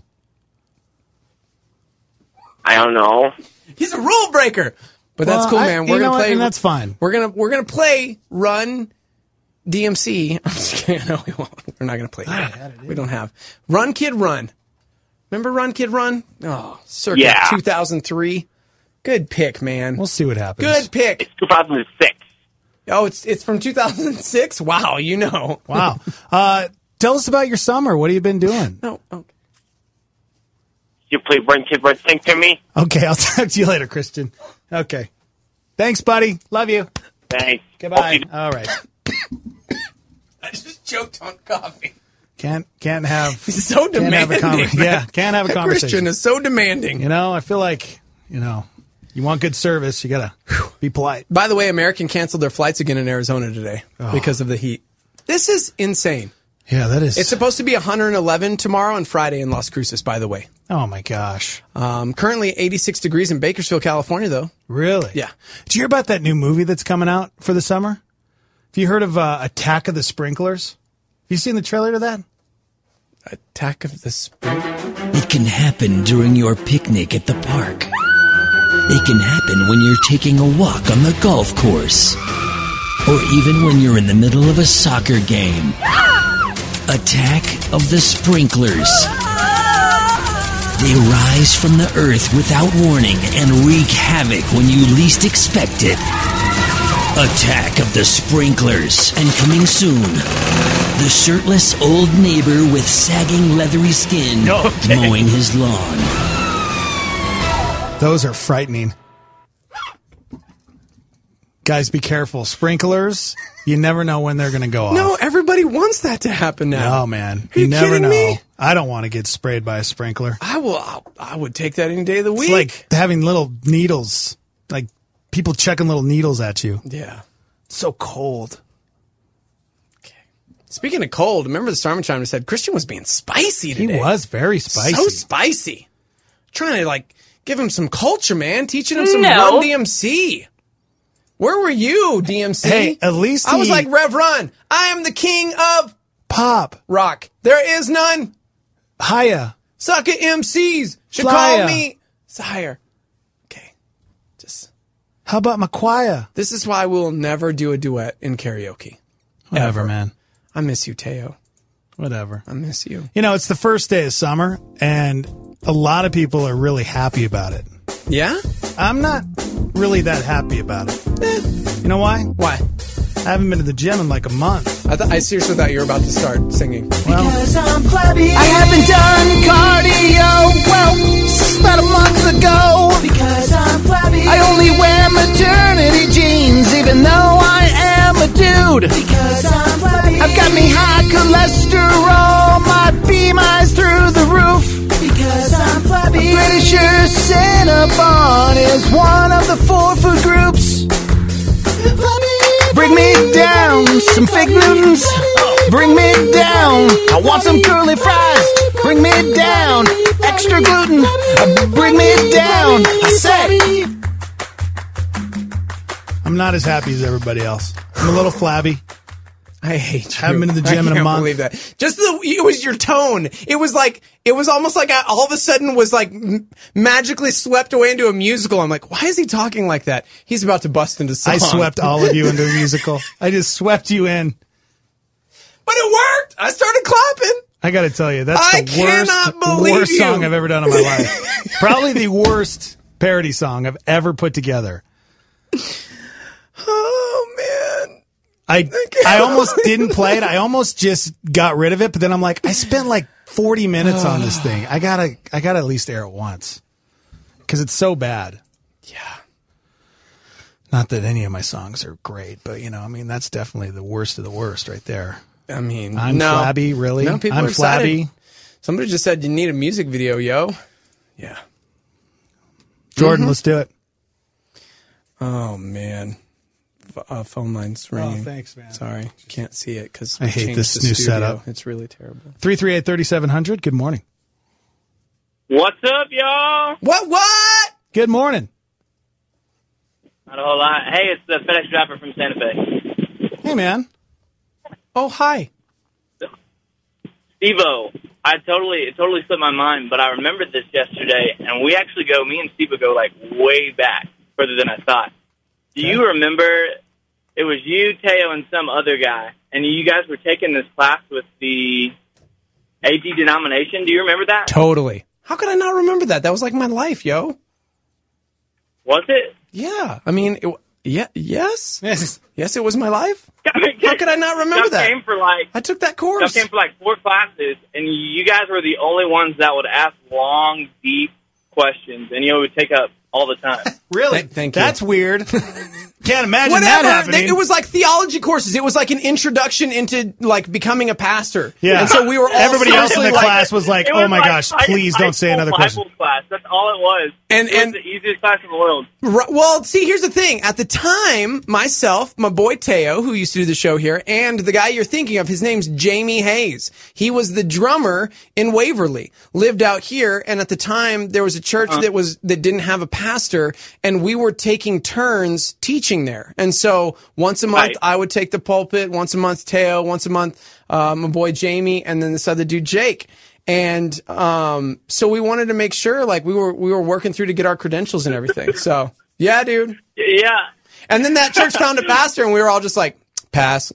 I don't know. He's a rule breaker. But that's cool, man. We're gonna play, and that's fine. We're gonna play Run DMC. I'm just kidding. No, we won't. We're not gonna play that. We don't have Run Kid Run. Remember Run Kid Run? Oh, circa 2003. Good pick, man. We'll see what happens. Good pick. It's 2006. Oh, it's from 2006. Wow, you know. Wow. Tell us about your summer. What have you been doing? No. Okay. You play Run Kid Run, Sing to Me? Okay, I'll talk to you later, Christian. Okay. Thanks, buddy. Love you. Thanks. Goodbye. All right. I just choked on coffee. Can't have. He's so demanding. Can't have a conversation. Christian is so demanding. You know, I feel like, you want good service, you gotta be polite. By the way, American canceled their flights again in Arizona today because of the heat. This is insane. Yeah, that is. It's supposed to be 111 tomorrow and Friday in Las Cruces, by the way. Oh, my gosh. Currently 86 degrees in Bakersfield, California, though. Really? Yeah. Did you hear about that new movie that's coming out for the summer? Have you heard of Attack of the Sprinklers? Have you seen the trailer to that? Attack of the Sprinklers? It can happen during your picnic at the park. It can happen when you're taking a walk on the golf course. Or even when you're in the middle of a soccer game. Attack of the Sprinklers. They rise from the earth without warning and wreak havoc when you least expect it. Attack of the Sprinklers. And coming soon The shirtless old neighbor with sagging leathery skin mowing his lawn. Those are frightening. Guys, be careful. Sprinklers, you never know when they're going to go off. No, everybody wants that to happen now. No, man. Are you never kidding know. me? I don't want to get sprayed by a sprinkler. I would take that any day of the week. It's like having little needles, like people chucking little needles at you. Yeah. It's so cold. Speaking of cold, remember the Storm Chimer said Christian was being spicy today. He was very spicy. So spicy. Trying to, give him some culture, man. Teaching him some Run DMC. Where were you, DMC? Hey, at least I was like, Rev Run, I am the king of pop rock. There is none. Hiya. Sucker MCs should Flya. call me sire. Okay. How about my choir? This is why we'll never do a duet in karaoke. Whatever, Ever. man. I miss you, Teo. Whatever. I miss you. You know, it's the first day of summer, and a lot of people are really happy about it. Yeah? I'm not really that happy about it. You know why? Why? I haven't been to the gym in like a month. I seriously thought you were about to start singing. Well, Because I'm flabby. I haven't done cardio, well, about a month ago. Because I'm flabby. I only wear maternity jeans, even though I am a dude. Because I'm flabby. I've got me high cholesterol, my BMI's through the roof. Because I'm flabby. I'm pretty sure Cinnabon is one of the 4 food groups. Bring me down some fig Newtons. Bring me down. I want some curly fries. Bring me down. Extra gluten. Bring me down. I say. I'm not as happy as everybody else. I'm a little flabby. I hate you. Haven't been to the gym in a month. I can't believe that. It was your tone. It was almost like I all of a sudden was magically swept away into a musical. I'm like, why is he talking like that? He's about to bust into song. I swept all of you into a musical. I just swept you in. But it worked. I started clapping. I got to tell you, that's the worst song I've ever done in my life. Probably the worst parody song I've ever put together. Oh, man. I almost didn't play it. I almost just got rid of it, but then I'm like, I spent 40 minutes on this thing. I gotta at least air it once. Because it's so bad. Yeah. Not that any of my songs are great, but that's definitely the worst of the worst right there. I mean, I'm flabby, really? No, people I'm are excited. flabby. Somebody just said you need a music video, yo. Yeah. Jordan, let's do it. Oh, man. Phone line's ringing. Oh, thanks, man. Sorry, can't see it because I hate this new setup. It's really terrible. 338-3700. Good morning. What's up, y'all? What? Good morning. Not a whole lot. Hey, it's the FedEx driver from Santa Fe. Hey, man. Oh, hi. Steve-O, it totally slipped my mind, but I remembered this yesterday, and me and Steve-O go way back, further than I thought. Do you remember, it was you, Teo, and some other guy, and you guys were taking this class with the AG denomination? Do you remember that? Totally. How could I not remember that? That was my life, yo. Was it? Yeah. I mean, yes, it was my life. How could I not remember that? I took that course. I came for 4 classes, and you guys were the only ones that would ask long, deep questions, and you would take up all the time. Really? Thank you. That's weird. Can't imagine that happening. It was like theology courses. It was like an introduction into becoming a pastor. Yeah. And so we were all everybody else in the class was like, "Oh my gosh, please don't say another question." Bible class. That's all it was. And it was the easiest class in the world. Well, see, here's the thing. At the time, myself, my boy Teo, who used to do the show here, and the guy you're thinking of, his name's Jamie Hayes. He was the drummer in Waverly, lived out here, and at the time there was a church that didn't have a pastor, and we were taking turns teaching there. And so once a month I would take the pulpit, once a month Teo, once a month my boy Jamie, and then this other dude Jake. And so we wanted to make sure we were working through to get our credentials and everything. So yeah, dude. Yeah. And then that church found a pastor, and we were all just like, pass.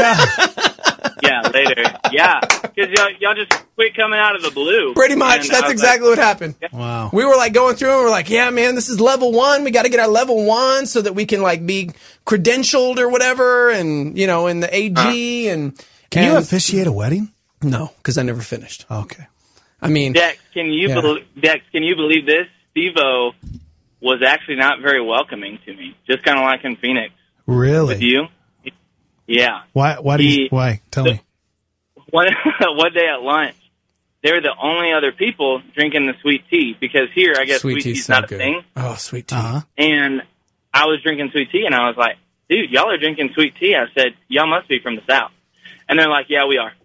Yeah, later. Yeah, because y'all just quit coming out of the blue. Pretty much. That's exactly what happened. Wow. We were going through and we're like, yeah, man, this is level 1. We got to get our level 1 so that we can be credentialed or whatever, and in the AG Can you officiate a wedding? No, because I never finished. Okay. I mean, Dex, can you believe this? Steve-O was actually not very welcoming to me, just kind of like in Phoenix. Really? With you? Yeah. Why? Why? Tell me. One day at lunch, they were the only other people drinking the sweet tea, because here, I guess sweet tea's not a thing. Oh, sweet tea. And I was drinking sweet tea, and I was like, dude, y'all are drinking sweet tea. I said, y'all must be from the South. And they're like, yeah, we are.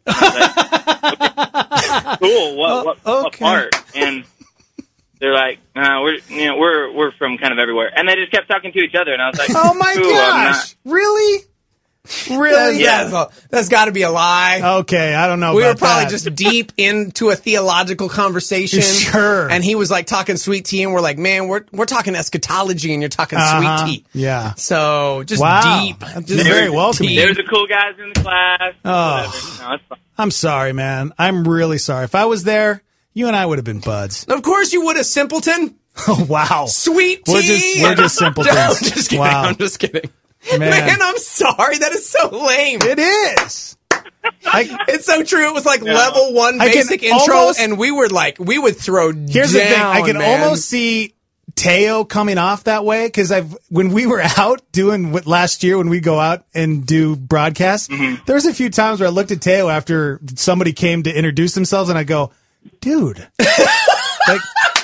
Like, cool. What part? And they're like, we're from kind of everywhere. And they just kept talking to each other, and I was like, oh my gosh, really? Really? That's got to be a lie. Okay, I don't know. We about were probably that. just deep into a theological conversation. Sure. And he was like talking sweet tea, and we're like, man, we're talking eschatology, and you're talking sweet tea. Yeah. So just deep. Just very welcoming. They're the cool guys in the class. Oh. No, it's fine. I'm sorry, man. I'm really sorry. If I was there, you and I would have been buds. Of course you would have, simpleton. Oh, wow. Sweet tea. We're just simpletons. No, I'm just kidding. Wow. I'm just kidding. Man, I'm sorry. That is so lame. It is. It's so true. It was like level 1 basic intro, and we would throw down. Here's the thing. I can man. almost see Teo coming off that way, because when we were out doing last year, when we go out and do broadcasts, there was a few times where I looked at Teo after somebody came to introduce themselves, and I go, dude, like,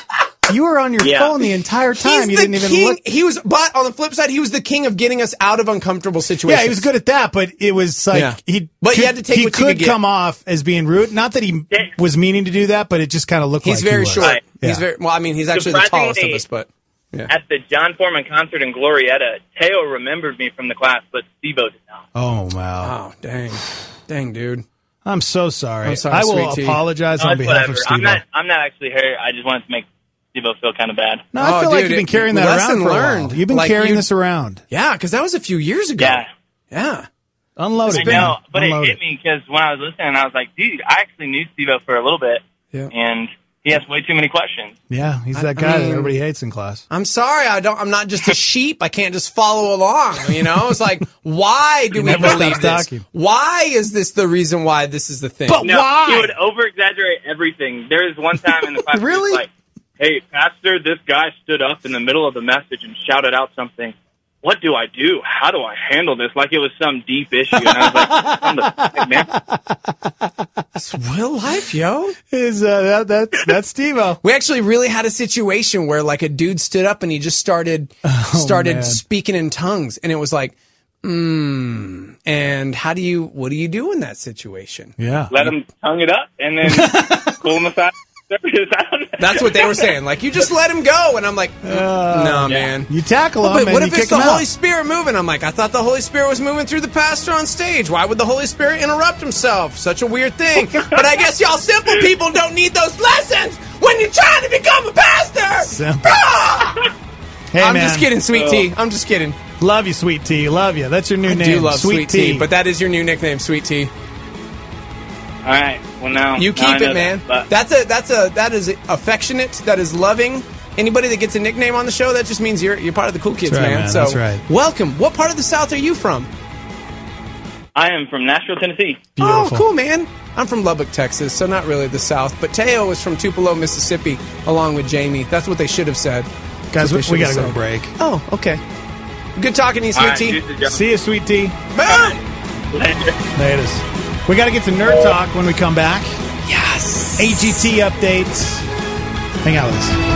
you were on your phone the entire time. You didn't even look. But on the flip side, he was the king of getting us out of uncomfortable situations. Yeah, he was good at that, but it was like he had to take he what you could get. come off as being rude. Not that he was meaning to do that, but it just kind of looked like he's very he was. short. Right. Yeah. He's very well. I mean, he's actually the tallest of us, but at the John Foreman concert in Glorietta, Teo remembered me from the class, but Steve-O did not. Oh wow! Oh dang, dude. I'm so sorry. I'm sorry, I will sweet tea. apologize on behalf of Steve-O. I'm not actually here. I just wanted to make Steve-O feel kind of bad. No, I feel like you've been carrying that around for a while. You've been carrying this around. Yeah, because that was a few years ago. Yeah. Unload it. I know, but it hit me because when I was listening, I was like, dude, I actually knew Steve-O for a little bit, and he has way too many questions. Yeah, he's that guy that everybody hates in class. I'm sorry, I'm not just a sheep. I can't just follow along. It's like, why do we believe this? Why is this the reason why this is the thing? But why? He would over-exaggerate everything. There was one time in the class where he was like, hey, Pastor, this guy stood up in the middle of the message and shouted out something. What do I do? How do I handle this? Like it was some deep issue. And I was like, man. It's real life, yo. That's Steve-O. We actually really had a situation where like a dude stood up and he just started speaking in tongues. And it was like, and what do you do in that situation? Yeah. Let him tongue it up and then pull him aside. That's what they were saying. Like, you just let him go. And I'm like, no, man. You tackle him, but what and if you it's kick the him Holy out. Spirit moving? I'm like, I thought the Holy Spirit was moving through the pastor on stage. Why would the Holy Spirit interrupt himself? Such a weird thing. But I guess y'all simple people don't need those lessons when you're trying to become a pastor. Simple. Hey, I'm man. just kidding, Sweet Tea. I'm just kidding. Love you, Sweet Tea. Love you. That's your new name. I do love Sweet Tea, Tea. but that is your new nickname, Sweet Tea. All right. Well, now you keep it, man. That is affectionate. That is loving. Anybody that gets a nickname on the show, that just means you're part of the cool kids, That's right, man. man. So, That's right. Welcome. What part of the South are you from? I am from Nashville, Tennessee. Beautiful. Oh, cool, man. I'm from Lubbock, Texas, so not really the South. But Teo is from Tupelo, Mississippi, along with Jamie. That's what they should have said. Guys, we got to go to break. Oh, okay. Good talking to you, Sweet Tea. See you, Sweet Tea. Boom! Latest. We got to get to Nerd Talk when we come back. Yes. AGT updates. Hang out with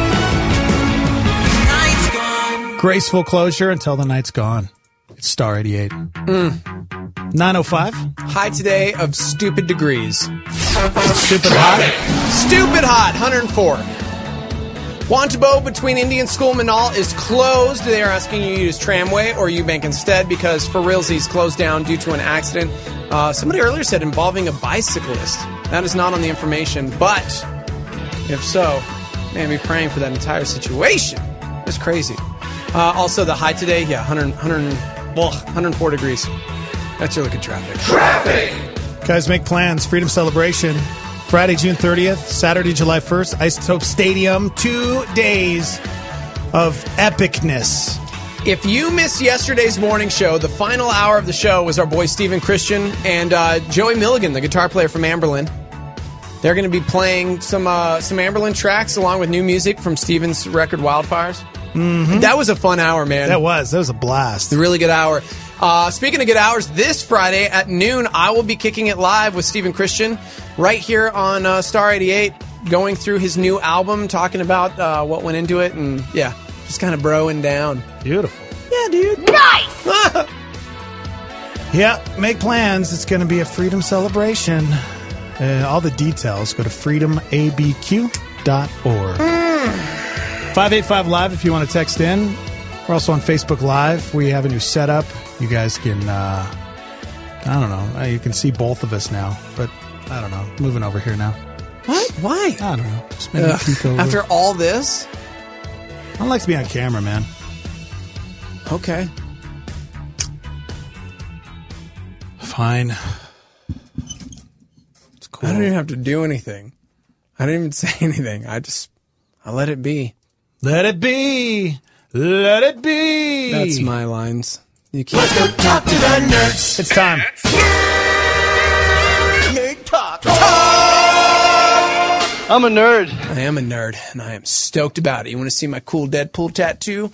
us. Graceful closure until the night's gone. It's Star 88. 9:05. High today of stupid degrees. Stupid hot. Stupid hot. 104. Wantabo between Indian School and Manal is closed. They are asking you to use Tramway or Eubank instead because for realsies closed down due to an accident. Somebody earlier said involving a bicyclist. That is not on the information, but if so, man, be praying for that entire situation. It's crazy. Also, the high today, 104 degrees. That's your look at traffic. Guys, make plans. Freedom Celebration. Friday, June 30th, Saturday, July 1st, Isotope Stadium. 2 days of epicness. If you missed yesterday's morning show, the final hour of the show was our boy Stephen Christian and Joey Milligan, the guitar player from Amberlin. They're going to be playing some Amberlin tracks along with new music from Stephen's record Wildfires. Mm-hmm. That was a fun hour, man. That was a blast. A really good hour. Speaking of good hours, this Friday at noon, I will be kicking it live with Stephen Christian right here on Star 88, going through his new album, talking about what went into it, and yeah, just kind of broing down. Beautiful. Yeah, dude. Nice! Yeah, make plans. It's going to be a freedom celebration. All the details, go to freedomabq.org. 585 Live if you want to text in. We're also on Facebook Live. We have a new setup. You guys can, I don't know, you can see both of us now. But, I don't know, moving over here now. What? Why? I don't know. Just maybe peek over. After all this? I don't like to be on camera, man. Okay. Fine. It's cool. I don't even have to do anything. I didn't even say anything. I let it be. Let it be. Let it be. That's my lines. You can't. Let's go talk to the nerds. It's time. Nerd talk. I'm a nerd. I am a nerd, and I am stoked about it. You want to see my cool Deadpool tattoo?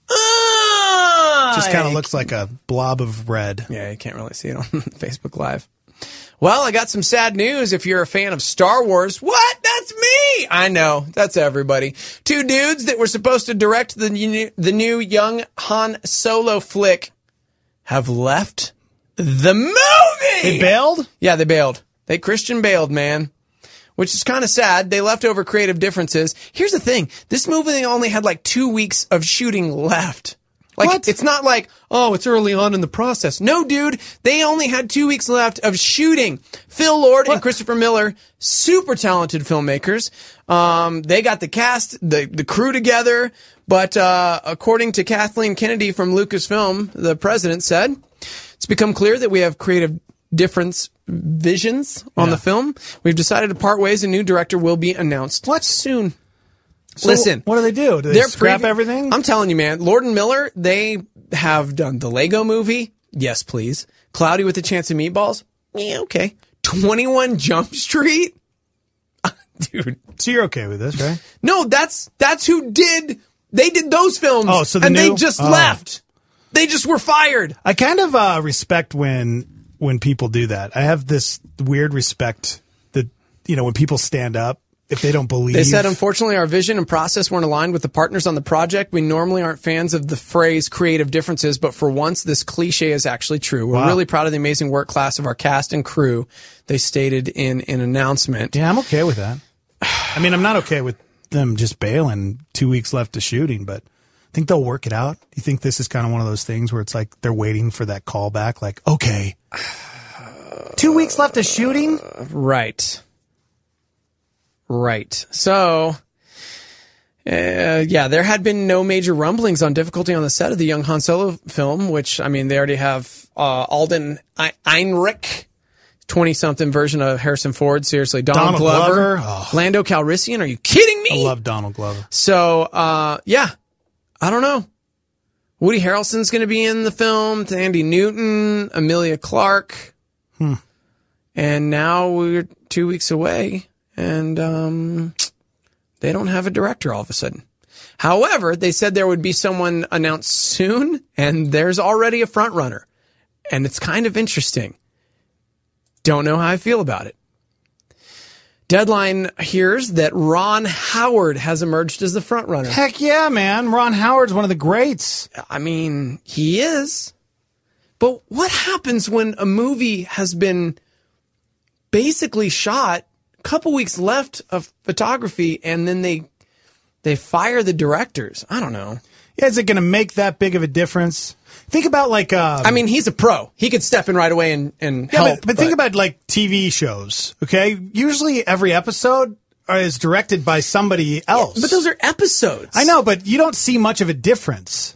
Just kind of looks like a blob of red. Yeah, you can't really see it on Facebook Live. Well, I got some sad news if you're a fan of Star Wars. What? That's me! I know. That's everybody. Two dudes that were supposed to direct the new young Han Solo flick have left the movie! They bailed? Yeah, they bailed. Christian bailed, man. Which is kind of sad. They left over creative differences. Here's the thing. This movie only had like 2 weeks of shooting left. Like, what? It's not like, oh, it's early on in the process. No, dude, they only had 2 weeks left of shooting. Phil Lord and Christopher Miller, super talented filmmakers. They got the cast, the crew together. But according to Kathleen Kennedy from Lucasfilm, the president said, it's become clear that we have creative difference visions on the film. We've decided to part ways. A new director will be announced soon. So listen, what do they do? Do they scrap everything? I'm telling you, man. Lord and Miller, they have done the Lego Movie. Yes, please. Cloudy with a Chance of Meatballs. Yeah, okay. 21 Jump Street. Dude. So you're okay with this, right? No, that's who did. They did those films. Oh, so they just left. They just were fired. I kind of respect when people do that. I have this weird respect that, when people stand up. If they don't believe. They said, unfortunately, our vision and process weren't aligned with the partners on the project. We normally aren't fans of the phrase creative differences, but for once, this cliche is actually true. We're really proud of the amazing work class of our cast and crew, they stated in an announcement. Yeah, I'm okay with that. I mean, I'm not okay with them just bailing 2 weeks left of shooting, but I think they'll work it out. Do you think this is kind of one of those things where it's like they're waiting for that call back? Like, okay, 2 weeks left of shooting? Right. So, there had been no major rumblings on difficulty on the set of the young Han Solo film, which, I mean, they already have Alden Ehrenreich, 20-something version of Harrison Ford. Seriously, Donald Glover. Lando Calrissian. Are you kidding me? I love Donald Glover. So, I don't know. Woody Harrelson's going to be in the film. Andy Newton, Emilia Clarke. And now we're 2 weeks away. And they don't have a director all of a sudden. However, they said there would be someone announced soon, and there's already a front runner. And it's kind of interesting. Don't know how I feel about it. Deadline hears that Ron Howard has emerged as the front runner. Heck yeah, man. Ron Howard's one of the greats. I mean, he is. But what happens when a movie has been basically shot, couple weeks left of photography, and then they fire the directors? I don't know. Yeah, is it going to make that big of a difference? Think about I mean, he's a pro. He could step in right away and help. But think about like TV shows, okay? Usually every episode is directed by somebody else. Yeah, but those are episodes. I know, but you don't see much of a difference.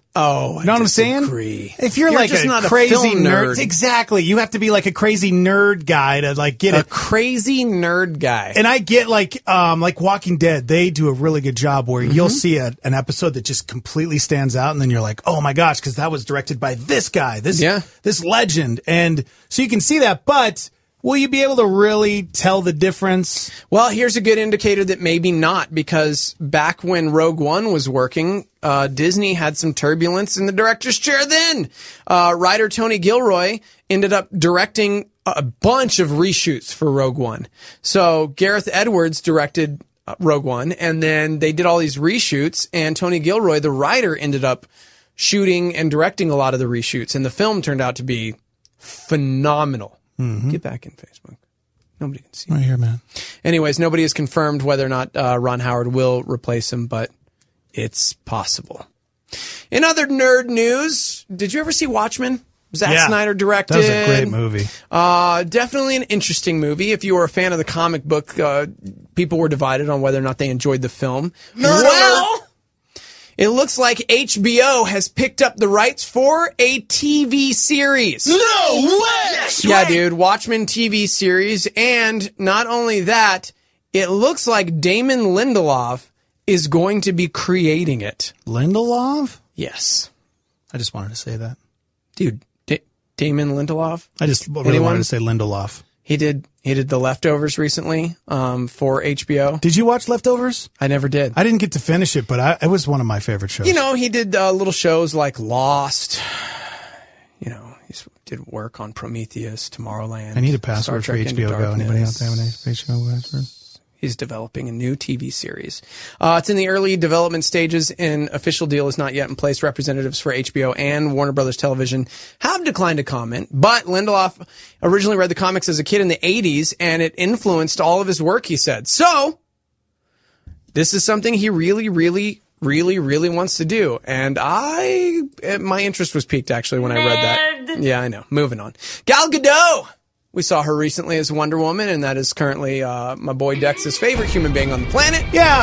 Oh, you know what I'm saying? Disagree. If you're like just a not crazy a film nerd. exactly. You have to be like a crazy nerd guy to like get a it. Crazy nerd guy. And I get like Walking Dead. They do a really good job where you'll see an episode that just completely stands out, and then you're like, oh my gosh, because that was directed by this guy, this legend, and so you can see that, but. Will you be able to really tell the difference? Well, here's a good indicator that maybe not, because back when Rogue One was working, Disney had some turbulence in the director's chair then. Writer Tony Gilroy ended up directing a bunch of reshoots for Rogue One. So Gareth Edwards directed Rogue One, and then they did all these reshoots, and Tony Gilroy, the writer, ended up shooting and directing a lot of the reshoots, and the film turned out to be phenomenal. Mm-hmm. Get back in Facebook. Nobody can see. Right here, man. Anyways, nobody has confirmed whether or not Ron Howard will replace him, but it's possible. In other nerd news, did you ever see Watchmen? Zack Snyder directed. That was a great movie. Definitely an interesting movie. If you were a fan of the comic book, people were divided on whether or not they enjoyed the film. Well, it looks like HBO has picked up the rights for a TV series. No way! Yeah, dude. Watchmen TV series. And not only that, it looks like Damon Lindelof is going to be creating it. Lindelof? Yes. I just wanted to say that. Dude, Damon Lindelof? I just really wanted to say Lindelof. He did The Leftovers recently for HBO. Did you watch Leftovers? I never did. I didn't get to finish it, but it was one of my favorite shows. You know, he did little shows like Lost. You know, he did work on Prometheus, Tomorrowland. I need a password for HBO Go. Anybody out there have an HBO password? He's developing a new TV series. It's in the early development stages, and official deal is not yet in place. Representatives for HBO and Warner Brothers Television have declined to comment, but Lindelof originally read the comics as a kid in the 80s, and it influenced all of his work, he said. So, this is something he really, really, really, really wants to do. And my interest was piqued, actually, when I read that. Yeah, I know. Moving on. Gal Gadot! We saw her recently as Wonder Woman, and that is currently my boy Dex's favorite human being on the planet. Yeah.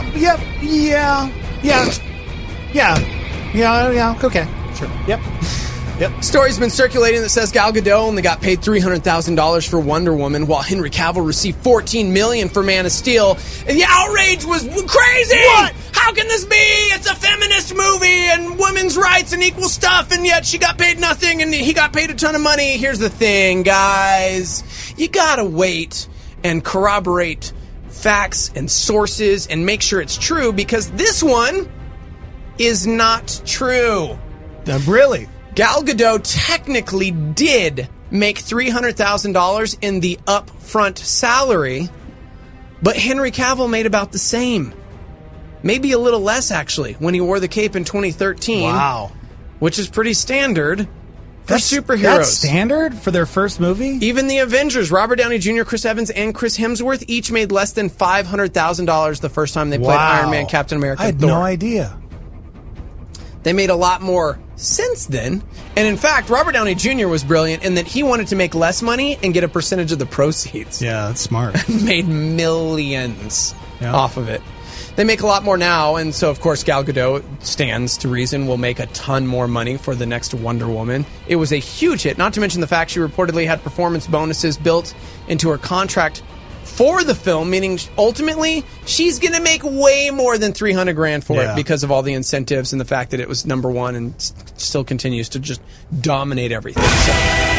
Okay. Sure. Yep. Story's been circulating that says Gal Gadot only got paid $300,000 for Wonder Woman, while Henry Cavill received $14 million for Man of Steel. And the outrage was crazy! What? How can this be? It's a feminist movie and women's rights and equal stuff, and yet she got paid nothing and he got paid a ton of money. Here's the thing, guys. You gotta wait and corroborate facts and sources and make sure it's true, because this one is not true. Really? Gal Gadot technically did make $300,000 in the upfront salary, but Henry Cavill made about the same. Maybe a little less, actually, when he wore the cape in 2013. Wow. Which is pretty standard for superheroes. That's standard for their first movie? Even the Avengers, Robert Downey Jr., Chris Evans, and Chris Hemsworth each made less than $500,000 the first time they played Iron Man, Captain America, I had Thor. no idea. They made a lot more since then. And in fact, Robert Downey Jr. was brilliant in that he wanted to make less money and get a percentage of the proceeds. Yeah, that's smart. Made millions off of it. They make a lot more now, and so, of course, Gal Gadot stands to reason will make a ton more money for the next Wonder Woman. It was a huge hit, not to mention the fact she reportedly had performance bonuses built into her contract for the film, meaning ultimately she's going to make way more than $300,000 for it because of all the incentives and the fact that it was number one and still continues to just dominate everything. So.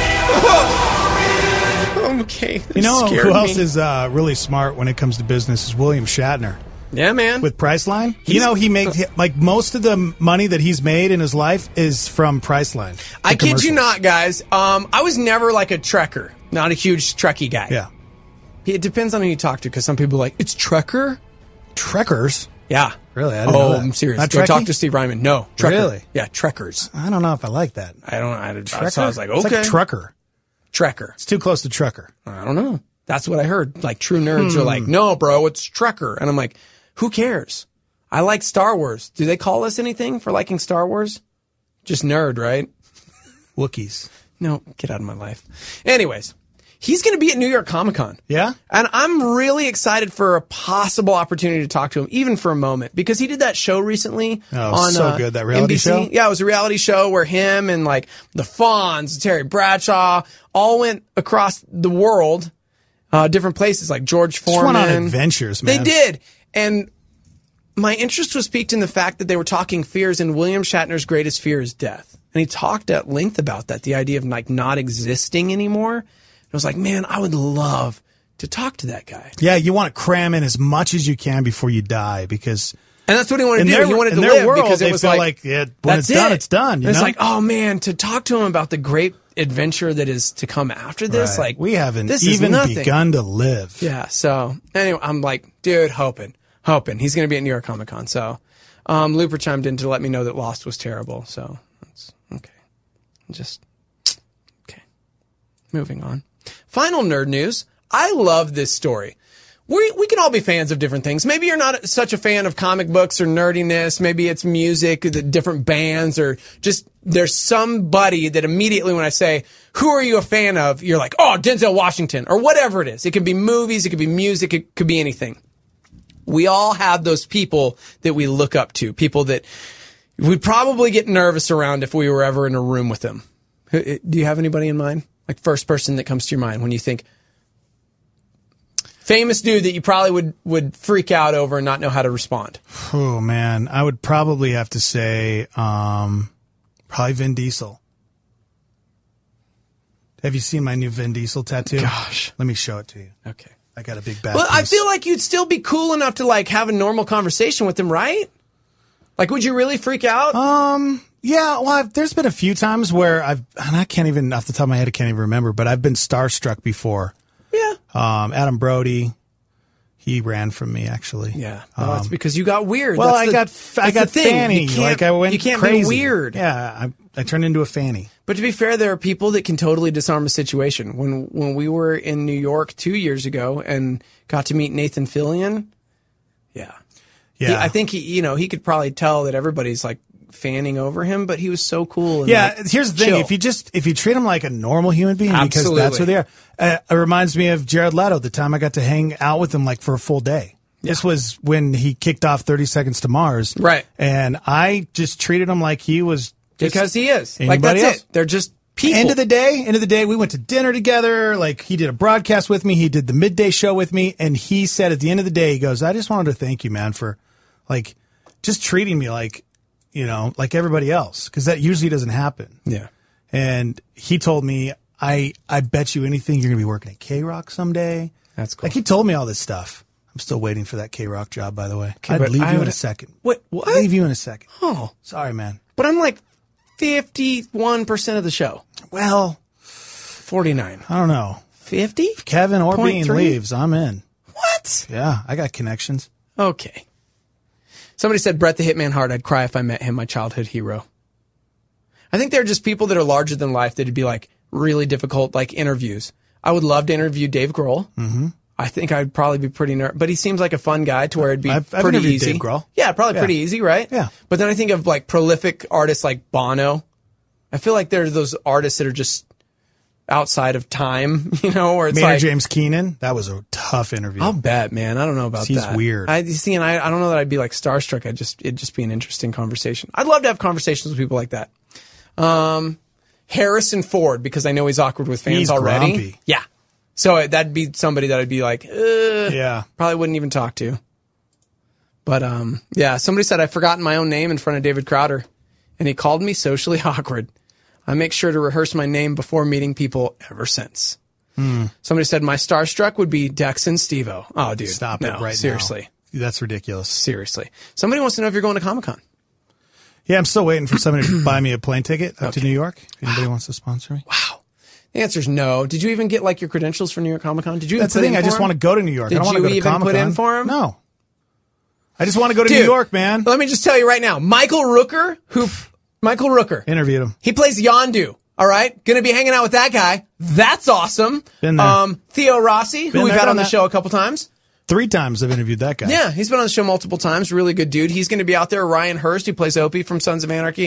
Okay, you know who else is really smart when it comes to business is William Shatner. Yeah, man. With Priceline. You know, he makes like most of the money that he's made in his life is from Priceline. I kid you not, guys. I was never like a Trekker, not a huge Trekkie guy. Yeah. It depends on who you talk to, because some people are like, it's Trekker? Trekkers? Yeah. Really? I didn't know that. I'm serious. Not Go Trekkie? talk to Steve Ryman. No. Trekker. Really? Yeah, Trekkers. I don't know if I like that. So I was like, okay. It's like trucker. Trekker. It's too close to trucker. I don't know. That's what I heard. Like, true nerds are like, no, bro, it's Trekker. And I'm like, who cares? I like Star Wars. Do they call us anything for liking Star Wars? Just nerd, right? Wookiees. No, get out of my life. Anyways, He's going to be at New York Comic Con. Yeah? And I'm really excited for a possible opportunity to talk to him, even for a moment, because he did that show recently on so good, that reality NBC. show? Yeah, it was a reality show where him and like the Fonz, Terry Bradshaw, all went across the world, different places like George Foreman. Just went on adventures, man. They did. And my interest was piqued in the fact that they were talking fears, and William Shatner's greatest fear is death. And he talked at length about that, the idea of like not existing anymore. I was like, man, I would love to talk to that guy. Yeah, you want to cram in as much as you can before you die, because... And that's what he wanted to do. He wanted to live world, because it was like yeah, when it's done, it's done. It's like, oh man, to talk to him about the great adventure that is to come after this, Right. like we haven't this even is nothing. begun to live. Yeah. So anyway, I'm like, dude, hoping he's going to be at New York Comic Con. So Looper chimed in to let me know that Lost was terrible. So that's okay. Just okay. Moving on. Final nerd news. I love this story. We can all be fans of different things. Maybe you're not such a fan of comic books or nerdiness. Maybe it's music, the different bands, or just there's somebody that immediately when I say, who are you a fan of? You're like, oh, Denzel Washington, or whatever it is. It could be movies, it could be music, it could be anything. We all have those people that we look up to, people that we'd probably get nervous around if we were ever in a room with them. Do you have anybody in mind? Like first person that comes to your mind when you think, famous dude that you probably would freak out over and not know how to respond. Oh, man. I would probably have to say probably Vin Diesel. Have you seen my new Vin Diesel tattoo? Gosh. Let me show it to you. Okay. I got a big back Well, piece. I feel like you'd still be cool enough to like have a normal conversation with him, right? Like, would you really freak out? Yeah, well, there's been a few times where and I can't even, off the top of my head, I can't even remember, but I've been starstruck before. Yeah. Adam Brody, he ran from me actually. Yeah. Well, that's because you got weird. Well, That's I got the thing. fanny. Like I went You can't crazy. be weird. Yeah, I turned into a fanny. But to be fair, there are people that can totally disarm a situation. When we were in New York 2 years ago and got to meet Nathan Fillion, yeah. I think he could probably tell that everybody's like fanning over him, but he was so cool. And Here's the thing: if you treat him like a normal human being, because that's what they are. It reminds me of Jared Leto. The time I got to hang out with him like for a full day. Yeah. This was when he kicked off 30 Seconds to Mars, right? And I just treated him like he was because he is like that's else. They're just people. End of the day, we went to dinner together. Like he did a broadcast with me. He did the midday show with me, and he said at the end of the day, he goes, "I just wanted to thank you, man, for like just treating me like." Like everybody else, because that usually doesn't happen. Yeah. And he told me, I bet you anything you're going to be working at K-Rock someday. That's cool. Like he told me all this stuff. I'm still waiting for that K-Rock job, by the way. Okay, I'd leave you in a second. What? I'd leave you in a second. Oh. Sorry, man. But I'm like 51% of the show. Well. 49. I don't know. 50? If Kevin or Bean leaves, I'm in. What? Yeah, I got connections. Okay. Somebody said Bret the Hitman Hart, I'd cry if I met him, my childhood hero. I think they're just people that are larger than life that'd be like really difficult, like interviews. I would love to interview Dave Grohl. Mm-hmm. I think I'd probably be pretty but he seems like a fun guy to where it'd be I've pretty interviewed easy. Dave Grohl. Yeah, probably pretty easy, right? Yeah. But then I think of like prolific artists like Bono. I feel like there's those artists that are just outside of time, where it's Maynard like James Keenan. That was a tough interview. I'll bet, man. I don't know about that. He's weird. I don't know that I'd be like starstruck. It'd just be an interesting conversation. I'd love to have conversations with people like that. Harrison Ford, because I know he's awkward with fans he's already. Grumpy. Yeah. So that'd be somebody that I'd be like, probably wouldn't even talk to. But, somebody said I've forgotten my own name in front of David Crowder, and he called me socially awkward. I make sure to rehearse my name before meeting people ever since. Somebody said my starstruck would be Dex and Steve-O. Oh, dude. Stop it right seriously. now. That's ridiculous. Seriously. Somebody wants to know if you're going to Comic-Con. Yeah, I'm still waiting for somebody to buy me a plane ticket up to New York. If anybody wants to sponsor me. Wow. The answer is no. Did you even get like your credentials for New York Comic Con? Did you? That's the thing. I just want to go to New York. I don't want to go to Comic-Con. Did you even put in for him? No. I just want to go to New York, man. Let me just tell you right now. Michael Rooker interviewed him. He plays Yondu. All right. Going to be hanging out with that guy. That's awesome. Been there. Theo Rossi, who we've had on the show a couple times. 3 times I've interviewed that guy. Yeah, he's been on the show multiple times. Really good dude. He's going to be out there. Ryan Hurst, who plays Opie from Sons of Anarchy.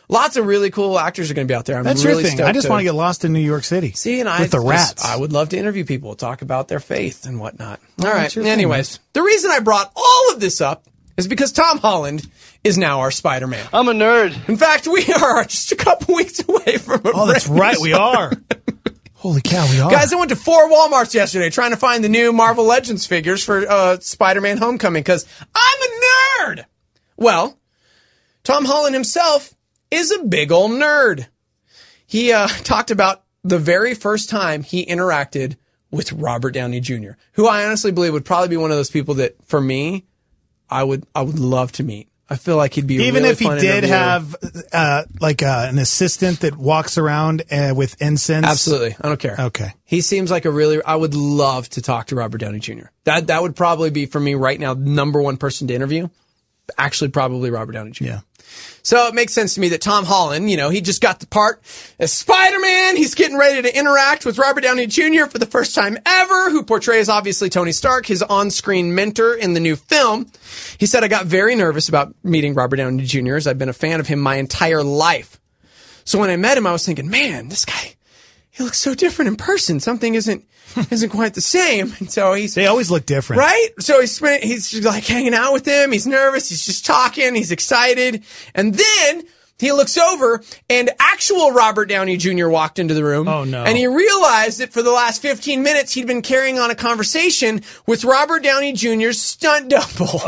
Lots of really cool actors are going to be out there. I'm That's really your thing. stoked I just want to get lost in New York City. See, and with the rats. I would love to interview people, talk about their faith and whatnot. Well, all right. Anyways, the reason I brought all of this up is because Tom Holland is now our Spider-Man. I'm a nerd. In fact, we are just a couple weeks away from a that's brand right. new We are. Holy cow, we are. Guys, I went to 4 Walmarts yesterday trying to find the new Marvel Legends figures for Spider-Man Homecoming because I'm a nerd. Well, Tom Holland himself is a big old nerd. He talked about the very first time he interacted with Robert Downey Jr., who I honestly believe would probably be one of those people that, for me, I would love to meet. I feel like he'd be even really if he fun did interview. have an assistant that walks around with incense. Absolutely, I don't care. Okay, he seems like I would love to talk to Robert Downey Jr. That would probably be for me right now number one person to interview. Actually, probably Robert Downey Jr. Yeah. So it makes sense to me that Tom Holland, he just got the part as Spider-Man. He's getting ready to interact with Robert Downey Jr. for the first time ever, who portrays, obviously, Tony Stark, his on-screen mentor in the new film. He said, I got very nervous about meeting Robert Downey Jr. as I've been a fan of him my entire life. So when I met him, I was thinking, man, this guy, he looks so different in person. Something isn't quite the same. And so they always look different. Right? So he's just like hanging out with him. He's nervous. He's just talking. He's excited. And then he looks over and actual Robert Downey Jr. walked into the room. Oh, no. And he realized that for the last 15 minutes, he'd been carrying on a conversation with Robert Downey Jr.'s stunt double.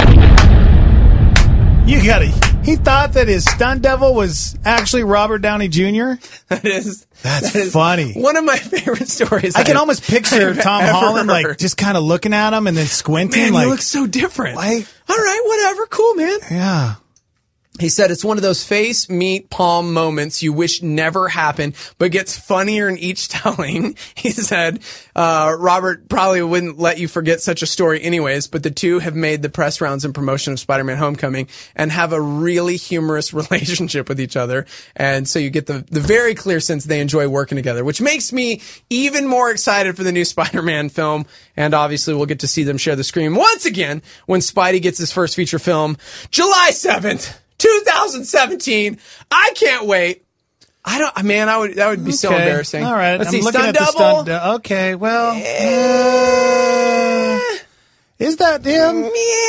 He thought that his stunt double was actually Robert Downey Jr.? That's funny. One of my favorite stories. I can almost picture I've Tom ever Holland heard. just kind of looking at him and then squinting. Man, he looks so different. All right, whatever. Cool, man. Yeah. He said it's one of those face, meet, palm moments you wish never happened, but gets funnier in each telling. He said, Robert probably wouldn't let you forget such a story anyways, but the two have made the press rounds and promotion of Spider-Man Homecoming and have a really humorous relationship with each other. And so you get the very clear sense they enjoy working together, which makes me even more excited for the new Spider-Man film. And obviously we'll get to see them share the screen once again when Spidey gets his first feature film, July 7th. 2017. I can't wait. That would be so embarrassing. All right. Let's I'm see, looking stunt at double. the stunt. Okay. Well, is that him?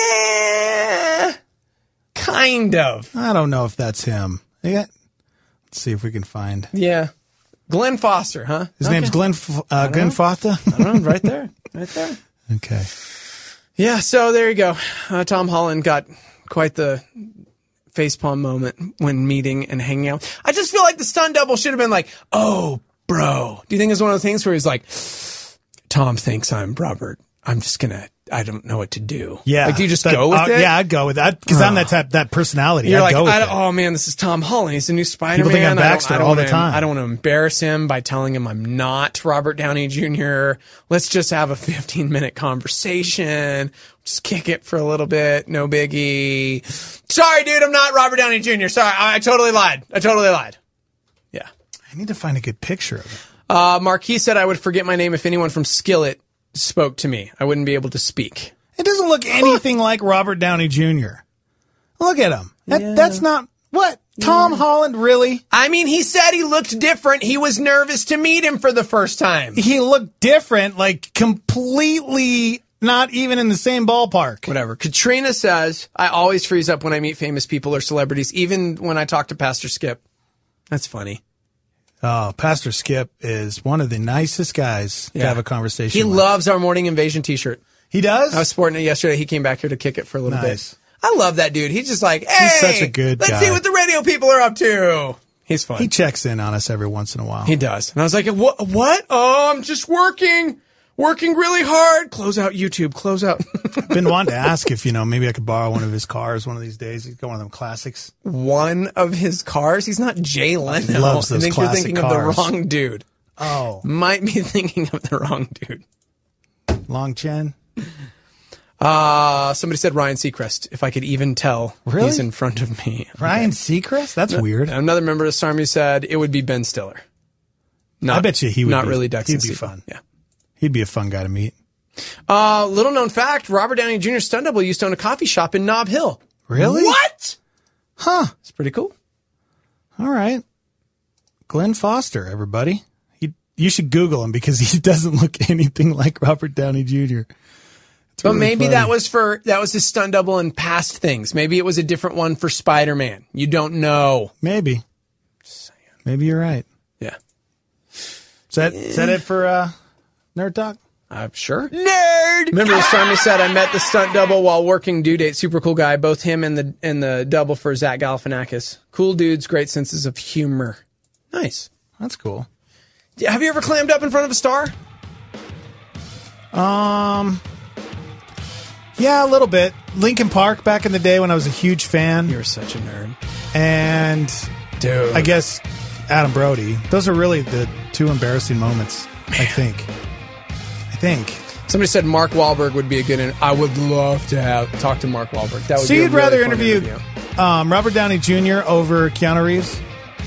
Yeah. Kind of. I don't know if that's him. Yeah. Let's see if we can find. Yeah. Glenn Foster, huh? His name's Glenn Foster? I don't know. Right there. Right there. Okay. Yeah. So there you go. Tom Holland got quite the facepalm moment when meeting and hanging out. I just feel like the stunt double should have been like, oh, bro. Do you think it's one of those things where he's like, Tom thinks I'm Robert. I don't know what to do. Yeah. Like, do you just go with it? Yeah, I'd go with that because I'm that personality. You're I'd like, go with it. oh man, this is Tom Holland. He's the new Spider-Man. People think I'm Baxter all the time. I don't want to embarrass him by telling him I'm not Robert Downey Jr. Let's just have a 15-minute conversation. Just kick it for a little bit. No biggie. Sorry, dude, I'm not Robert Downey Jr. Sorry, I totally lied. Yeah. I need to find a good picture of it. Marquis said I would forget my name if anyone from Skillet spoke to me. I wouldn't be able to speak. It doesn't look anything like Robert Downey Jr. Look at him. That's not... What? Tom Holland, really? I mean, he said he looked different. He was nervous to meet him for the first time. He looked different, like completely not even in the same ballpark. Whatever. Katrina says, I always freeze up when I meet famous people or celebrities, even when I talk to Pastor Skip. That's funny. Oh, Pastor Skip is one of the nicest guys to have a conversation He with. loves our Morning Invasion t-shirt. He does? I was sporting it yesterday. He came back here to kick it for a little bit. I love that dude. He's just like, hey, he's such a good guy. Let's see what the radio people are up to. He's fun. He checks in on us every once in a while. He does. And I was like, what? Oh, I'm just working really hard. Close out YouTube. Close out. I've been wanting to ask if, maybe I could borrow one of his cars one of these days. He's got one of them classics. One of his cars? He's not Jay Leno. He loves those I think classic you're thinking cars. of the wrong dude. Oh. Might be thinking of the wrong dude. Long Chen? Somebody said Ryan Seacrest, if I could even tell he's in front of me. Ryan Seacrest? That's weird. Another member of Sarmy said it would be Ben Stiller. I bet you he would not be. really Dex He'd and be Steve. fun. Yeah. He'd be a fun guy to meet. Little known fact, Robert Downey Jr. stunt double used to own a coffee shop in Nob Hill. Really? What? Huh. It's pretty cool. All right. Glenn Foster, everybody. You should Google him because he doesn't look anything like Robert Downey Jr. But maybe that was his stunt double in past things. Maybe it was a different one for Spider-Man. You don't know. Maybe. Maybe you're right. Yeah. Is that it for Nerd Talk? I'm sure. Nerd! Remember this time he said, I met the stunt double while working Due Date. Super cool guy. Both him and the double for Zach Galifianakis. Cool dudes, great senses of humor. Nice. That's cool. Have you ever clammed up in front of a star? Yeah, a little bit. Linkin Park back in the day when I was a huge fan. You're such a nerd. And dude, I guess Adam Brody. Those are really the two embarrassing moments, I think. Somebody said Mark Wahlberg would be a good. I would love to talk to Mark Wahlberg. That would. So be you'd a really rather fun interview Robert Downey Jr. over Keanu Reeves?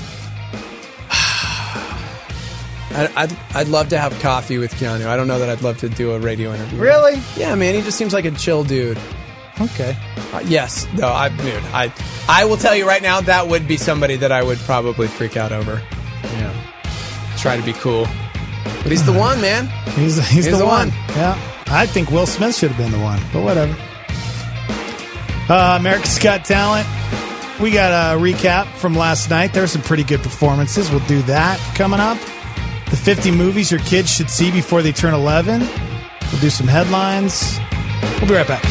I'd love to have coffee with Keanu. I don't know that I'd love to do a radio interview. Really? Yeah, man. He just seems like a chill dude. Okay. Yes. No, I will tell you right now, that would be somebody that I would probably freak out over. Yeah. Try to be cool. But he's the one, man. He's the one. Yeah. I think Will Smith should have been the one, but whatever. America's Got Talent. We got a recap from last night. There were some pretty good performances. We'll do that coming up. The 50 movies your kids should see before they turn 11. We'll do some headlines. We'll be right back.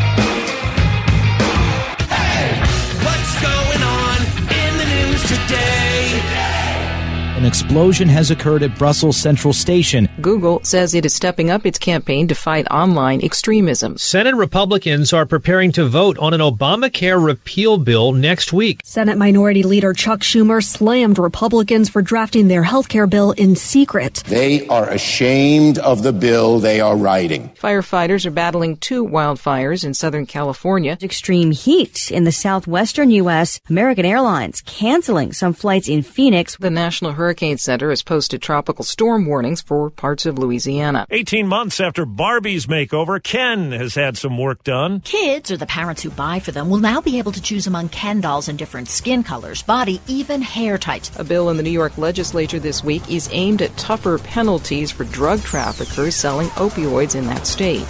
Hey, what's going on in the news today? An explosion has occurred at Brussels Central Station. Google says it is stepping up its campaign to fight online extremism. Senate Republicans are preparing to vote on an Obamacare repeal bill next week. Senate Minority Leader Chuck Schumer slammed Republicans for drafting their health care bill in secret. They are ashamed of the bill they are writing. Firefighters are battling two wildfires in Southern California. Extreme heat in the southwestern U.S. American Airlines canceling some flights in Phoenix. The National Hurricane Center has posted tropical storm warnings for parts of Louisiana. 18 months after Barbie's makeover, Ken has had some work done. Kids or the parents who buy for them will now be able to choose among Ken dolls in different skin colors, body, even hair types. A bill in the New York legislature this week is aimed at tougher penalties for drug traffickers selling opioids in that state.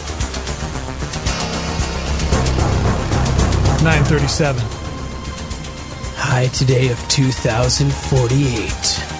9:37. High today of 2048.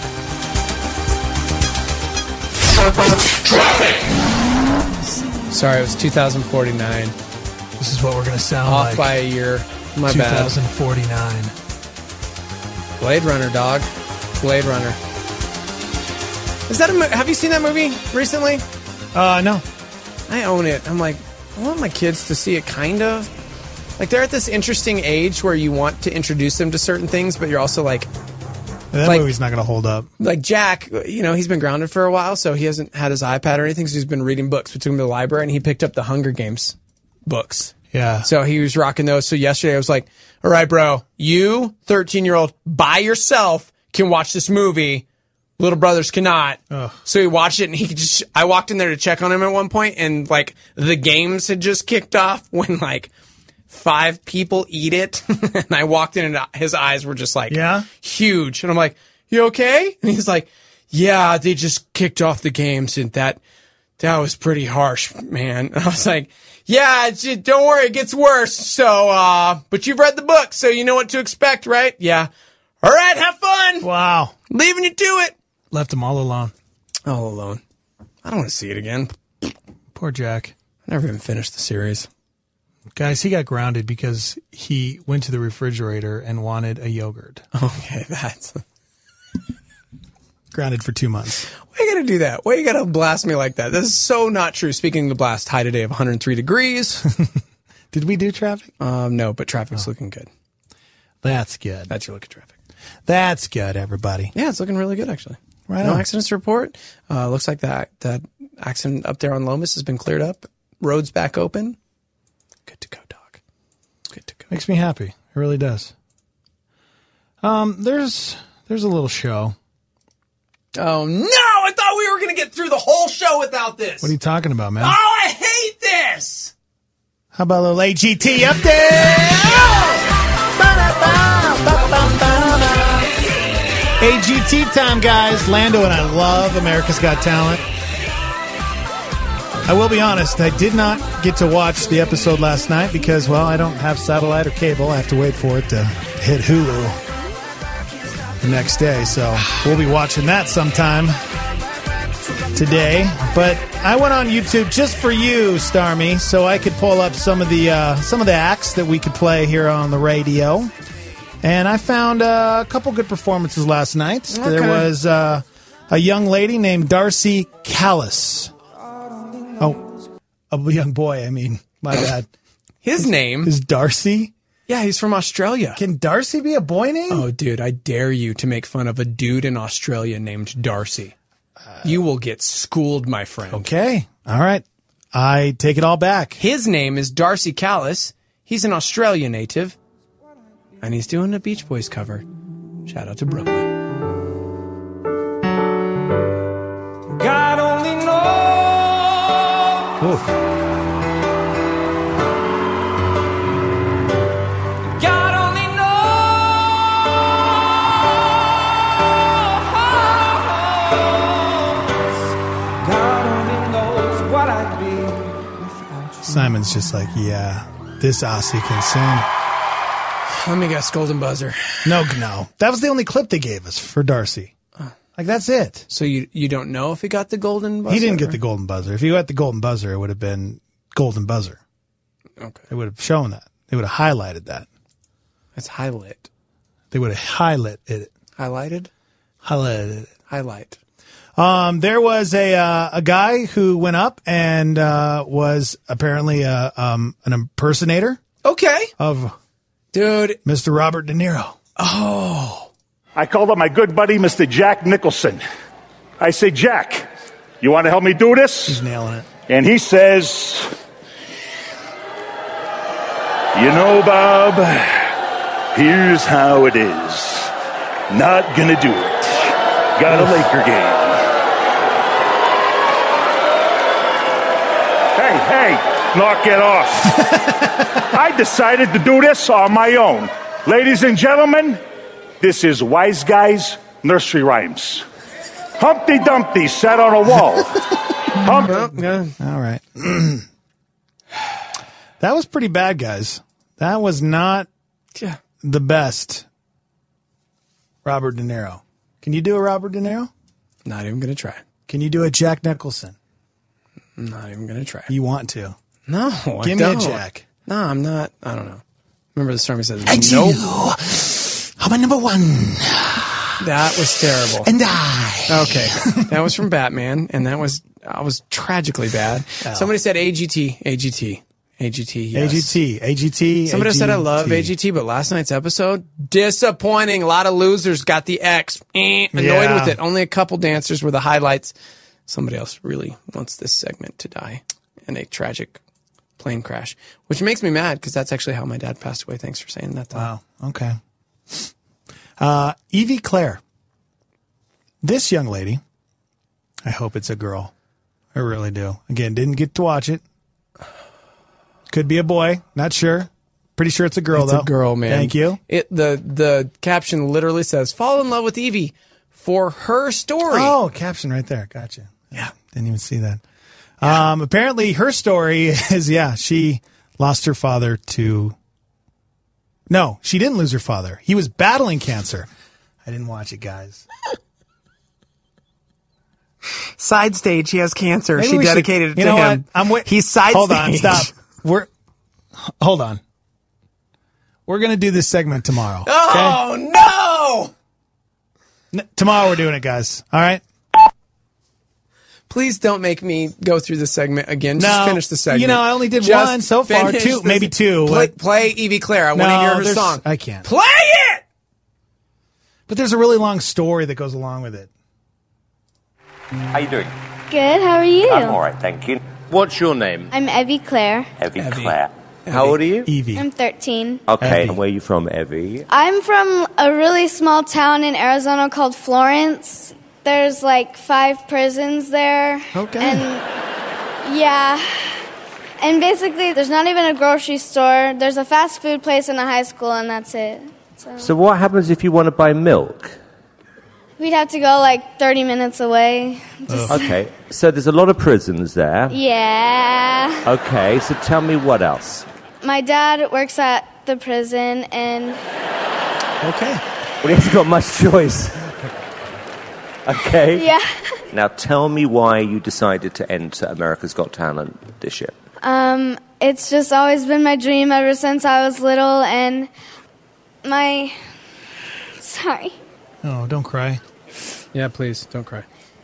Sorry, it was 2049. This is what we're going to sound Off like. by a year. My bad. 2049. Blade Runner, dog. Blade Runner. Is that have you seen that movie recently? No. I own it. I'm like, I want my kids to see it, kind of. Like, they're at this interesting age where you want to introduce them to certain things, but you're also like... That movie's not going to hold up. Like, Jack, he's been grounded for a while, so he hasn't had his iPad or anything, so he's been reading books. We took him to the library, and he picked up the Hunger Games books. Yeah. So he was rocking those. So yesterday I was like, all right, bro, you, 13-year-old, by yourself, can watch this movie. Little brothers cannot. Ugh. So he watched it, and I walked in there to check on him at one point, and, like, the games had just kicked off when, like... 5 people eat it. And I walked in and his eyes were just like huge. And I'm like, you okay? And he's like, yeah, they just kicked off the games and that was pretty harsh, man. And I was like, yeah, don't worry, it gets worse. So, but you've read the book, so you know what to expect, right? Yeah. All right, have fun. Wow. Leaving you to it. Left him all alone. All alone. I don't want to see it again. Poor Jack. I never even finished the series. Guys, he got grounded because he went to the refrigerator and wanted a yogurt. Okay, that's... Grounded for 2 months. Why you gotta do that? Why you gotta blast me like that? This is so not true. Speaking of the blast, high today of 103 degrees. Did we do traffic? No, but traffic's looking good. That's good. That's your look at traffic. That's good, everybody. Yeah, it's looking really good, actually. Right no on. accidents to report. Looks like that accident up there on Lomas has been cleared up. Roads back open. Good to go, dog. Good to go. Makes me happy. It really does. There's a little show. Oh, no! I thought we were going to get through the whole show without this. What are you talking about, man? Oh, I hate this! How about a little AGT update? AGT time, guys. Lando and I love America's Got Talent. I will be honest, I did not get to watch the episode last night because, well, I don't have satellite or cable. I have to wait for it to hit Hulu the next day. So we'll be watching that sometime today. But I went on YouTube just for you, Starmy, so I could pull up some of the acts that we could play here on the radio. And I found a couple good performances last night. Okay. There was a young lady named Darcy Callis. Oh, a young boy, I mean. My bad. His name is Darcy? Yeah, he's from Australia. Can Darcy be a boy name? Oh, dude, I dare you to make fun of a dude in Australia named Darcy. You will get schooled, my friend. Okay. All right. I take it all back. His name is Darcy Callis. He's an Australia native. And he's doing a Beach Boys cover. Shout out to Brooklyn. God only knows. Oof. God only knows. God only knows what I'd be without you. Simon's just like, yeah, this Aussie can sing. Let me guess, Golden Buzzer. No. That was the only clip they gave us for Darcy. Like, that's it. So you don't know if he got the Golden Buzzer? He didn't get the Golden Buzzer. If he got the Golden Buzzer, it would have been Golden Buzzer. Okay. They would have shown that. They would have highlighted that. That's highlight. They would have highlighted it. Highlighted? Highlighted it. Highlight. There was a guy who went up and was apparently an impersonator. Okay. Of... Dude. Mr. Robert De Niro. Oh. I called up my good buddy, Mr. Jack Nicholson. I say, Jack, you want to help me do this? He's nailing it. And he says, you know, Bob, here's how it is. Not gonna do it. Got a Laker game. Hey, knock it off. I decided to do this on my own. Ladies and gentlemen, this is Wise Guys Nursery Rhymes. Humpty Dumpty sat on a wall. All right. That was pretty bad, guys. That was not the best Robert De Niro. Can you do a Robert De Niro? Not even going to try. Can you do a Jack Nicholson? Not even going to try. You want to? No, Give me a Jack. No, I'm not. I don't know. Remember the Stormy says, and nope. You are my number one. That was terrible. And I. Okay. That was from Batman, and that was tragically bad. Oh. Somebody said AGT. Yes. AGT. Somebody said I love AGT, but last night's episode, disappointing. A lot of losers got the X. Annoyed with it. Only a couple dancers were the highlights. Somebody else really wants this segment to die in a tragic plane crash, which makes me mad because that's actually how my dad passed away. Thanks for saying that, though. Wow. Okay. Evie Claire. This young lady, I hope it's a girl. I really do. Again, didn't get to watch it. Could be a boy. Not sure. Pretty sure it's a girl, though. It's a girl, man. Thank you. The caption literally says, fall in love with Evie for her story. Oh, caption right there. Gotcha. Yeah. Didn't even see that. Yeah. Apparently her story is, she lost her father to... No, she didn't lose her father. He was battling cancer. I didn't watch it, guys. Side stage, he has cancer. Maybe she dedicated it to him. He's side Hold stage. on, stop. Hold on. We're going to do this segment tomorrow. Oh, no! Tomorrow we're doing it, guys. All right? Please don't make me go through the segment again. Just finish the segment. I only did one so far. Two, maybe two. Play Evie Claire. I want to hear her song. I can't. Play it! But there's a really long story that goes along with it. How you doing? Good, how are you? I'm all right, thank you. What's your name? I'm Evie Claire. Evie Claire. How old are you? Evie. I'm 13. Okay, and where are you from, Evie? I'm from a really small town in Arizona called Florence. There's like 5 prisons there. Okay. And and basically there's not even a grocery store. There's a fast food place and a high school, and that's it. So what happens if you want to buy milk? We'd have to go like 30 minutes away. Okay, so there's a lot of prisons there. Yeah. Okay, so tell me what else. My dad works at the prison, and... Okay. Well, he hasn't got much choice. Okay. Yeah. Now tell me why you decided to enter America's Got Talent this year. It's just always been my dream ever since I was little, and my... Sorry. Oh, don't cry. Yeah, please, don't cry.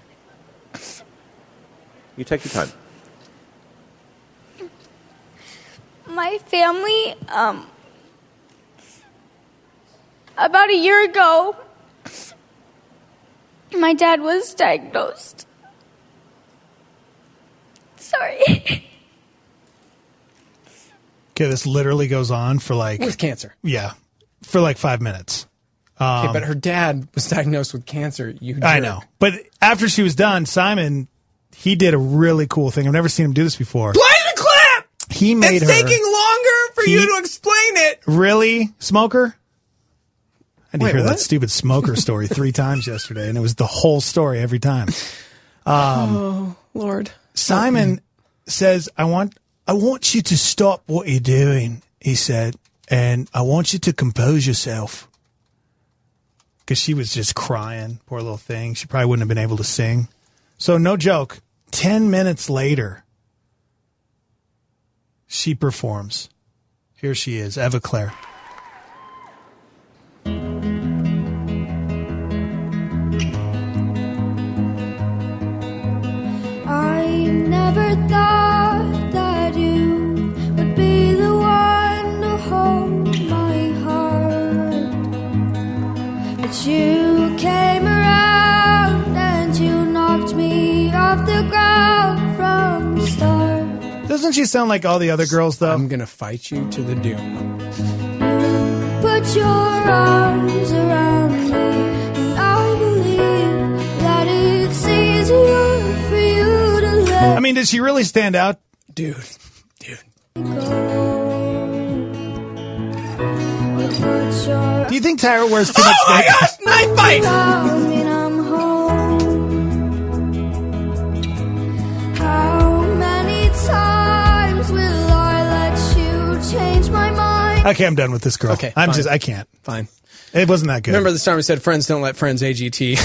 You take your time. My family, about a year ago, my dad was diagnosed. Sorry. Okay, this literally goes on for like... With cancer. Yeah, for like 5 minutes. Okay, but her dad was diagnosed with cancer. I know. But after she was done, Simon, he did a really cool thing. I've never seen him do this before. Play the clip! He made It's taking longer for you to explain it. Really? Smoker? I didn't Wait, hear what? that stupid smoker story 3 times yesterday, and it was the whole story every time. Oh, Lord. Simon says, I want you to stop what you're doing, he said, and I want you to compose yourself. Because she was just crying, poor little thing. She probably wouldn't have been able to sing. So no joke, 10 minutes later, she performs. Here she is, Eva Claire. I never thought that you would be the one to hold my heart. But you came around and you knocked me off the ground from the start. Doesn't she sound like all the other girls, though? I'm going to fight you to the doom. Put your arms around me, and I believe that it's easier for you to let I mean, did she really stand out? Dude. Do you think Tyra wears too much Oh my makeup? gosh, knife fight! How many times will I let you change my mind? Okay, I'm done with this girl. Okay, I fine. can't. Fine. It wasn't that good. Remember the time we said friends don't let friends AGT.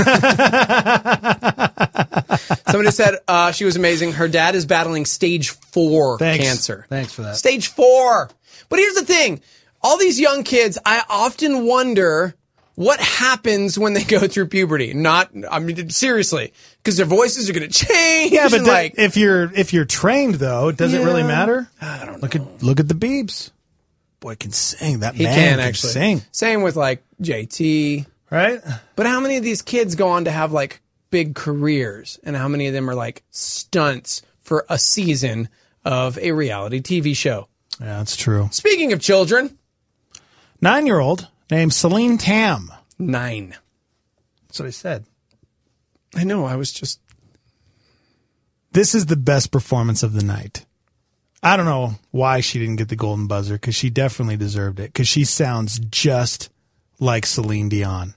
Somebody said she was amazing. Her dad is battling stage 4 cancer. Thanks for that. Stage 4. But here's the thing. All these young kids, I often wonder what happens when they go through puberty. I mean, seriously, because their voices are going to change. Yeah, but and if you're trained though, does it really matter? I don't know. Look at the Biebs. Boy can sing. That He man can can actually sing. Same with like JT, right? But how many of these kids go on to have like big careers, and how many of them are like stunts for a season of a reality TV show? Yeah, that's true. Speaking of children, 9-year-old named Celine Tam. 9. That's what I said. I know. I was just. This is the best performance of the night. I don't know why she didn't get the golden buzzer, because she definitely deserved it, because she sounds just like Celine Dion.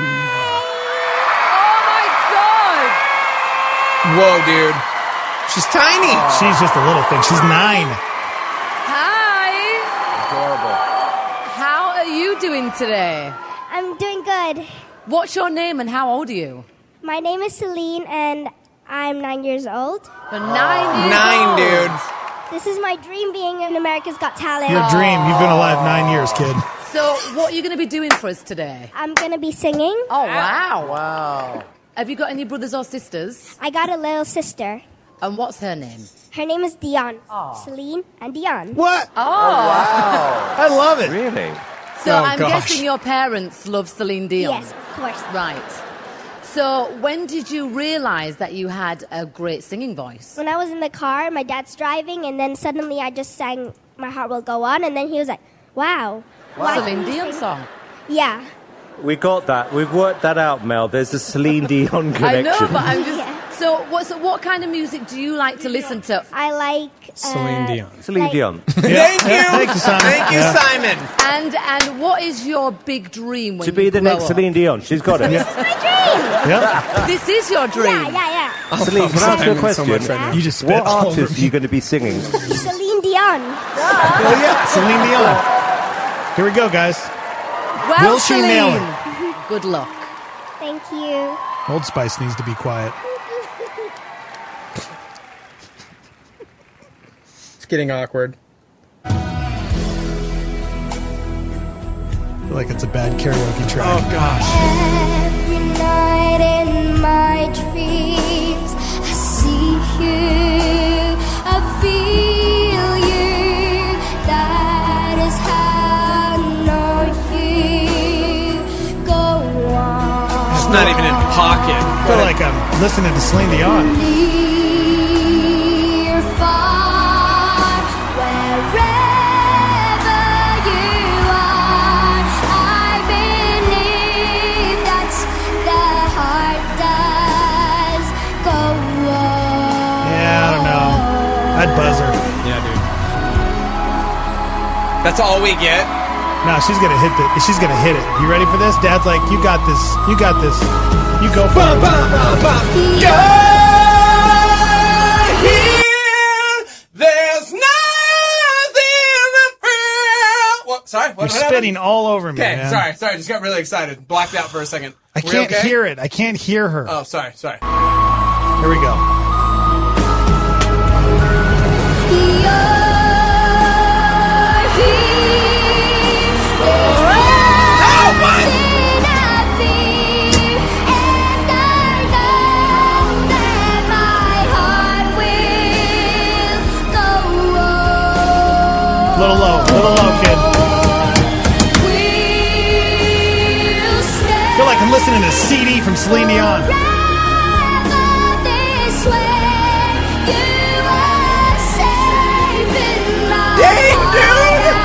Whoa, dude. She's tiny. She's just a little thing. She's 9. Hi. Adorable. How are you doing today? I'm doing good. What's your name and how old are you? My name is Celine, and I'm 9 years old. For 9 years 9, old. dude. This is my dream, being in America's Got Talent. Your dream. You've been alive 9 years, kid. So what are you going to be doing for us today? I'm going to be singing. Oh, wow. Wow. Have you got any brothers or sisters? I got a little sister. And what's her name? Her name is Dion. Celine and Dion. What? Oh. Wow. I love it. Really? So Oh, I'm gosh. guessing your parents love Celine Dion. Yes, of course. Right. So when did you realize that you had a great singing voice? When I was in the car, my dad's driving, and then suddenly I just sang My Heart Will Go On, and then he was like, wow. Why Celine can you Dion sing?" song. Yeah. We got that. We've worked that out, Mel. There's a Celine Dion connection. I know, but I'm just... So what kind of music do you like to listen to? I like Celine Dion. Celine Dion. Thank you. Thank you, Simon. Thank you, Simon. And what is your big dream when To be you the grow next up? Celine Dion. She's got it. my dream. Yep. This is your dream. Yeah. Celine, can I ask you a question? You just spit What all over artist are you going to be singing? Celine Dion. Oh, yeah, Celine Dion. Here we go, guys. Well, Will she nail Celine, it? good luck. Thank you. Old Spice needs to be quiet. It's getting awkward. I feel like it's a bad karaoke track. Oh, gosh. Every night in my dreams, I see you, I feel you. That is how I know you. Go on. It's not even in pocket. I feel like I'm listening to Celine Dion. Near, far, wherever you are, I believe that the heart does go on. Yeah, I don't know. I'd buzz her. Yeah, dude. That's all we get. No, she's gonna hit it. She's gonna hit it. You ready for this? Dad's like, you got this. You got this. You go for it. There's nothing to fear. What? Sorry? What You're happened? spitting all over me, Okay, man. sorry. Just got really excited. Blacked out for a second. I We can't okay? hear it. I can't hear her. Oh, sorry. Here we go. Little low, kid. I feel like I'm listening to a CD from Celine Dion. Dang, dude!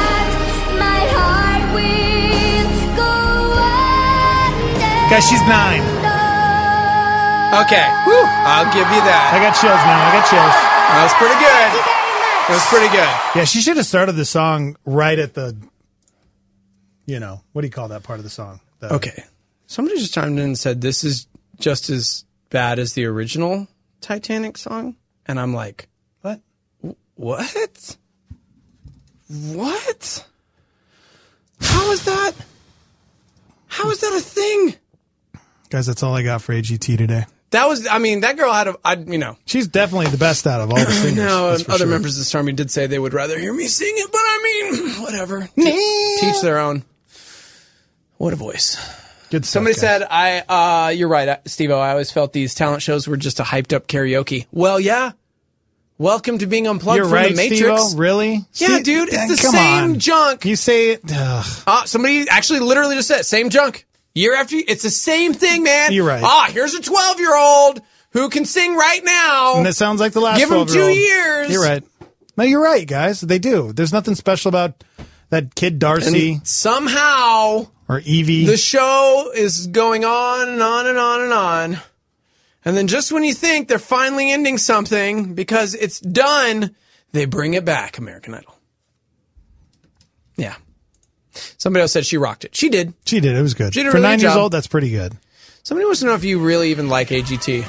Guys, she's 9. Okay. Whew. I'll give you that. I got chills now. That was pretty good. It was pretty good. Yeah, she should have started the song right at the, what do you call that part of the song? Okay. Somebody just chimed in and said this is just as bad as the original Titanic song. And I'm like, what? What? What? How is that? How is that a thing? Guys, that's all I got for AGT today. That was, that girl had She's definitely the best out of all the singers. No, that's for other sure. members of the Army did say they would rather hear me sing it, but whatever. Teach their own. What a voice. Good stuff, Somebody guys. said, you're right, Steve-O, I always felt these talent shows were just a hyped up karaoke. Well, yeah. Welcome to being unplugged You're from right, the Matrix. Steve-O? Really? Yeah, dude, it's the come same on. junk. You say it. Somebody actually literally just said, same junk. Year after year, it's the same thing, man. You're right. Here's a 12-year-old who can sing right now. And that sounds like the last Give him 12-year-old. 2 years. You're right. No, you're right, guys. They do. There's nothing special about that kid Darcy And somehow or Evie. the show is going on and on and on and on. And then just when you think they're finally ending something because it's done, they bring it back, American Idol. Yeah. Somebody else said she rocked it. She did. She did. It was good. She did a For really 9 good years job. old, that's pretty good. Somebody wants to know if you really even like AGT.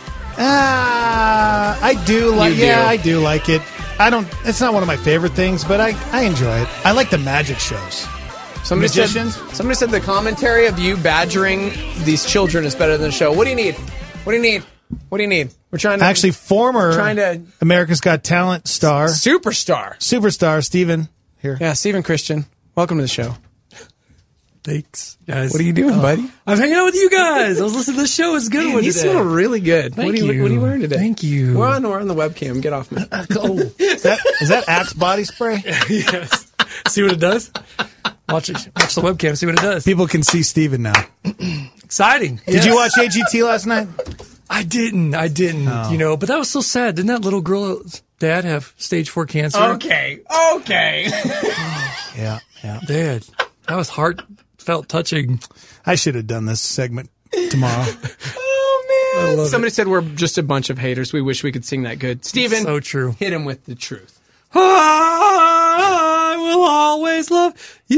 I do like. You do. Yeah, I do like it. It's not one of my favorite things, but I enjoy it. I like the magic shows. Somebody Magicians? said the commentary of you badgering these children is better than the show. What do you need? What do you need? What do you need? We're trying to Actually, former trying to America's Got Talent star, superstar Steven here. Yeah, Steven Christian. Welcome to the show. Thanks, guys. What are you doing, buddy? I'm hanging out with you guys. I was listening to the show. It's a good Man, one you today. smell really good. Thank What are you. you wearing today? Thank you. We're on the webcam. Get off me. Is that Axe body spray? Yes. See what it does? Watch the webcam. See what it does. People can see Steven now. Exciting. Did you watch AGT last night? I didn't. Oh. But that was so sad. Didn't that little girl's dad have stage 4 cancer? Okay. Yeah. Dad, that was heartfelt touching. I should have done this segment tomorrow. Somebody said we're just a bunch of haters. We wish we could sing that good. Steven, So true. hit him with the truth. I will always love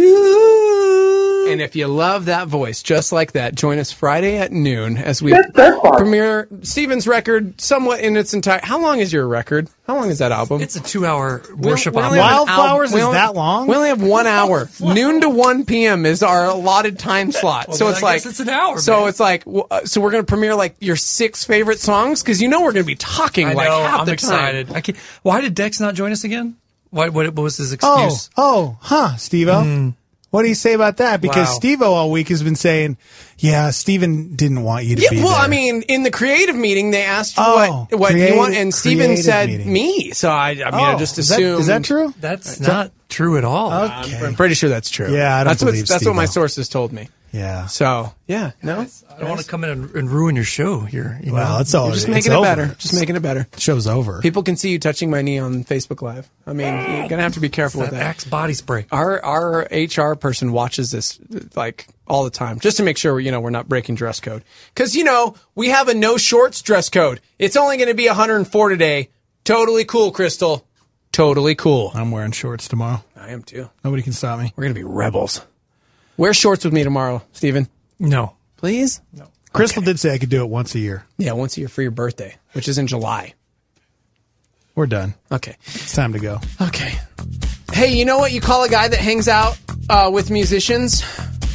you. And if you love that voice just like that, join us Friday at noon as we premiere Steven's record somewhat in its entirety. How long is your record? How long is that album? It's a 2-hour worship we album. only have Wildflowers we is only- that long? We only have 1 hour. Noon to 1 p.m. is our allotted time slot. Well, so then it's I like guess it's an hour, So man. it's like so we're going to premiere like your 6 favorite songs because we're going to be talking I like know, half I'm the excited. time. I can't, why did Dex not join us again? What was his Oh, excuse? Steve-O. What do you say about that? Because Wow. Steve-O all week has been saying, yeah, Steven didn't want you to be Well, there. I mean, in the creative meeting, they asked you Oh, what you want, and Steven creative said meeting. me. So I just is that- assumed. is that true? That's not true at all. Okay. I'm pretty sure that's true. Yeah, I don't believe that's what my Steve-O. sources told me. Yeah. So yeah, no, I don't want to come in and ruin your show here. You Well, know? it's all You're just it's making it over. better. Just making it better. Show's over. People can see you touching my knee on Facebook Live. I mean, you're gonna have to be careful with that that. Axe body spray. Our HR person watches this like all the time just to make sure we're not breaking dress code. Because we have a no shorts dress code. It's only going to be 104 today. Totally cool, Crystal. Totally cool. I'm wearing shorts tomorrow. I am too. Nobody can stop me. We're going to be rebels. Wear shorts with me tomorrow, Steven. No. Please? No. Crystal did say I could do it once a year. Yeah, once a year for your birthday, which is in July. We're done. Okay. It's time to go. Okay. Hey, you know what you call a guy that hangs out with musicians?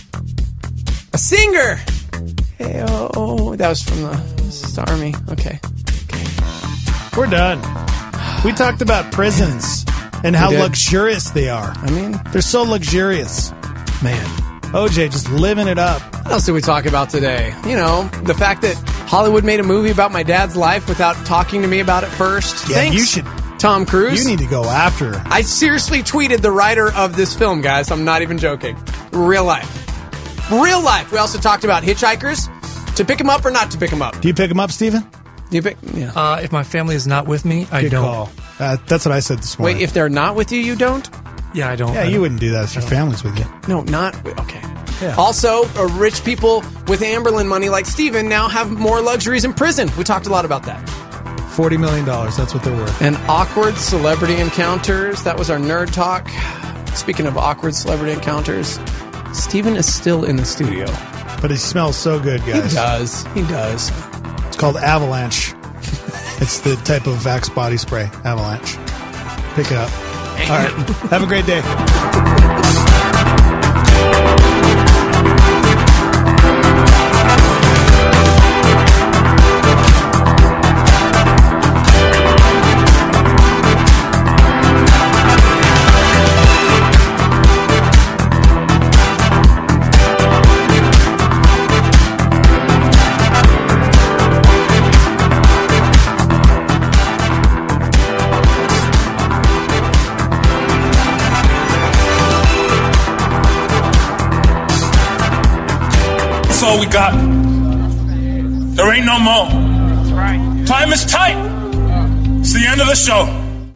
A singer. Hey, that was from the Army. Okay. We're done. We talked about prisons and how did. luxurious they are. I mean, they're so luxurious. Man. OJ just living it up. What else did we talk about today? The fact that Hollywood made a movie about my dad's life without talking to me about it first. Yeah, Thanks, you should. Tom Cruise. You need to go after her. I seriously tweeted the writer of this film, guys. I'm not even joking. Real life. Real life. We also talked about hitchhikers. To pick them up or not to pick them up. Do you pick them up, Steven? Yeah. If my family is not with me, I Good don't. call. That's what I said this morning. Wait, if they're not with you, you don't? Yeah, I don't. Yeah, you wouldn't do that if your family's with you. No, not. Okay. Yeah. Also, rich people with Amberlin money like Steven now have more luxuries in prison. We talked a lot about that. $40 million. That's what they're worth. And awkward celebrity encounters. That was our nerd talk. Speaking of awkward celebrity encounters, Steven is still in the studio. But he smells so good, guys. He does. It's called Avalanche. It's the type of Vax body spray. Avalanche. Pick it up. All right. Have a great day. That's all we got. There ain't no more. Time is tight. It's the end of the show.